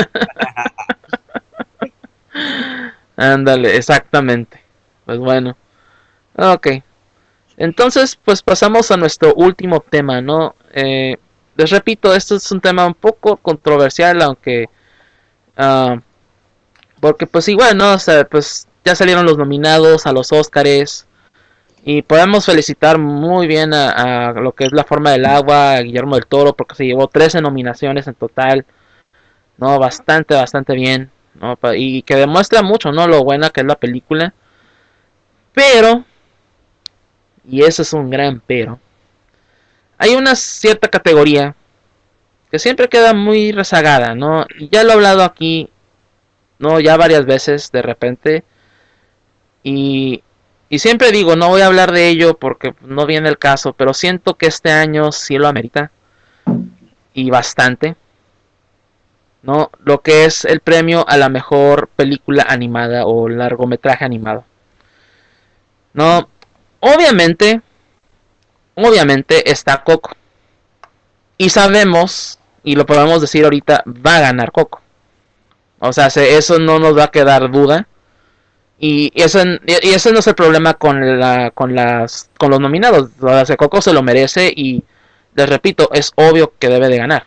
Ándale, exactamente. Pues bueno. Ok. Entonces, pues pasamos a nuestro último tema, ¿no? Eh, les repito, esto es un tema un poco controversial, aunque... Uh, porque pues igual, ¿no? O sea, pues ya salieron los nominados a los Óscares. Y podemos felicitar muy bien a, a lo que es La Forma del Agua, a Guillermo del Toro, porque se llevó trece nominaciones en total. No, bastante, bastante bien. ¿No? Y que demuestra mucho, ¿no? Lo buena que es la película. Pero, y eso es un gran pero, hay una cierta categoría que siempre queda muy rezagada, ¿no? Y ya lo he hablado aquí, ¿no? Ya varias veces de repente. Y, y siempre digo, no voy a hablar de ello porque no viene el caso, pero siento que este año sí lo amerita. Y bastante. ¿No? Lo que es el premio a la mejor película animada o largometraje animado. No, obviamente, obviamente está Coco. Y sabemos, y lo podemos decir ahorita, va a ganar Coco. O sea, eso no nos va a quedar duda. Y ese, y ese no es el problema con, la, con, las, con los nominados. O sea, Coco se lo merece y, les repito, es obvio que debe de ganar.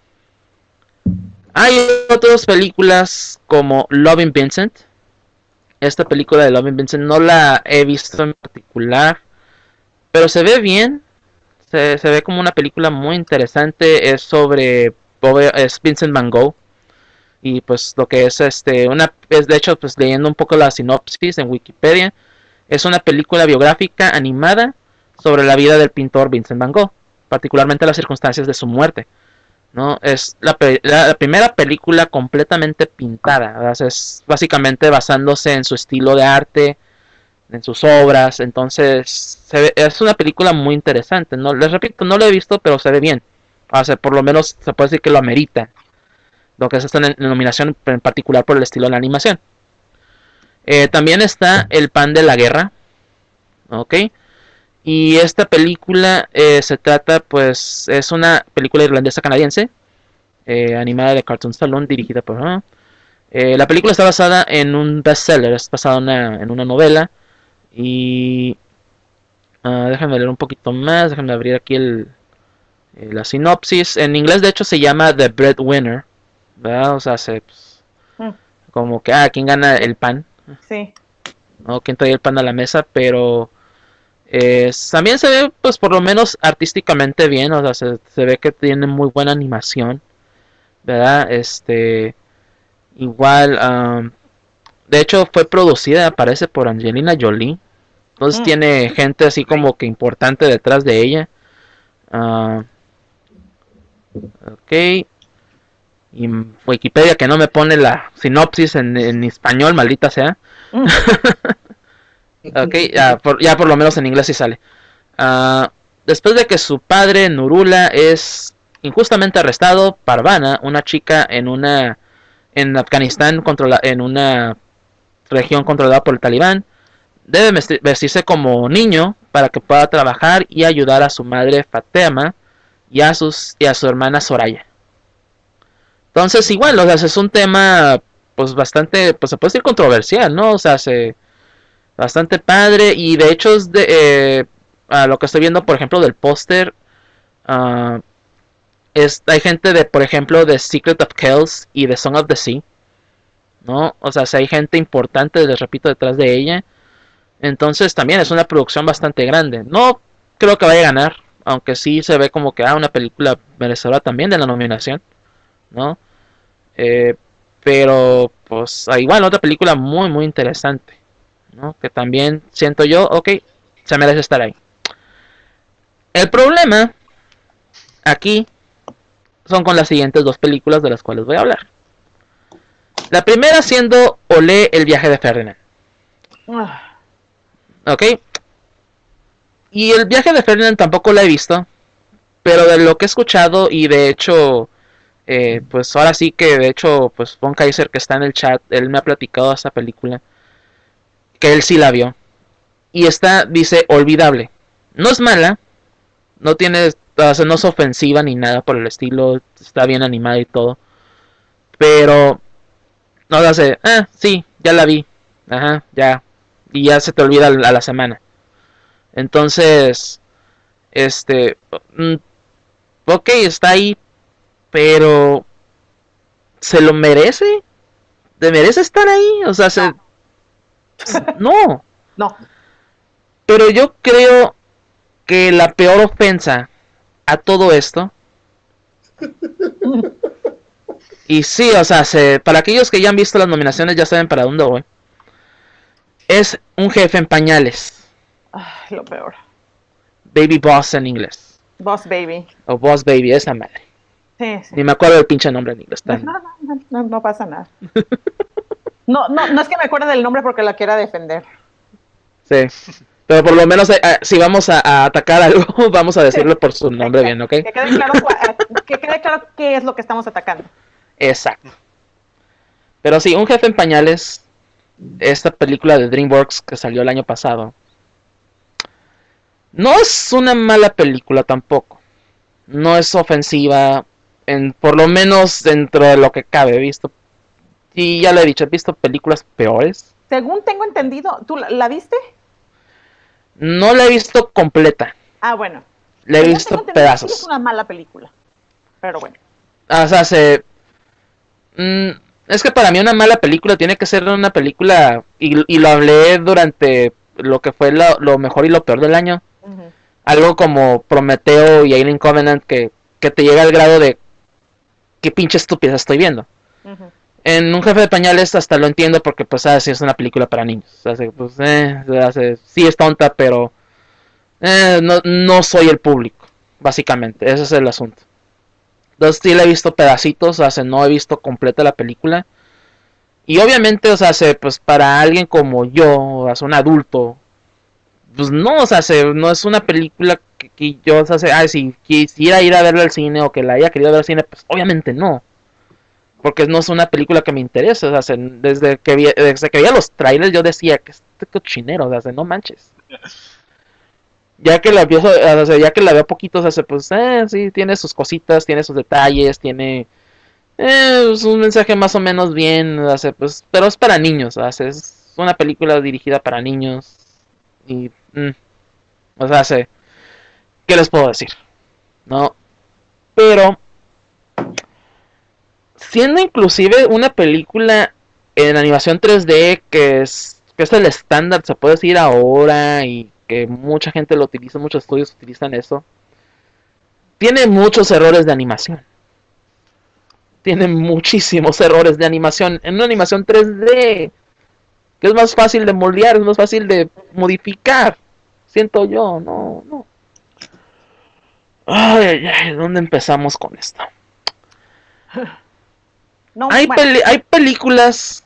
Hay otras películas como Loving Vincent. Esta película de Loving Vincent no la he visto en particular, pero se ve bien. Se, se ve como una película muy interesante. Es sobre es Vincent Van Gogh. Y pues lo que es este una es de hecho pues leyendo un poco la sinopsis en Wikipedia, es una película biográfica animada sobre la vida del pintor Vincent Van Gogh, particularmente las circunstancias de su muerte, ¿no? Es la, la, la primera película completamente pintada, ¿verdad? Es básicamente basándose en su estilo de arte, en sus obras. Entonces se ve, es una película muy interesante, no les repito, no la he visto, pero se ve bien, o sea, por lo menos se puede decir que lo amerita, lo que es esta nominación en particular por el estilo de la animación. Eh, también está El pan de la guerra, ok, y esta película eh, se trata, pues es una película irlandesa canadiense, eh, animada de Cartoon Saloon, dirigida por uh, eh, la película está basada en un bestseller, es basada en una, en una novela. Y uh, déjame leer un poquito más, déjame abrir aquí el, eh, la sinopsis. En inglés de hecho se llama The Breadwinner, ¿verdad? O sea, se, pues, mm. como que, ah, ¿quién gana el pan? Sí. ¿No? ¿Quién trae el pan a la mesa? Pero eh, también se ve, pues por lo menos artísticamente bien, o sea, se, se ve que tiene muy buena animación, ¿verdad? Este, igual, um, de hecho fue producida, parece, por Angelina Jolie. Entonces mm. tiene gente así como que importante detrás de ella. Uh, ok. Y Wikipedia que no me pone la sinopsis en, en español, maldita sea. Mm. Ok, ya por, ya por lo menos en inglés sí sale. Uh, después de que su padre, Nurula, es injustamente arrestado, Parvana, una chica en una en Afganistán, controla, en una región controlada por el Talibán, debe vestirse como niño para que pueda trabajar y ayudar a su madre Fatema y a, sus, y a su hermana Soraya. Entonces igual, o sea, es un tema pues bastante, pues se puede decir controversial, ¿no? O sea, se, bastante padre y de hecho es de, eh, a lo que estoy viendo, por ejemplo, del póster, uh, es, hay gente de, por ejemplo, de Secret of Kells y de Song of the Sea, ¿no? O sea, si hay gente importante, les repito, detrás de ella. Entonces también es una producción bastante grande. No creo que vaya a ganar, aunque sí se ve como que ah, una película merecedora también de la nominación, ¿no? Eh, pero pues igual otra película muy muy interesante, ¿no? Que también siento yo, ok, se merece estar ahí. El problema aquí son con las siguientes dos películas de las cuales voy a hablar. La primera siendo Olé, el viaje de Ferdinand. Ok. Y el viaje de Ferdinand tampoco la he visto, pero de lo que he escuchado y de hecho, eh, pues ahora sí que de hecho, pues Von Kaiser que está en el chat, él me ha platicado de esta película, que él sí la vio. Y está, dice, olvidable. No es mala, no tiene, o sea, no es ofensiva ni nada por el estilo, está bien animada y todo. Pero, no lo hace, ah, sí, ya la vi, ajá, ya. Y ya se te olvida a la semana. Entonces, este, ok, está ahí, pero ¿se lo merece? ¿Te merece estar ahí? O sea, se... no. No. Pero yo creo que la peor ofensa a todo esto, y sí, o sea, se, para aquellos que ya han visto las nominaciones ya saben para dónde voy, es un jefe en pañales. Ay, lo peor. Baby Boss en inglés. Boss Baby. O Boss Baby, esa madre. Sí, sí. Ni me acuerdo del pinche nombre en inglés. Tan... No, no, no, no, no pasa nada. No, no, no es que me acuerde del nombre porque la quiera defender. Sí. Pero por lo menos eh, si vamos a, a atacar algo, vamos a decirlo por su nombre bien, ¿ok? Que quede claro, que quede claro qué es lo que estamos atacando. Exacto. Pero sí, un jefe en pañales, esta película de DreamWorks que salió el año pasado, no es una mala película tampoco. No es ofensiva, en, por lo menos dentro de lo que cabe, he visto. Y ya lo he dicho, he visto películas peores. Según tengo entendido, ¿tú la, la viste? No la he visto completa. Ah, bueno. La he visto pedazos. Es una mala película, pero bueno. Ah, o sea, se... Mm, es que para mí una mala película tiene que ser una película, y, y lo hablé durante lo que fue lo, lo mejor y lo peor del año. Uh-huh. Algo como Prometeo y Alien Covenant que, que te llega al grado de qué pinche estúpida estoy viendo. Uh-huh. En Un jefe de pañales hasta lo entiendo porque pues sabes si es una película para niños. O sea, pues, eh, o sea, sí es tonta, pero eh, no, no soy el público, básicamente. Ese es el asunto. Entonces sí le he visto pedacitos, o sea, no he visto completa la película. Y obviamente, o sea, se, pues para alguien como yo, o sea, un adulto, pues no, o sea, se, no es una película que, que yo, o sea, se, ah, si quisiera ir a verla al cine o que la haya querido ver al cine, pues obviamente no. Porque no es una película que me interese, o sea, desde que, vi, desde que veía los trailers yo decía que este cochinero, o sea, no manches. Ya que la empiezo, o sea, ya que la veo poquito, o sea, pues, eh, sí, tiene sus cositas, tiene sus detalles, tiene eh, es un mensaje más o menos bien, o sea, pues, pero es para niños, o sea, es una película dirigida para niños y, mm, o sea, sé, ¿qué les puedo decir? No, pero siendo inclusive una película en animación tres D que es, que es el estándar, se puede decir ahora y que mucha gente lo utiliza, muchos estudios utilizan eso, tiene muchos errores de animación. Tiene muchísimos errores de animación. En una animación tres D, que es más fácil de moldear, es más fácil de modificar. Siento yo, no, no. Ay, ay, ¿dónde empezamos con esto? No, hay, bueno. peli hay películas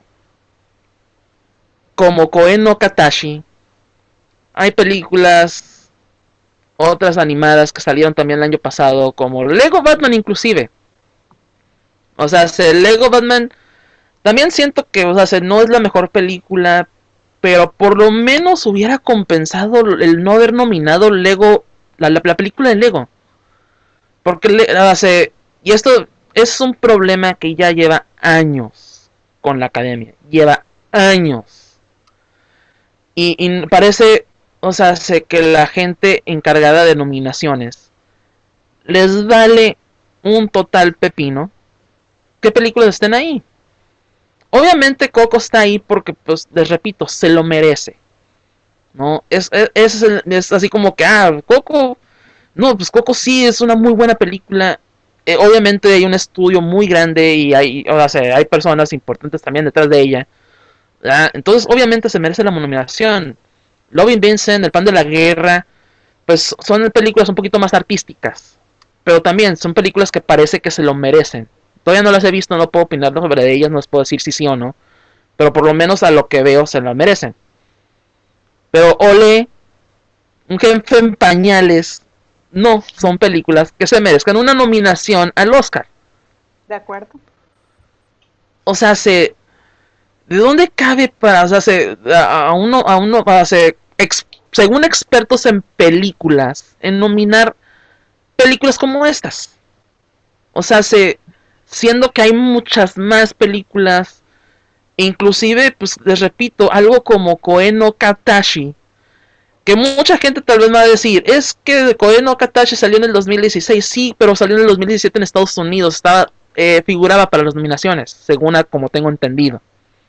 como Koe no Katashi. Hay películas, otras animadas que salieron también el año pasado, como Lego Batman inclusive. O sea, Lego Batman también siento que, o sea, no es la mejor película, pero por lo menos hubiera compensado el no haber nominado Lego, la, la, la película de Lego. Porque, o sea, y esto es un problema que ya lleva años con la academia, lleva años. Y, y parece, o sea, sé que la gente encargada de nominaciones les vale un total pepino qué películas estén ahí. Obviamente Coco está ahí porque, pues, les repito, se lo merece. ¿No? Es, es, es, es así como que, ah, Coco, no, pues Coco sí es una muy buena película. Eh, obviamente hay un estudio muy grande y hay, o sea, hay personas importantes también detrás de ella. ¿Verdad? Entonces, obviamente se merece la nominación. Loving Vincent, El pan de la guerra, pues son películas un poquito más artísticas. Pero también son películas que parece que se lo merecen. Todavía no las he visto, no puedo opinar sobre ellas, no les puedo decir si sí o no. Pero por lo menos a lo que veo se lo merecen. Pero Ole, Un jefe en pañales, no son películas que se merezcan una nominación al Oscar. De acuerdo. O sea, se, ¿de dónde cabe para, o sea, se, a, a uno, a uno, para se, ex, según expertos en películas, en nominar películas como estas? O sea, se, siendo que hay muchas más películas, inclusive, pues les repito, algo como Koe no Katashi, que mucha gente tal vez me va a decir, es que Koe no Katashi salió en el dos mil dieciséis, sí, pero salió en el dos mil diecisiete en Estados Unidos, estaba, eh, figuraba para las nominaciones, según a, como tengo entendido.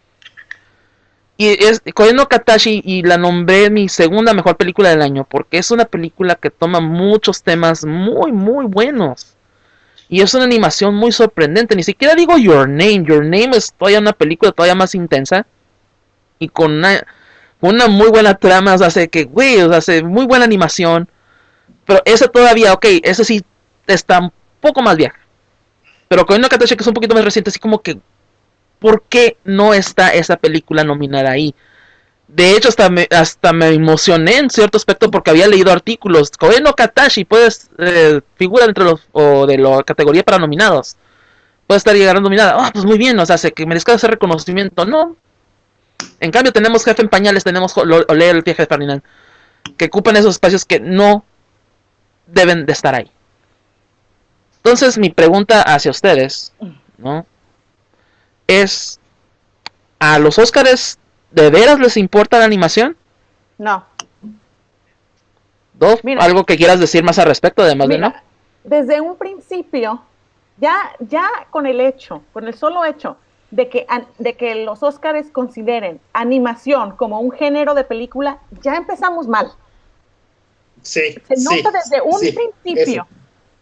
Y es Koe no Katashi, y la nombré mi segunda mejor película del año, porque es una película que toma muchos temas muy, muy buenos. Y es una animación muy sorprendente. Ni siquiera digo Your Name. Your Name es todavía una película todavía más intensa. Y con una, con una muy buena trama. O sea, hace que, güey, o sea, hace muy buena animación. Pero esa todavía, ok, ese sí está un poco más vieja. Pero con una Katashi que es un poquito más reciente, así como que, ¿por qué no está esa película nominada ahí? De hecho, hasta me, hasta me emocioné en cierto aspecto porque había leído artículos. Koe no Katashi puedes eh, figura entre los o de la categoría para nominados. Puede estar llegando nominada. Ah, oh, pues muy bien, o sea, se, que merezca ese reconocimiento. No. En cambio, tenemos Jefe en Pañales, tenemos Ole el Viaje de Ferdinand, que ocupan esos espacios que no deben de estar ahí. Entonces, mi pregunta hacia ustedes, ¿no? Es, ¿a los Óscares ¿de veras les importa la animación? No. ¿Dov? ¿Algo que quieras decir más al respecto, además mira, de no? Desde un principio, ya, ya con el hecho, con el solo hecho de que, de que los Óscares consideren animación como un género de película, ya empezamos mal. Sí. Se nota sí, desde un sí, principio eso.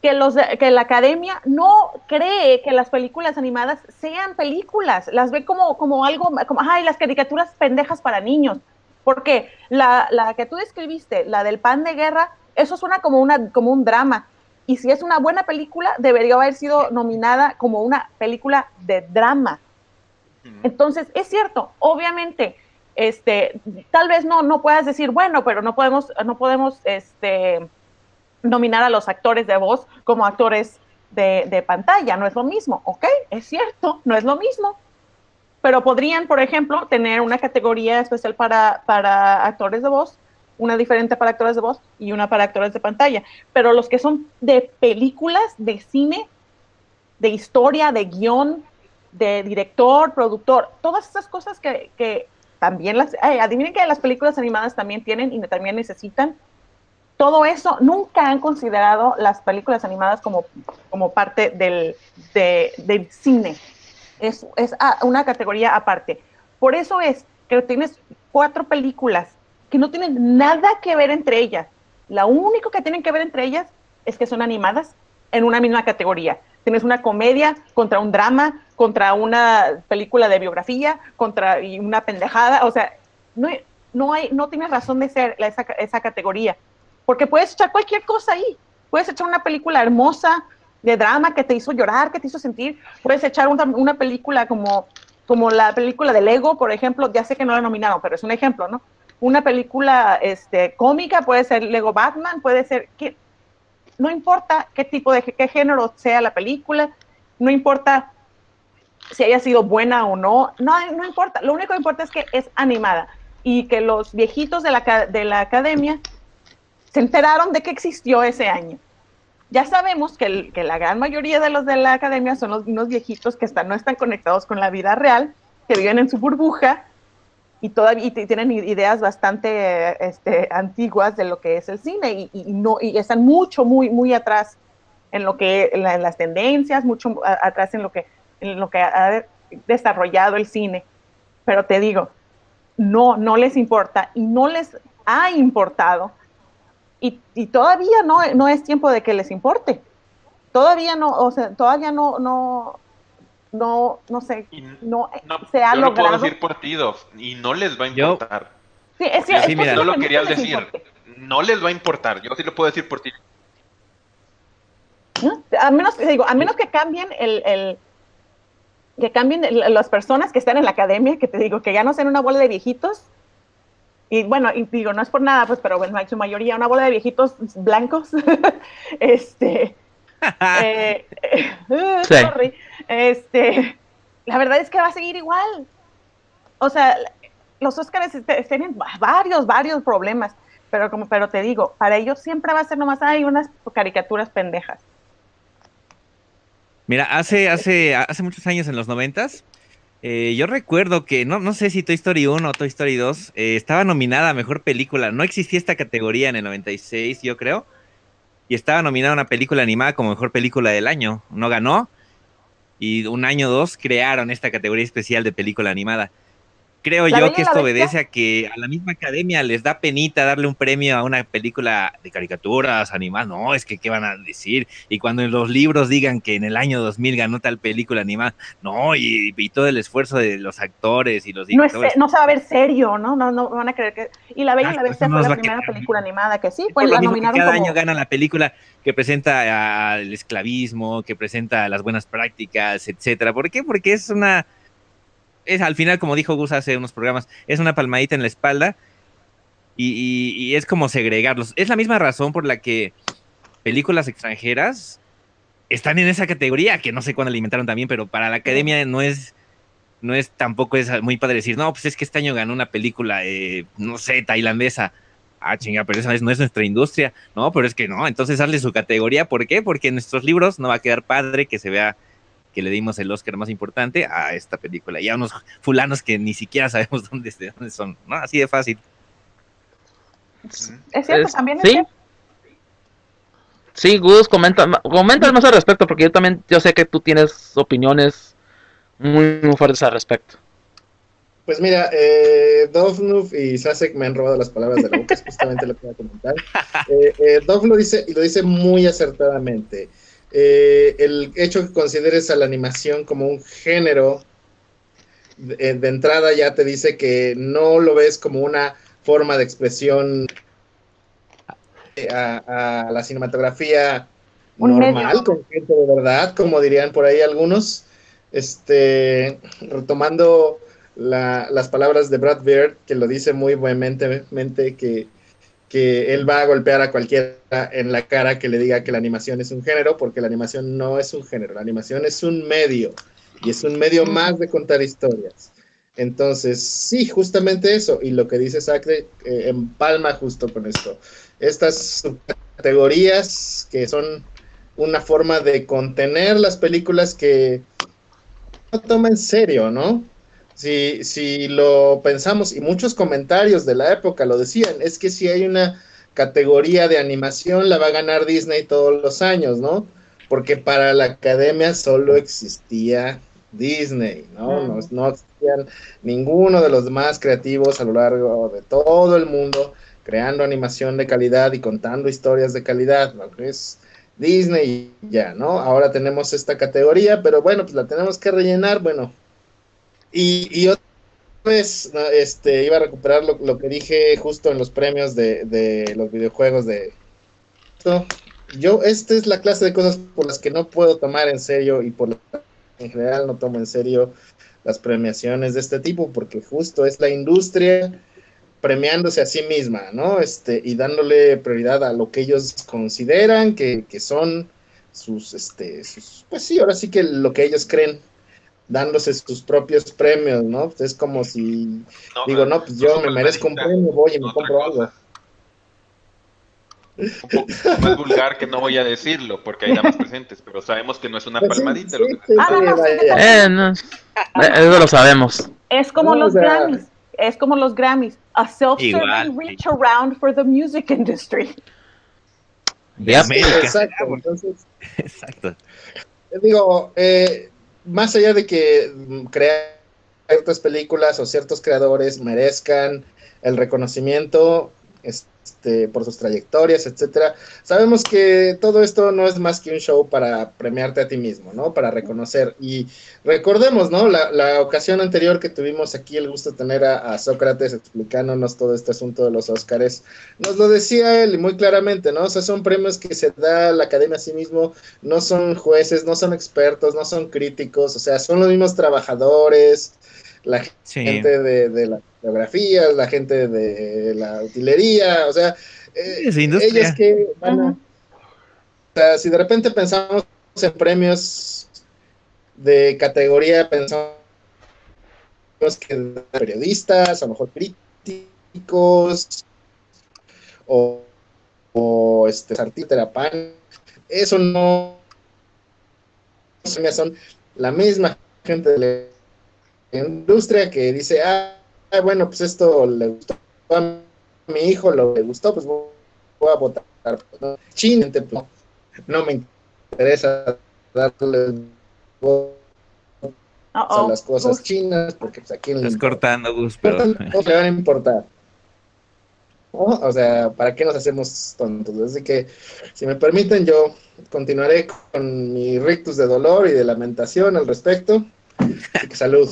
que, los, que la academia no cree que las películas animadas sean películas, las ve como, como algo, como, ay, las caricaturas pendejas para niños, porque la, la que tú describiste, la del Pan de Guerra, eso suena como, una, como un drama, y si es una buena película, debería haber sido nominada como una película de drama. Entonces, es cierto, obviamente, este, tal vez no, no puedas decir, bueno, pero no podemos, no podemos, este, nominar a los actores de voz como actores de, de pantalla, no es lo mismo, ok, es cierto, no es lo mismo, pero podrían, por ejemplo, tener una categoría especial para, para actores de voz, una diferente para actores de voz y una para actores de pantalla, pero los que son de películas, de cine, de historia, de guión, de director, productor, todas esas cosas que, que también las, eh, adivinen que las películas animadas también tienen y también necesitan. Todo eso, nunca han considerado las películas animadas como, como parte del, de, del cine. Es, es una categoría aparte. Por eso es que tienes cuatro películas que no tienen nada que ver entre ellas. Lo único que tienen que ver entre ellas es que son animadas en una misma categoría. Tienes una comedia contra un drama, contra una película de biografía, contra y una pendejada. O sea, no, no, hay, no tienes razón de ser esa, esa categoría. Porque puedes echar cualquier cosa ahí. Puedes echar una película hermosa de drama que te hizo llorar, que te hizo sentir. Puedes echar una, una película como, como la película de Lego, por ejemplo. Ya sé que no la nominaron, pero es un ejemplo, ¿no? Una película este, cómica, puede ser Lego Batman, puede ser... Que, no importa qué tipo de qué género sea la película, no importa si haya sido buena o no, no, no importa. Lo único que importa es que es animada y que los viejitos de la, de la academia se enteraron de que existió ese año. Ya sabemos que, el, que la gran mayoría de los de la academia son los, unos viejitos que están, no están conectados con la vida real, que viven en su burbuja y, todavía, y tienen ideas bastante este, antiguas de lo que es el cine y, y, no, y están mucho, muy, muy atrás en lo que en, la, en las tendencias, mucho a, atrás en lo, que, en lo que ha desarrollado el cine. Pero te digo, no, no les importa y no les ha importado. Y, y todavía no, no es tiempo de que les importe. Todavía no, o sea, todavía no, no, no, no sé, no, no se ha yo logrado. Yo lo puedo decir por ti, Dov, y no les va a importar. Yo, sí, es, es, es mira, no lo querías no decir. importe. No les va a importar. Yo sí lo puedo decir por ti. ¿No? A menos, digo, a menos que cambien el, el que cambien el, las personas que están en la academia, que te digo, que ya no sean una bola de viejitos. Y bueno, y digo, no es por nada, pues, pero bueno, en su mayoría una bola de viejitos blancos. este, eh, uh, sí. sorry. Este, la verdad es que va a seguir igual. O sea, los Óscares tienen varios, varios problemas, pero como, pero te digo, para ellos siempre va a ser nomás, hay unas caricaturas pendejas. Mira, hace, hace, hace muchos años, en los noventas, Eh, yo recuerdo que, no, no sé si Toy Story uno o Toy Story dos eh, estaba nominada a Mejor Película. No existía esta categoría en el noventa y seis, yo creo. Y estaba nominada una película animada como Mejor Película del Año. No ganó. Y un año o dos crearon esta categoría especial de película animada. Creo yo que esto obedece a que a la misma academia les da penita darle un premio a una película de caricaturas animadas. No, es que ¿qué van a decir? Y cuando en los libros digan que en el año dos mil ganó tal película animada, no, y, y todo el esfuerzo de los actores y los directores. No, es, no se va a ver serio, ¿no? No, no van a creer que... Y La Bella y la Bestia fue la primera película animada que sí, pues la nominaron cada como... año gana la película que presenta al esclavismo, que presenta las buenas prácticas, etcétera. ¿Por qué? Porque es una... Es, al final, como dijo Gus hace unos programas, es una palmadita en la espalda y, y, y es como segregarlos. Es la misma razón por la que películas extranjeras están en esa categoría, que no sé cuándo la inventaron también, pero para la academia no es, no es tampoco es muy padre decir, no, pues es que este año ganó una película, eh, no sé, tailandesa. Ah, chinga, pero esa no es nuestra industria. No, pero es que no, entonces hazle su categoría. ¿Por qué? Porque en nuestros libros no va a quedar padre que se vea que le dimos el Oscar más importante a esta película y a unos fulanos que ni siquiera sabemos dónde, de dónde son, ¿no? Así de fácil. Es cierto, es, también es ¿sí? cierto. Sí, Gus, comenta, comenta más al respecto, porque yo también, yo sé que tú tienes opiniones muy, muy fuertes al respecto. Pues mira, eh, Dovnuf y Sasek me han robado las palabras de la boca, es justamente lo que voy a comentar. Eh, eh, Dov lo dice, y lo dice muy acertadamente. Eh, el hecho que consideres a la animación como un género, de, de entrada ya te dice que no lo ves como una forma de expresión a, a la cinematografía Un normal, medio. con gente de verdad, como dirían por ahí algunos. Este, retomando la, las palabras de Brad Bird, que lo dice muy vehementemente, que, que él va a golpear a cualquiera en la cara que le diga que la animación es un género, porque la animación no es un género, la animación es un medio, y es un medio más de contar historias. Entonces, sí, justamente eso, y lo que dice Sacre eh, empalma justo con esto. Estas categorías que son una forma de contener las películas que no toma en serio, ¿no? Si, si lo pensamos, y muchos comentarios de la época lo decían, es que si hay una categoría de animación la va a ganar Disney todos los años, ¿no? Porque para la academia solo existía Disney, ¿no? No, no existían ninguno de los demás creativos a lo largo de todo el mundo creando animación de calidad y contando historias de calidad, ¿no? Es Disney ya, ¿no? Ahora tenemos esta categoría, pero bueno, pues la tenemos que rellenar, bueno. Y, y otra vez, ¿no? este, iba a recuperar lo, lo que dije justo en los premios de, de los videojuegos de... ¿no? Yo, esta es la clase de cosas por las que no puedo tomar en serio y por las que en general no tomo en serio las premiaciones de este tipo, porque justo es la industria premiándose a sí misma, ¿no? Este, y dándole prioridad a lo que ellos consideran que, que son sus, este, sus, pues sí, ahora sí que lo que ellos creen, dándose sus propios premios, ¿no? Es como si No, digo, no, pues yo me merezco un premio, voy y me compro algo. Un poco más vulgar que no voy a decirlo porque hay damas presentes, pero sabemos que no es una Pues sí, palmadita sí, lo que sí, Ah, no, no, sí, vaya. Eh, no. Eh, Eso lo sabemos. Es como No, los o sea, Grammys. Es como los Grammys. A self-serving Igual, reach sí. around for the music industry. De Yep. América. exacto, será, porque- entonces Exacto. digo, eh, más allá de que mm, crear ciertas películas o ciertos creadores merezcan el reconocimiento este, por sus trayectorias, etcétera, sabemos que todo esto no es más que un show para premiarte a ti mismo, ¿no? Para reconocer. Y recordemos, ¿no? La, la ocasión anterior que tuvimos aquí el gusto de tener a, a Sócrates explicándonos todo este asunto de los Óscares, nos lo decía él y muy claramente, ¿no? O sea, son premios que se da la academia a sí mismo, no son jueces, no son expertos, no son críticos, o sea, son los mismos trabajadores, la Sí. gente de, de las geografías, la gente de la utilería, o sea, eh, Es industria. ellos que van a... Ujú. O sea, si de repente pensamos en premios de categoría, pensamos que periodistas, a lo mejor críticos, o, o este, artistas, pan, eso no son la misma gente de la industria que dice, ah, bueno, pues esto le gustó a mi hijo, lo le gustó, pues voy a votar. ¿No? China, pues, no, no me interesa darle voto a Uh-oh. las cosas Gus. chinas, porque pues aquí Estás cortando, Gus, pero... no le van a importar. ¿No? O sea, ¿para qué nos hacemos tontos? Así que, si me permiten, yo continuaré con mi rictus de dolor y de lamentación al respecto. Así que salud.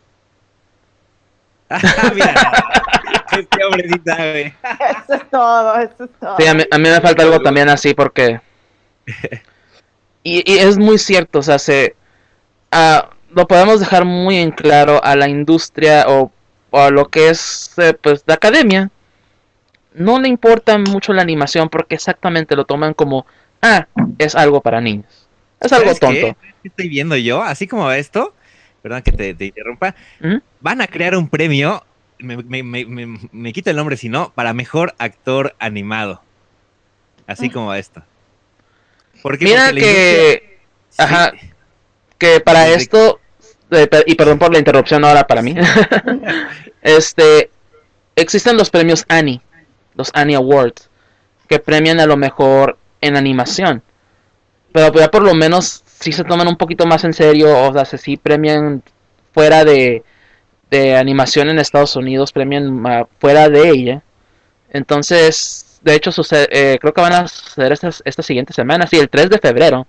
Mira, este hombre sí sabe. Eso es todo, eso es todo. Sí, a mí, a mí me falta algo también así porque... Y, y es muy cierto, o sea, se... Uh, lo podemos dejar muy en claro a la industria o, o a lo que es, eh, pues, la academia. No le importa mucho la animación porque exactamente lo toman como, ah, es algo para niños. Es algo ¿Sabes tonto. qué? ¿Qué estoy viendo yo? Así como esto, perdón que te, te interrumpa, ¿Mm? van a crear un premio, me, me, me, me, me quito el nombre si no, para mejor actor animado. Así como esto. ¿Por qué? Mira Porque la que... industria... Ajá, Sí. que para Desde- esto... eh, per- y perdón por la interrupción ahora para mí. este... Existen los premios Annie. Los Annie Awards. Que premian a lo mejor en animación. Pero ya por lo menos sí se toman un poquito más en serio. O sea, se sí premian fuera de... de animación en Estados Unidos premian uh, fuera de ella. Entonces, de hecho, sucede, eh, creo que van a suceder esta, esta siguiente semana, sí, el tres de febrero.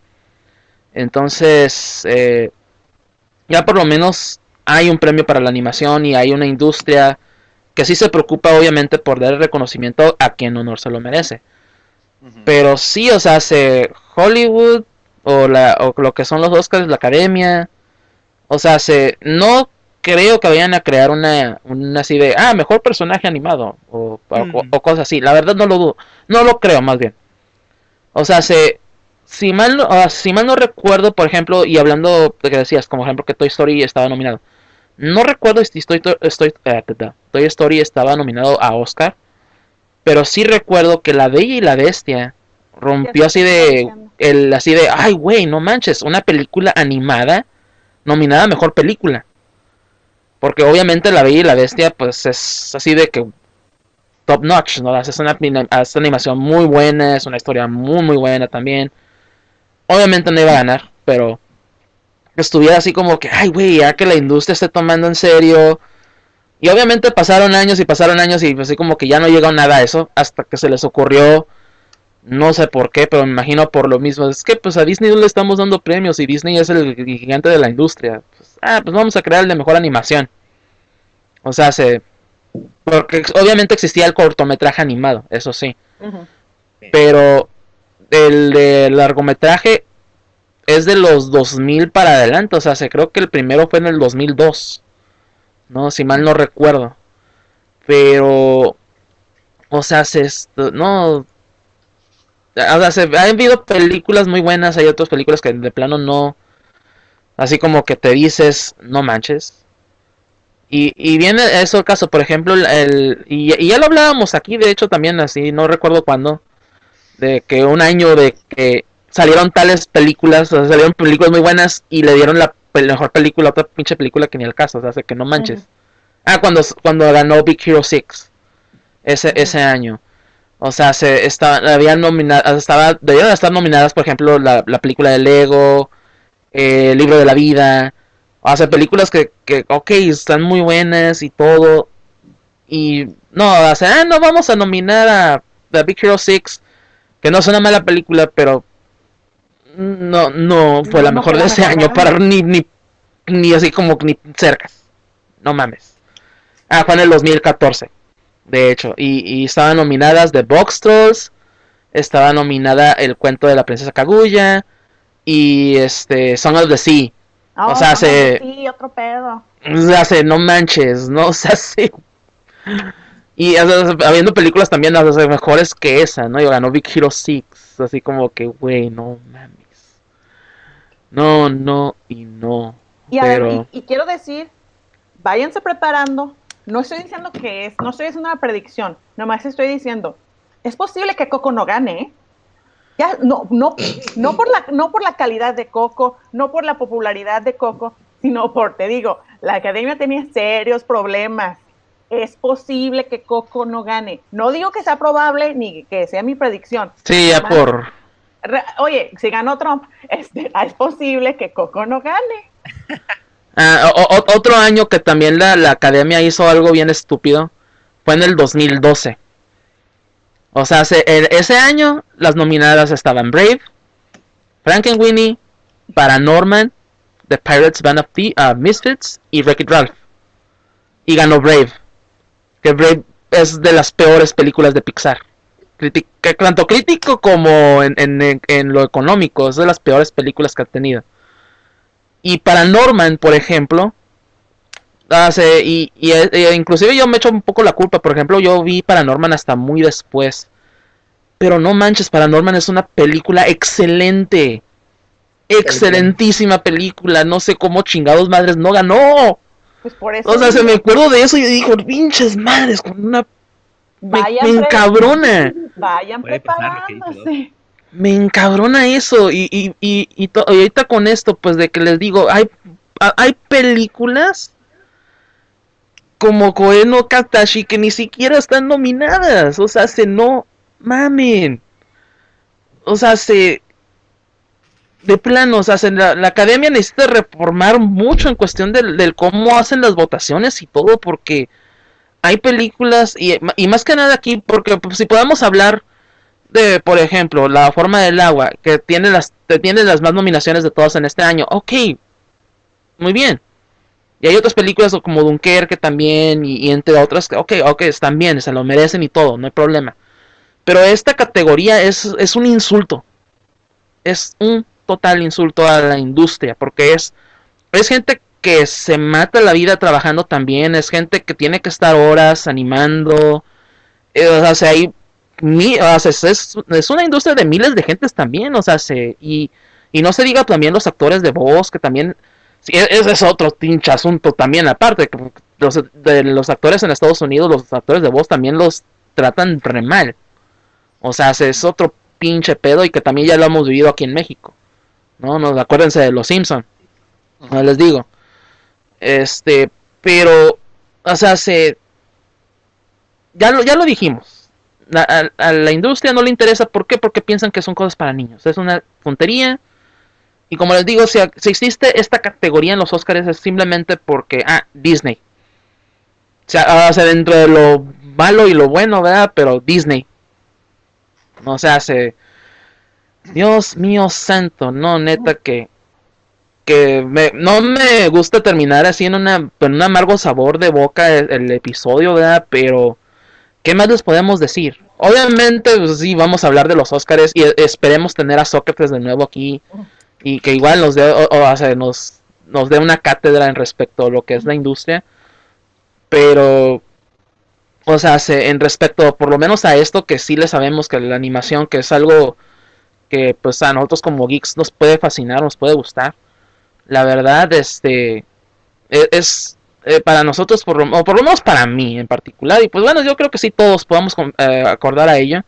Entonces, eh, ya por lo menos hay un premio para la animación y hay una industria que sí se preocupa obviamente por dar el reconocimiento a quien honor se lo merece. Uh-huh. Pero sí, o sea, se Hollywood o, la, o lo que son los Oscars, la academia, o sea, se no creo que vayan a crear una, una así de, ah, mejor personaje animado o, uh-huh. o, o cosas así. La verdad no lo dudo, no lo creo más bien. O sea, se si mal, uh, si mal no recuerdo, por ejemplo, y hablando de que decías, como ejemplo que Toy Story estaba nominado. No recuerdo si Toy, Toy, eh, Toy Story estaba nominado a Oscar, pero sí recuerdo que La Bella y la Bestia rompió así de, el, así de, ay güey, no manches, una película animada nominada a Mejor Película. Porque obviamente La Bella y la Bestia pues es así de que top notch, ¿no? Es una, es una animación muy buena, es una historia muy muy buena también. Obviamente no iba a ganar, pero estuviera así como que, ay güey, ya que la industria esté tomando en serio. Y obviamente pasaron años y pasaron años y así como que ya no llegó nada a eso, hasta que se les ocurrió, no sé por qué, pero me imagino por lo mismo, es que pues a Disney no le estamos dando premios y Disney es el gigante de la industria. Pues, ah, pues vamos a crear el de mejor animación. O sea, se... porque obviamente existía el cortometraje animado, eso sí. Uh-huh. Pero el de largometraje es de los dos mil para adelante, o sea, se creo que el primero fue en el dos mil dos. No, si mal no recuerdo. Pero o sea, se no o sea, se han habido películas muy buenas, hay otras películas que de plano no, así como que te dices, no manches. Y, y viene eso el caso, por ejemplo, el, el y, y ya lo hablábamos aquí, de hecho también así, no recuerdo cuándo, de que un año de que salieron tales películas, o sea, salieron películas muy buenas y le dieron la mejor película a otra pinche película que ni al caso, o sea, hace que no manches. Uh-huh. Ah, cuando, cuando ganó Big Hero seis ese, uh-huh. ese año. O sea, se estaba, habían nominadas, estaba, debieron estar nominadas, por ejemplo, la, la película de Lego, eh, el libro de la vida. O sea, películas que, que, ok, están muy buenas y todo. Y no, o sea, ah, no vamos a nominar a, a Big Hero seis, que no es una mala película, pero no, no fue no, la mejor no de ese año, año para ni, ni, ni así como ni cerca. No mames. Ah, fue en el dos mil catorce. De hecho, y, y estaban nominadas The Box Trolls, estaba nominada El cuento de la princesa Kaguya y este Song of the Sea. Oh, o sea, se sí, otro pedo. O sea, se no manches, no, o sea, sí. Y o sea, habiendo películas también o sea, mejores que esa, ¿no? Y ganó Big Hero seis, así como que, güey, no mames. No, no y no. Y, pero... ver, y, y quiero decir, váyanse preparando. No estoy diciendo que es, no estoy haciendo una predicción, nomás estoy diciendo, es posible que Coco no gane, ¿eh? Ya, no, no, no, por la, no por la calidad de Coco, no por la popularidad de Coco, sino por, te digo, la academia tenía serios problemas. Es posible que Coco no gane. No digo que sea probable ni que sea mi predicción. Sí, ya nomás, por... Re, oye, si ganó Trump, este, es posible que Coco no gane. Ah, o, o, otro año que también la, la academia hizo algo bien estúpido fue en el dos mil doce. O sea, se, el, ese año las nominadas estaban Brave, Frankenweenie, Paranorman, The Pirates Band of the, uh, Misfits y Wreck-It Ralph. Y ganó Brave. Que Brave es de las peores películas de Pixar. Critic, tanto crítico como en, en, en lo económico. Es de las peores películas que ha tenido. Y Paranorman, por ejemplo, hace, y, y, y inclusive yo me echo un poco la culpa. Por ejemplo, yo vi Paranorman hasta muy después. Pero no manches, Paranorman es una película excelente. Excelentísima película. No sé cómo chingados madres no ganó. Pues por eso. O sea, se me acuerdo de eso y yo digo, pinches madres, con una... Vayan me, me encabrona. Vayan preparándose. Me encabrona eso. Y, y, y, y, to, y ahorita con esto, pues de que les digo, hay, hay películas como Koe no Katashi que ni siquiera están nominadas. O sea, se no mamen. O sea, se... de plano, o sea, se- la, la academia necesita reformar mucho en cuestión del, del cómo hacen las votaciones y todo, porque hay películas, y, y más que nada aquí, porque pues, si podemos hablar de, por ejemplo, La forma del agua, que tiene las, que tiene las más nominaciones de todas en este año, ok, muy bien. Y hay otras películas como Dunkerque también, y, y entre otras, que, ok, ok, están bien, se lo merecen y todo, no hay problema. Pero esta categoría es, es un insulto. Es un total insulto a la industria, porque es, es gente que se mata la vida trabajando también, es gente que tiene que estar horas animando, eh, o sea, hay mi, o sea, es, es, es una industria de miles de gentes también, o sea, se, y, y no se diga también los actores de voz, que también, sí, ese es otro pinche asunto también, aparte, que los, de los actores en Estados Unidos, los actores de voz también los tratan re mal, o sea, es otro pinche pedo y que también ya lo hemos vivido aquí en México, ¿no? No, acuérdense de los Simpson, no les digo, este, pero, o sea, se, ya lo, ya lo dijimos, a, a, a la industria no le interesa, ¿por qué? Porque piensan que son cosas para niños, es una tontería. Y como les digo, si, si existe esta categoría en los Oscars es simplemente porque, ah, Disney. O sea, o sea, dentro de lo malo y lo bueno, ¿verdad? Pero Disney. O sea, se... Dios mío santo, no, neta que... Que me, no me gusta terminar así en, una, en un amargo sabor de boca el, el episodio, ¿verdad? Pero... ¿Qué más les podemos decir? Obviamente, pues, sí, vamos a hablar de los Oscars y esperemos tener a Sócrates de nuevo aquí y que igual nos dé, o, o, o sea, nos, nos dé una cátedra en respecto a lo que es la industria. Pero, o sea, se, en respecto por lo menos a esto que sí le sabemos que la animación, que es algo que pues a nosotros como geeks nos puede fascinar, nos puede gustar. La verdad, este, es... es eh, para nosotros, por lo, o por lo menos para mí en particular, y pues bueno, yo creo que sí todos podamos eh, acordar a ella,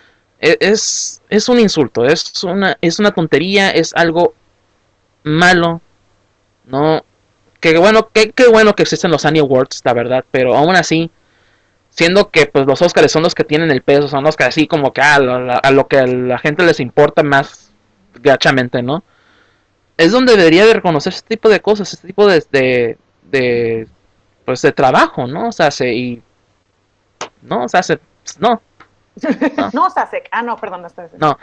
es, es un insulto, es una, es una tontería, es algo malo, ¿no? Que bueno, que, que bueno que existen los Annie Awards, la verdad, pero aún así, siendo que pues los Oscars son los que tienen el peso, son los que así como que ah, a, lo, a lo que a la gente les importa más gachamente, ¿no? Es donde debería de reconocer este tipo de cosas, este tipo de, de, de pues de trabajo, ¿no? O sea, se y no, o sea, se no. No, no Sasek. Ah, no, perdón, no está No.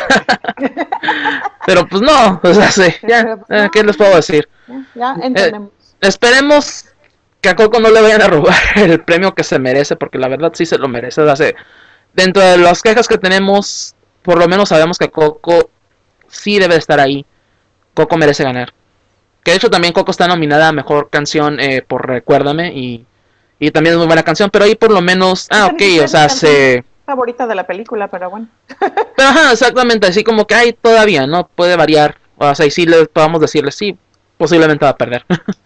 Pero pues no, o sea, sí, ya, pues, no, ¿qué les puedo decir? Ya, ya entendemos. Eh, esperemos que a Coco no le vayan a robar el premio que se merece, porque la verdad sí se lo merece. O sea, dentro de las quejas que tenemos, por lo menos sabemos que Coco sí debe estar ahí. Coco merece ganar. Que de hecho también Coco está nominada a Mejor Canción eh, por Recuérdame y, y también es muy buena canción, pero ahí por lo menos... Ah, ok, o sea, se... favorita de la película, pero bueno. Pero ajá, exactamente, así como que hay todavía, ¿no? Puede variar. O sea, y sí le podamos decirle, sí, posiblemente va a perder.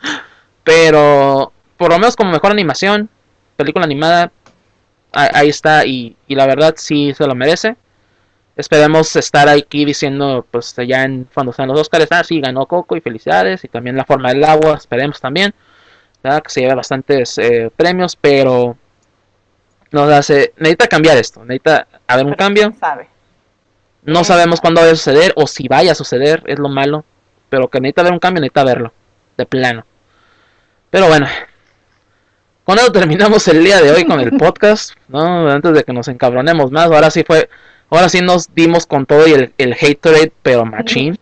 Pero por lo menos como Mejor Animación, película animada, ahí está y, y la verdad sí se lo merece. Esperemos estar aquí diciendo, pues ya en, cuando sean los Oscars, ah, sí, ganó Coco y felicidades. Y también La Forma del Agua, esperemos también, ¿verdad? Que se lleve bastantes eh, premios, pero nos hace, necesita cambiar esto, necesita haber un pero cambio. Sabe. No sabemos cuándo vaya a suceder o si vaya a suceder, es lo malo. Pero que necesita haber un cambio, necesita verlo, de plano. Pero bueno, con eso terminamos el día de hoy con el podcast, ¿no? Antes de que nos encabronemos más, ahora sí fue... Ahora sí nos dimos con todo y el, el Haterade, pero machín.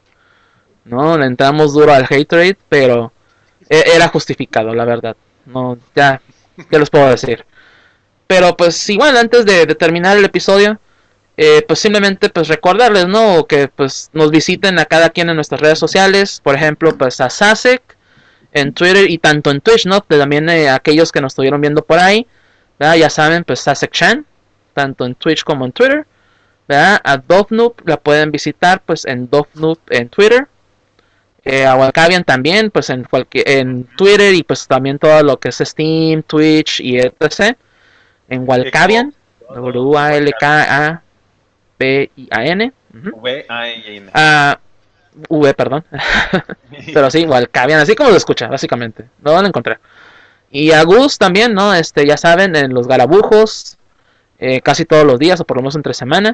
No, le entramos duro al Haterade, pero era justificado, la verdad. No, ya, ¿qué les puedo decir? Pero pues igual, antes de, de terminar el episodio, eh, pues simplemente pues recordarles, ¿no? Que pues nos visiten a cada quien en nuestras redes sociales. Por ejemplo, pues a Sasek en Twitter y tanto en Twitch, ¿no? También eh, aquellos que nos estuvieron viendo por ahí, ¿verdad? Ya saben, pues Sasek Chan, tanto en Twitch como en Twitter. ¿Verdad? A Dovnoob la pueden visitar pues en Dovnoob en Twitter, eh, a Walcavian también pues en, cualquier, en Twitter y pues también todo lo que es Steam, Twitch y etcétera en Walcavian, W A L K A P I A N V A N ah, V, perdón pero sí, Walcavian, así como lo escucha básicamente, lo van a encontrar. Y a Gus también, ¿no? Este, ya saben, en los Garabujos, eh, casi todos los días o por lo menos entre semana.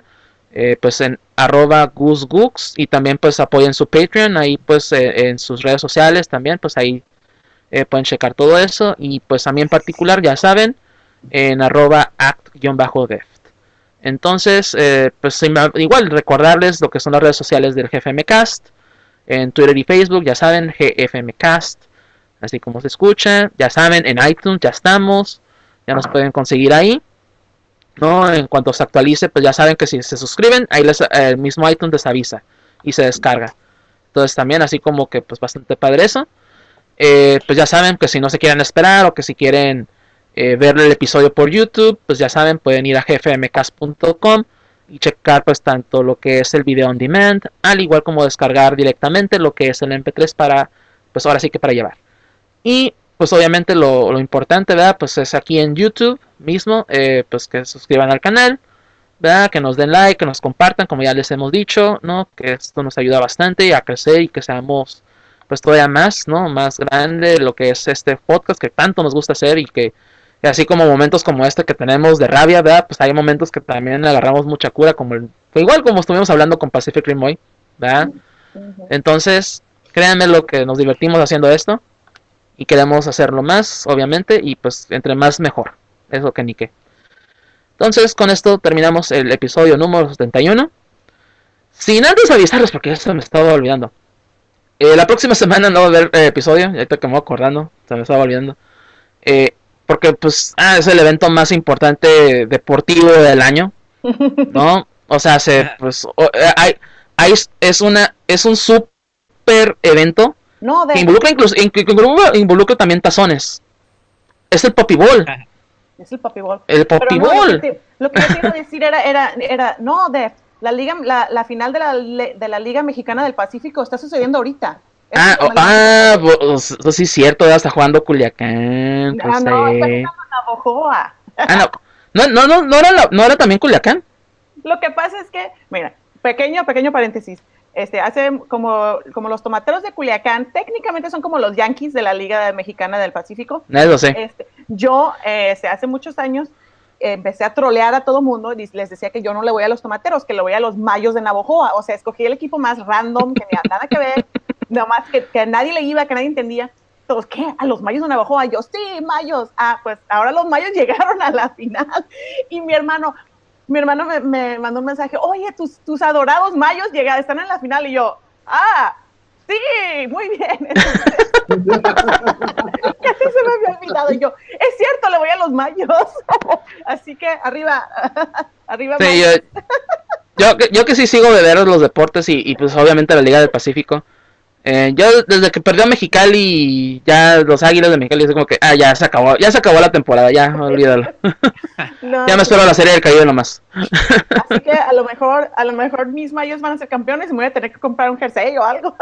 eh, pues en arroba gusgooks, y también pues apoyen su Patreon, ahí pues eh, en sus redes sociales también, pues ahí eh, pueden checar todo eso, y pues a mí en particular, ya saben, en arroba act-deft. Entonces, eh, pues igual recordarles lo que son las redes sociales del G F M Cast, en Twitter y Facebook, ya saben, G F M Cast, así como se escucha, ya saben, en iTunes ya estamos, ya nos pueden conseguir ahí, ¿no? En cuanto se actualice, pues ya saben que si se suscriben, ahí les, el mismo iTunes les avisa y se descarga. Entonces también así como que pues bastante padre eso. Eh, pues ya saben que si no se quieren esperar o que si quieren eh, ver el episodio por YouTube, pues ya saben, pueden ir a g f m cast punto com y checar pues tanto lo que es el video on demand, al igual como descargar directamente lo que es el eme pe tres para, pues ahora sí que para llevar. Y pues obviamente lo, lo importante, ¿verdad? Pues es aquí en YouTube mismo, eh, pues que se suscriban al canal, ¿verdad? Que nos den like, que nos compartan, como ya les hemos dicho, ¿no? Que esto nos ayuda bastante a crecer y que seamos pues todavía más, ¿no? Más grande lo que es este podcast que tanto nos gusta hacer, y que y así como momentos como este que tenemos de rabia, ¿verdad? Pues hay momentos que también agarramos mucha cura, como el, igual como estuvimos hablando con Pacific Rim hoy, ¿verdad? Uh-huh. Entonces, créanme lo que nos divertimos haciendo esto y queremos hacerlo más, obviamente, y pues entre más mejor, eso que ni qué. Entonces, con esto terminamos el episodio número setenta y uno. Sin antes avisarles, porque eso me estaba olvidando. Eh, la próxima semana no va a haber eh, episodio, ya que me voy acordando, se me estaba olvidando. Eh, porque pues ah, es el evento más importante deportivo del año, ¿no? O sea, se, pues, o, hay, hay, es una, es un super evento no, de... que involucra incluso, involucra, involucra también tazones. Es el Poppy Ball. Es el Poppy Ball. El Poppy no, Ball. Lo que, te, lo que yo quiero decir era, era, era, no, de la liga, la, la final de la, de la Liga Mexicana del Pacífico está sucediendo ahorita. Ah, oh, ah, pues, pues sí es cierto, ya está jugando Culiacán. Pues, no, no, está jugando Navojoa. Ah, no. No, no, no, no era, la, no era también Culiacán. Lo que pasa es que, mira, pequeño, pequeño paréntesis. Este, hace como, como los tomateros de Culiacán, técnicamente son como los Yankees de la Liga Mexicana del Pacífico. Eso sí. Este, yo, este, hace muchos años, eh, empecé a trolear a todo mundo y les decía que yo no le voy a los tomateros, que le voy a los mayos de Navojoa. O sea, escogí el equipo más random, que ni nada que ver, nomás que, que a nadie le iba, que nadie entendía. Todos, ¿qué? ¿A los mayos de Navojoa? Yo, sí, mayos. Ah, pues ahora los mayos llegaron a la final. Y mi hermano... Mi hermano me, me mandó un mensaje, oye, tus, tus adorados mayos llegan, están en la final, y yo, ah, sí, muy bien. Entonces, casi se me había olvidado, y yo, es cierto, le voy a los mayos. Así que arriba, arriba sí, mayos. Yo, yo, yo que sí sigo de ver los deportes y, y pues obviamente la Liga del Pacífico. Eh, yo desde que perdió Mexicali, ya los Águilas de Mexicali, es como que, ah, ya se acabó, ya se acabó la temporada, ya, olvídalo. No, ya me espero sí. la serie del Caribe nomás. Así que a lo mejor, a lo mejor mis mayos van a ser campeones y me voy a tener que comprar un jersey o algo.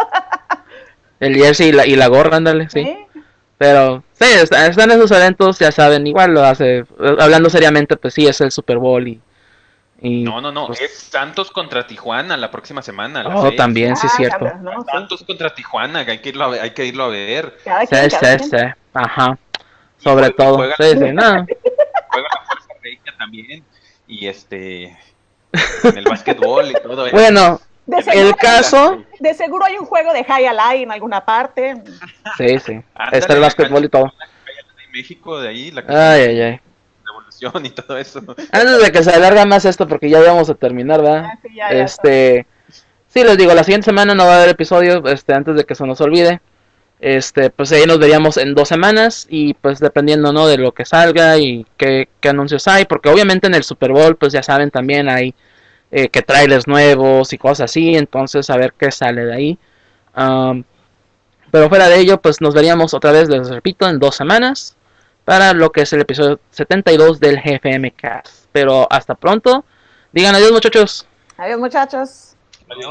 El jersey y la, y la gorra, ándale, sí. ¿Sí? Pero, sí, están esos eventos, ya saben, igual lo hace, hablando seriamente, pues sí, es el Super Bowl y... Y, no, no, no, pues, es Santos contra Tijuana la próxima semana. Oh, seis. También, sí, es ah, cierto. No, Santos sí. contra Tijuana, que hay que irlo a ver. Hay que irlo a ver. Sí, sí, sí, ajá. Sobre y todo. Juega, sí, sí, no. Juega la Fuerza Regia también. Y este. En el básquetbol y todo eso. Bueno, de seguro, el caso. De seguro hay un juego de High Alay en alguna parte. Sí, sí. Ándale, está el básquetbol y todo. En México, de ahí. La ay, ay, ay. Y todo eso. Antes de que se alarga más esto, porque ya vamos a terminar, ¿verdad? Ah, sí, ya, ya este, sí, les digo, la siguiente semana no va a haber episodio, este, antes de que se nos olvide. Este, pues ahí nos veríamos en dos semanas y pues dependiendo, ¿no? De lo que salga y qué, qué anuncios hay, porque obviamente en el Super Bowl, pues ya saben, también hay eh, que trailers nuevos y cosas así, entonces a ver qué sale de ahí. Um, pero fuera de ello, pues nos veríamos otra vez, les repito, en dos semanas. Para lo que es el episodio setenta y dos del G F M Cast. Pero hasta pronto. Digan adiós, muchachos. Adiós, muchachos.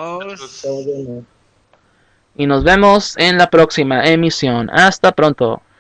Adiós. Y nos vemos en la próxima emisión. Hasta pronto.